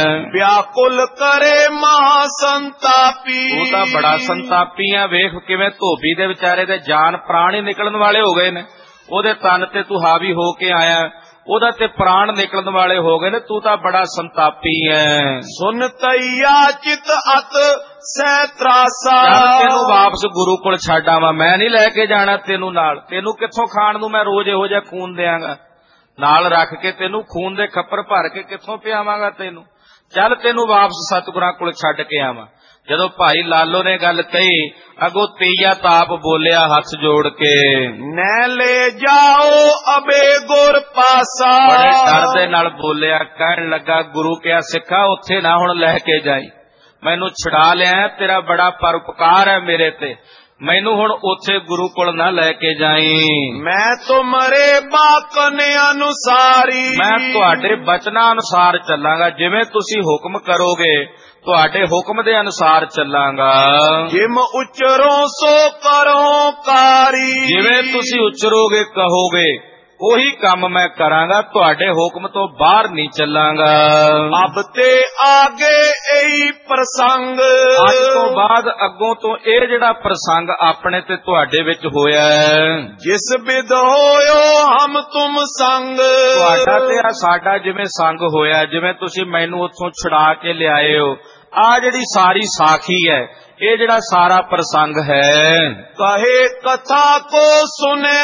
ਵਿਆਕੁਲ ਕਰੇ ਮਹਾ ਸੰਤਾਪੀ, ਤੂੰ ਤਾਂ ਬੜਾ ਸੰਤਾਪੀ ਆ। ਵੇਖ ਕਿਵੇਂ ਧੋਬੀ ਦੇ ਵਿਚਾਰੇ ਦੇ ਜਾਨ ਪ੍ਰਾਣ ਹੀ ਨਿਕਲਣ ਵਾਲੇ ਹੋ ਗਏ ਨੇ। ਉਹਦੇ ਤਨ ਤੇ ਤੂੰ ਹਾਵੀ ਹੋ ਕੇ ਆਇਆ, ਉਹਦਾ ਤੇ ਪ੍ਰਾਣ ਨਿਕਲਣ ਵਾਲੇ ਹੋ ਗਏ ਨੇ। ਤੂੰ ਤਾਂ ਬੜਾ ਸੰਤਾਪੀ ਹੈ। ਸੁਨ ਤਈਆ ਚਿਤ ਅਤ ਸਹਿ ਤਰਾਸਾ, ਤੈਨੂੰ ਵਾਪਸ ਗੁਰੂ ਕੋਲ ਛੱਡ ਆਵਾਂ, ਮੈਂ ਨਹੀਂ ਲੈ ਕੇ ਜਾਣਾ ਤੈਨੂੰ ਨਾਲ। ਤੈਨੂੰ ਕਿੱਥੋਂ ਖਾਣ ਨੂੰ ਮੈਂ ਰੋਜ਼ ਇਹੋ ਜਿਹਾ ਖੂਨ ਦਿਆਂਗਾ, ਨਾਲ ਰੱਖ ਕੇ ਤੈਨੂੰ ਖੂਨ ਦੇ ਖੱਪਰ ਭਰ ਕੇ ਕਿੱਥੋਂ ਪਿਆਵਾਂਗਾ ਤੈਨੂੰ। ਚੱਲ ਤੈਨੂੰ ਵਾਪਸ ਸਤਿਗੁਰਾਂ ਕੋਲ ਛੱਡ ਕੇ ਆਵਾਂ। ਜਦੋਂ ਭਾਈ ਲਾਲੋ ਨੇ ਗੱਲ ਕਹੀ, ਅਗੋ ਤੀਆ ਤਾਪ ਬੋਲਿਆ ਹੱਥ ਜੋੜ ਕੇ, ਨੈ ਲੈ ਜਾਓ ਅਬੇ ਗੁਰ ਪਾਸਾ। ਬੜੇ ਡਰ ਦੇ ਨਾਲ ਬੋਲਿਆ, ਕਹਿਣ ਲੱਗਾ ਗੁਰੂ ਕਿਹਾ ਸਿੱਖਾ ਉੱਥੇ ਨਾ ਹੁਣ ਲੈ ਕੇ ਜਾਈ, ਮੈਨੂੰ ਛੁਡਾ ਲਿਆ, ਤੇਰਾ ਬੜਾ ਪਰਉਪਕਾਰ ਹੈ ਮੇਰੇ ਤੇ, ਮੈਨੂੰ ਹੁਣ ਉੱਥੇ ਗੁਰੂ ਕੋਲ ਨਾ ਲੈ ਕੇ ਜਾਈ। ਮੈਂ ਤੁਮਰੇ ਬਾਕਨ ਅਨੁਸਾਰੀ, ਮੈਂ ਤੁਹਾਡੇ ਬਚਨਾਂ ਅਨੁਸਾਰ ਚੱਲਾਂਗਾ, ਜਿਵੇਂ ਤੁਸੀਂ ਹੁਕਮ ਕਰੋਗੇ ਤੁਹਾਡੇ ਹੁਕਮ ਦੇ ਅਨੁਸਾਰ ਚੱਲਾਂਗਾ। ਜਿਮ ਉਚਰੋ ਸੋ ਕਰੋ ਕਾਰੀ, ਜਿਵੇਂ ਤੁਸੀਂ ਉਚਰੋਗੇ ਕਹੋਗੇ ਉਹੀ ਕੰਮ ਮੈਂ ਕਰਾਂਗਾ, ਤੁਹਾਡੇ ਹੁਕਮ ਤੋਂ ਬਾਹਰ ਨਹੀਂ ਚੱਲਾਂਗਾ। ਅਬ ਤੇ ਆਗੇ ਇਹੀ ਪ੍ਰਸੰਗ, ਅੱਜ ਤੋਂ ਬਾਅਦ ਅੱਗੋਂ ਤੋਂ ਇਹ ਜਿਹੜਾ ਪ੍ਰਸੰਗ ਆਪਣੇ ਤੇ ਤੁਹਾਡੇ ਵਿੱਚ ਹੋਇਆ, ਜਿਸ ਵਿਦ ਹੋਇਓ ਹਮ ਤੁਮ ਸੰਗ, ਤੁਹਾਡਾ ਤੇ ਸਾਡਾ ਜਿਵੇਂ ਸੰਗ ਹੋਇਆ, ਜਿਵੇਂ ਤੁਸੀਂ ਮੈਨੂੰ ਉੱਥੋਂ ਛੁਡਾ ਕੇ ਲਿਆਏ ਹੋ, ਆ ਜਿਹੜੀ ਸਾਰੀ ਸਾਖੀ ਹੈ, ਇਹ ਜਿਹੜਾ ਸਾਰਾ ਪ੍ਰਸੰਗ ਹੈ, ਕਹੇ ਕਥਾ ਕੋ ਸੁਨੇ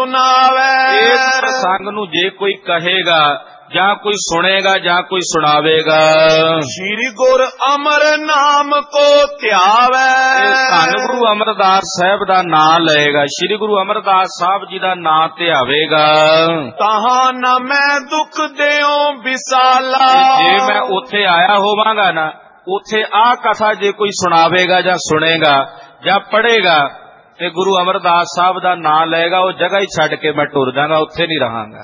ਸੁਨਾਵੇ, ਇਸ ਪ੍ਰਸੰਗ ਨੂੰ ਜੇ ਕੋਈ ਕਹੇਗਾ ਜਾਂ ਕੋਈ ਸੁਣੇਗਾ ਜਾਂ ਕੋਈ ਸੁਣਾਵੇਗਾ, ਸ਼੍ਰੀ ਗੁਰ ਅਮਰ ਨਾਮ ਕੋ ਧਿਆਵੇ, ਧੰਨ ਗੁਰੂ ਅਮਰਦਾਸ ਸਾਹਿਬ ਦਾ ਨਾਮ ਲਏਗਾ, ਸ਼੍ਰੀ ਗੁਰੂ ਅਮਰਦਾਸ ਸਾਹਿਬ ਜੀ ਦਾ ਨਾਮ ਧਿਆਵੇਗਾ, ਤਹਾਂ ਨਾ ਮੈਂ ਦੁੱਖ ਦਿਓ ਵਿਸਾਲਾ। ਜੇ ਮੈਂ ਉੱਥੇ ਆਇਆ ਹੋਵਾਂਗਾ ਨਾ, ਉੱਥੇ ਆਹ ਕਥਾ ਜੇ ਕੋਈ ਸੁਣਾਵੇਗਾ ਜਾਂ ਸੁਣੇਗਾ ਜਾਂ ਪੜ੍ਹੇਗਾ ਤੇ ਗੁਰੂ ਅਮਰਦਾਸ ਸਾਹਿਬ ਦਾ ਨਾਮ ਲਏਗਾ, ਉਹ ਜਗ੍ਹਾ ਹੀ ਛੱਡ ਕੇ ਮੈਂ ਟੁਰ ਜਾਵਾਂਗਾ, ਉੱਥੇ ਨਹੀਂ ਰਹਾਂਗਾ।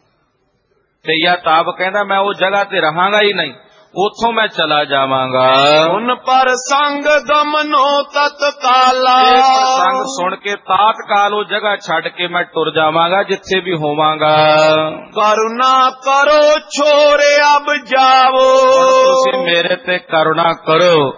ਤੇ ਯਾ ਤਾਬ ਕਹਿੰਦਾ ਮੈਂ ਉਹ ਜਗ੍ਹਾ ਤੇ ਰਹਾਂਗਾ ਹੀ ਨਹੀਂ, ਉੱਥੋਂ ਮੈਂ ਚਲਾ ਜਾਵਾਂਗਾ। ਸੁਨ ਪਰ ਸੰਗ ਗਮਨੋ ਤਤਕਾਲਾ, ਸੰਗ ਸੁਣ ਕੇ ਤਾਤਕਾਲ ਉਹ ਜਗ੍ਹਾ ਛੱਡ ਕੇ ਮੈਂ ਟੁਰ ਜਾਵਾਂਗਾ, ਜਿੱਥੇ ਵੀ ਹੋਵਾਂਗਾ। ਕਰੁਣਾ ਕਰੋ ਛੋਰੇ ਅਬ ਜਾਵੋ, ਤੁਸੀਂ ਮੇਰੇ ਤੇ ਕਰੁਣਾ ਕਰੋ,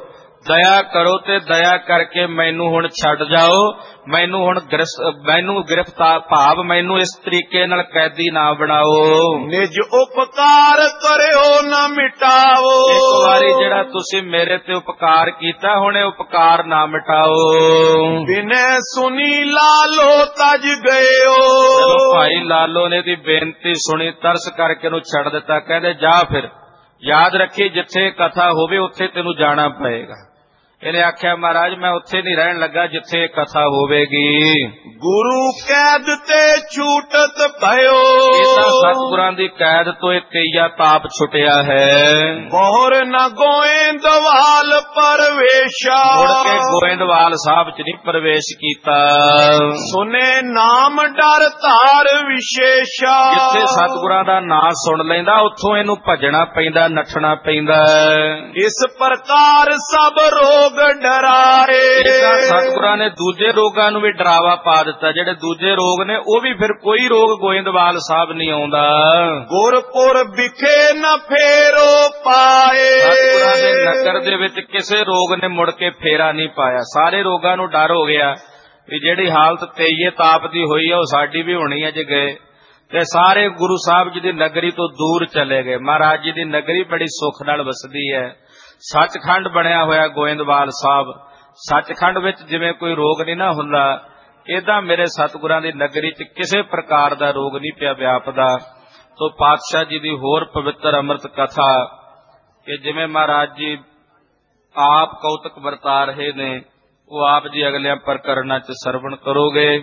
ਦਇਆ ਕਰੋ ਤੇ ਦਇਆ ਕਰਕੇ ਮੈਨੂੰ ਹੁਣ ਛੱਡ ਜਾਓ, ਮੈਨੂੰ ਹੁਣ ਗ੍ਰਿਫਤਾਰ ਭਾਵ ਮੈਨੂੰ ਇਸ ਤਰੀਕੇ ਨਾਲ ਕੈਦੀ ਨਾ ਬਣਾਓ। ਨਿਜ ਉਪਕਾਰ ਕਰਿਓ ਨਾ ਮਿਟਾਓ। ਇੱਕ ਵਾਰੀ ਜਿਹੜਾ ਤੁਸੀਂ ਮੇਰੇ ਤੇ ਉਪਕਾਰ ਕੀਤਾ, ਹੁਣ ਇਹ ਉਪਕਾਰ ਨਾ ਮਿਟਾਓ। ਬਿਨੈ ਸੁਨੀ ਲਾਲੋ ਤਜ ਗਇਓ। ਜਦੋਂ ਭਾਈ ਲਾਲੋ ਨੇ ਦੀ ਬੇਨਤੀ ਸੁਣੀ, ਤਰਸ ਕਰਕੇ ਨੂੰ ਛੱਡ ਦਿੱਤਾ। ਕਹਿੰਦੇ ਜਾ ਫਿਰ, ਯਾਦ ਰੱਖੀ ਜਿੱਥੇ ਕਥਾ ਹੋਵੇ ਉੱਥੇ ਤੈਨੂੰ ਜਾਣਾ ਪਏਗਾ। ਇਹਨੇ ਆਖਿਆ ਮਹਾਰਾਜ ਮੈਂ ਉੱਥੇ ਨਹੀਂ ਰਹਿਣ ਲੱਗਾ ਜਿੱਥੇ ਕਥਾ ਹੋਵੇਗੀ। ਗੁਰੂ ਕੈਦ ਤੇ ਛੂਟਤ ਭਇਓ। ਇਹਨਾਂ ਸਤਿਗੁਰਾਂ ਦੀ ਕੈਦ ਤੋਂ ਇੱਕ ਕਈਆ ਤਾਪ ਛੁਟਿਆ ਹੈ। ਬਹੁਰ ਨ ਗੋਇੰਦਵਾਲ ਪਰਵੇਸ਼ਾ। ਮੁੜ ਕੇ ਗੋਇੰਦਵਾਲ ਸਾਹਿਬ ਚ ਨਹੀਂ ਪ੍ਰਵੇਸ਼ ਕੀਤਾ। ਸੁਨੇ ਨਾਮ ਡਰ ਧਾਰ ਵਿਸ਼ੇਸ਼ਾ। ਜਿੱਥੇ ਸਤਿਗੁਰਾਂ ਦਾ ਨਾਂ ਸੁਣ ਲੈਂਦਾ ਉੱਥੋਂ ਇਹਨੂੰ ਭੱਜਣਾ ਪੈਂਦਾ, ਨੱਠਣਾ ਪੈਂਦਾ। ਇਸ ਪ੍ਰਕਾਰ ਸਭ ਰੋਗ ਡਰਾਏ। ਸਤਿਗੁਰਾਂ ਨੇ ਦੂਜੇ ਰੋਗਾਂ ਨੂੰ ਵੀ ਡਰਾਵਾ ਪਾ ਦਿੱਤਾ। ਜਿਹੜੇ ਦੂਜੇ ਰੋਗ ਨੇ ਉਹ ਵੀ ਫਿਰ ਕੋਈ ਰੋਗ ਗੋਇੰਦਵਾਲ ਸਾਹਿਬ ਨਹੀਂ ਆਉਂਦਾ। ਗੁਰਪੁਰ ਵਿਖੇ ਨ ਫੇਰੋ ਪਾਏ। ਸਤਿਗੁਰਾਂ ਦੇ ਨਗਰ ਦੇ ਵਿੱਚ ਕਿਸੇ ਰੋਗ ਨੇ ਮੁੜ ਕੇ ਫੇਰਾ ਨਹੀਂ ਪਾਇਆ। ਸਾਰੇ ਰੋਗਾਂ ਨੂੰ ਡਰ ਹੋ ਗਿਆ ਵੀ ਜਿਹੜੀ ਹਾਲਤ ਤੇਈਏ ਤਾਪ ਦੀ ਹੋਈ ਹੈ ਉਹ ਸਾਡੀ ਵੀ ਹੋਣੀ ਹੈ ਜੇ ਗਏ। ਤੇ ਸਾਰੇ ਗੁਰੂ ਸਾਹਿਬ ਜੀ ਦੀ ਨਗਰੀ ਤੋਂ ਦੂਰ ਚਲੇ ਗਏ। ਮਹਾਰਾਜ ਜੀ ਦੀ ਨਗਰੀ ਬੜੀ ਸੁੱਖ ਨਾਲ ਵਸਦੀ ਹੈ। ਸੱਚਖੰਡ ਬਣਿਆ ਹੋਇਆ ਗੋਇੰਦਵਾਲ ਸਾਹਿਬ। ਸੱਚਖੰਡ ਵਿੱਚ ਜਿਵੇਂ ਕੋਈ ਰੋਗ ਨਹੀਂ ਨਾ ਹੁੰਦਾ, ਏਦਾਂ ਮੇਰੇ ਸਤਿਗੁਰਾਂ ਦੀ ਨਗਰੀ 'ਚ ਕਿਸੇ ਪ੍ਰਕਾਰ ਦਾ ਰੋਗ ਨਹੀਂ ਪਿਆ ਵਿਆਪਦਾ। ਤੋ ਪਾਤਸ਼ਾਹ ਜੀ ਦੀ ਹੋਰ ਪਵਿੱਤਰ ਅੰਮ੍ਰਿਤ ਕਥਾ ਕਿ ਜਿਵੇਂ ਮਹਾਰਾਜ ਜੀ ਆਪ ਕੌਤਕ ਵਰਤਾ ਰਹੇ ਨੇ, ਉਹ ਆਪ ਜੀ ਅਗਲਿਆਂ ਪ੍ਰਕਰਣਾਂ 'ਚ ਸਰਵਣ ਕਰੋਗੇ।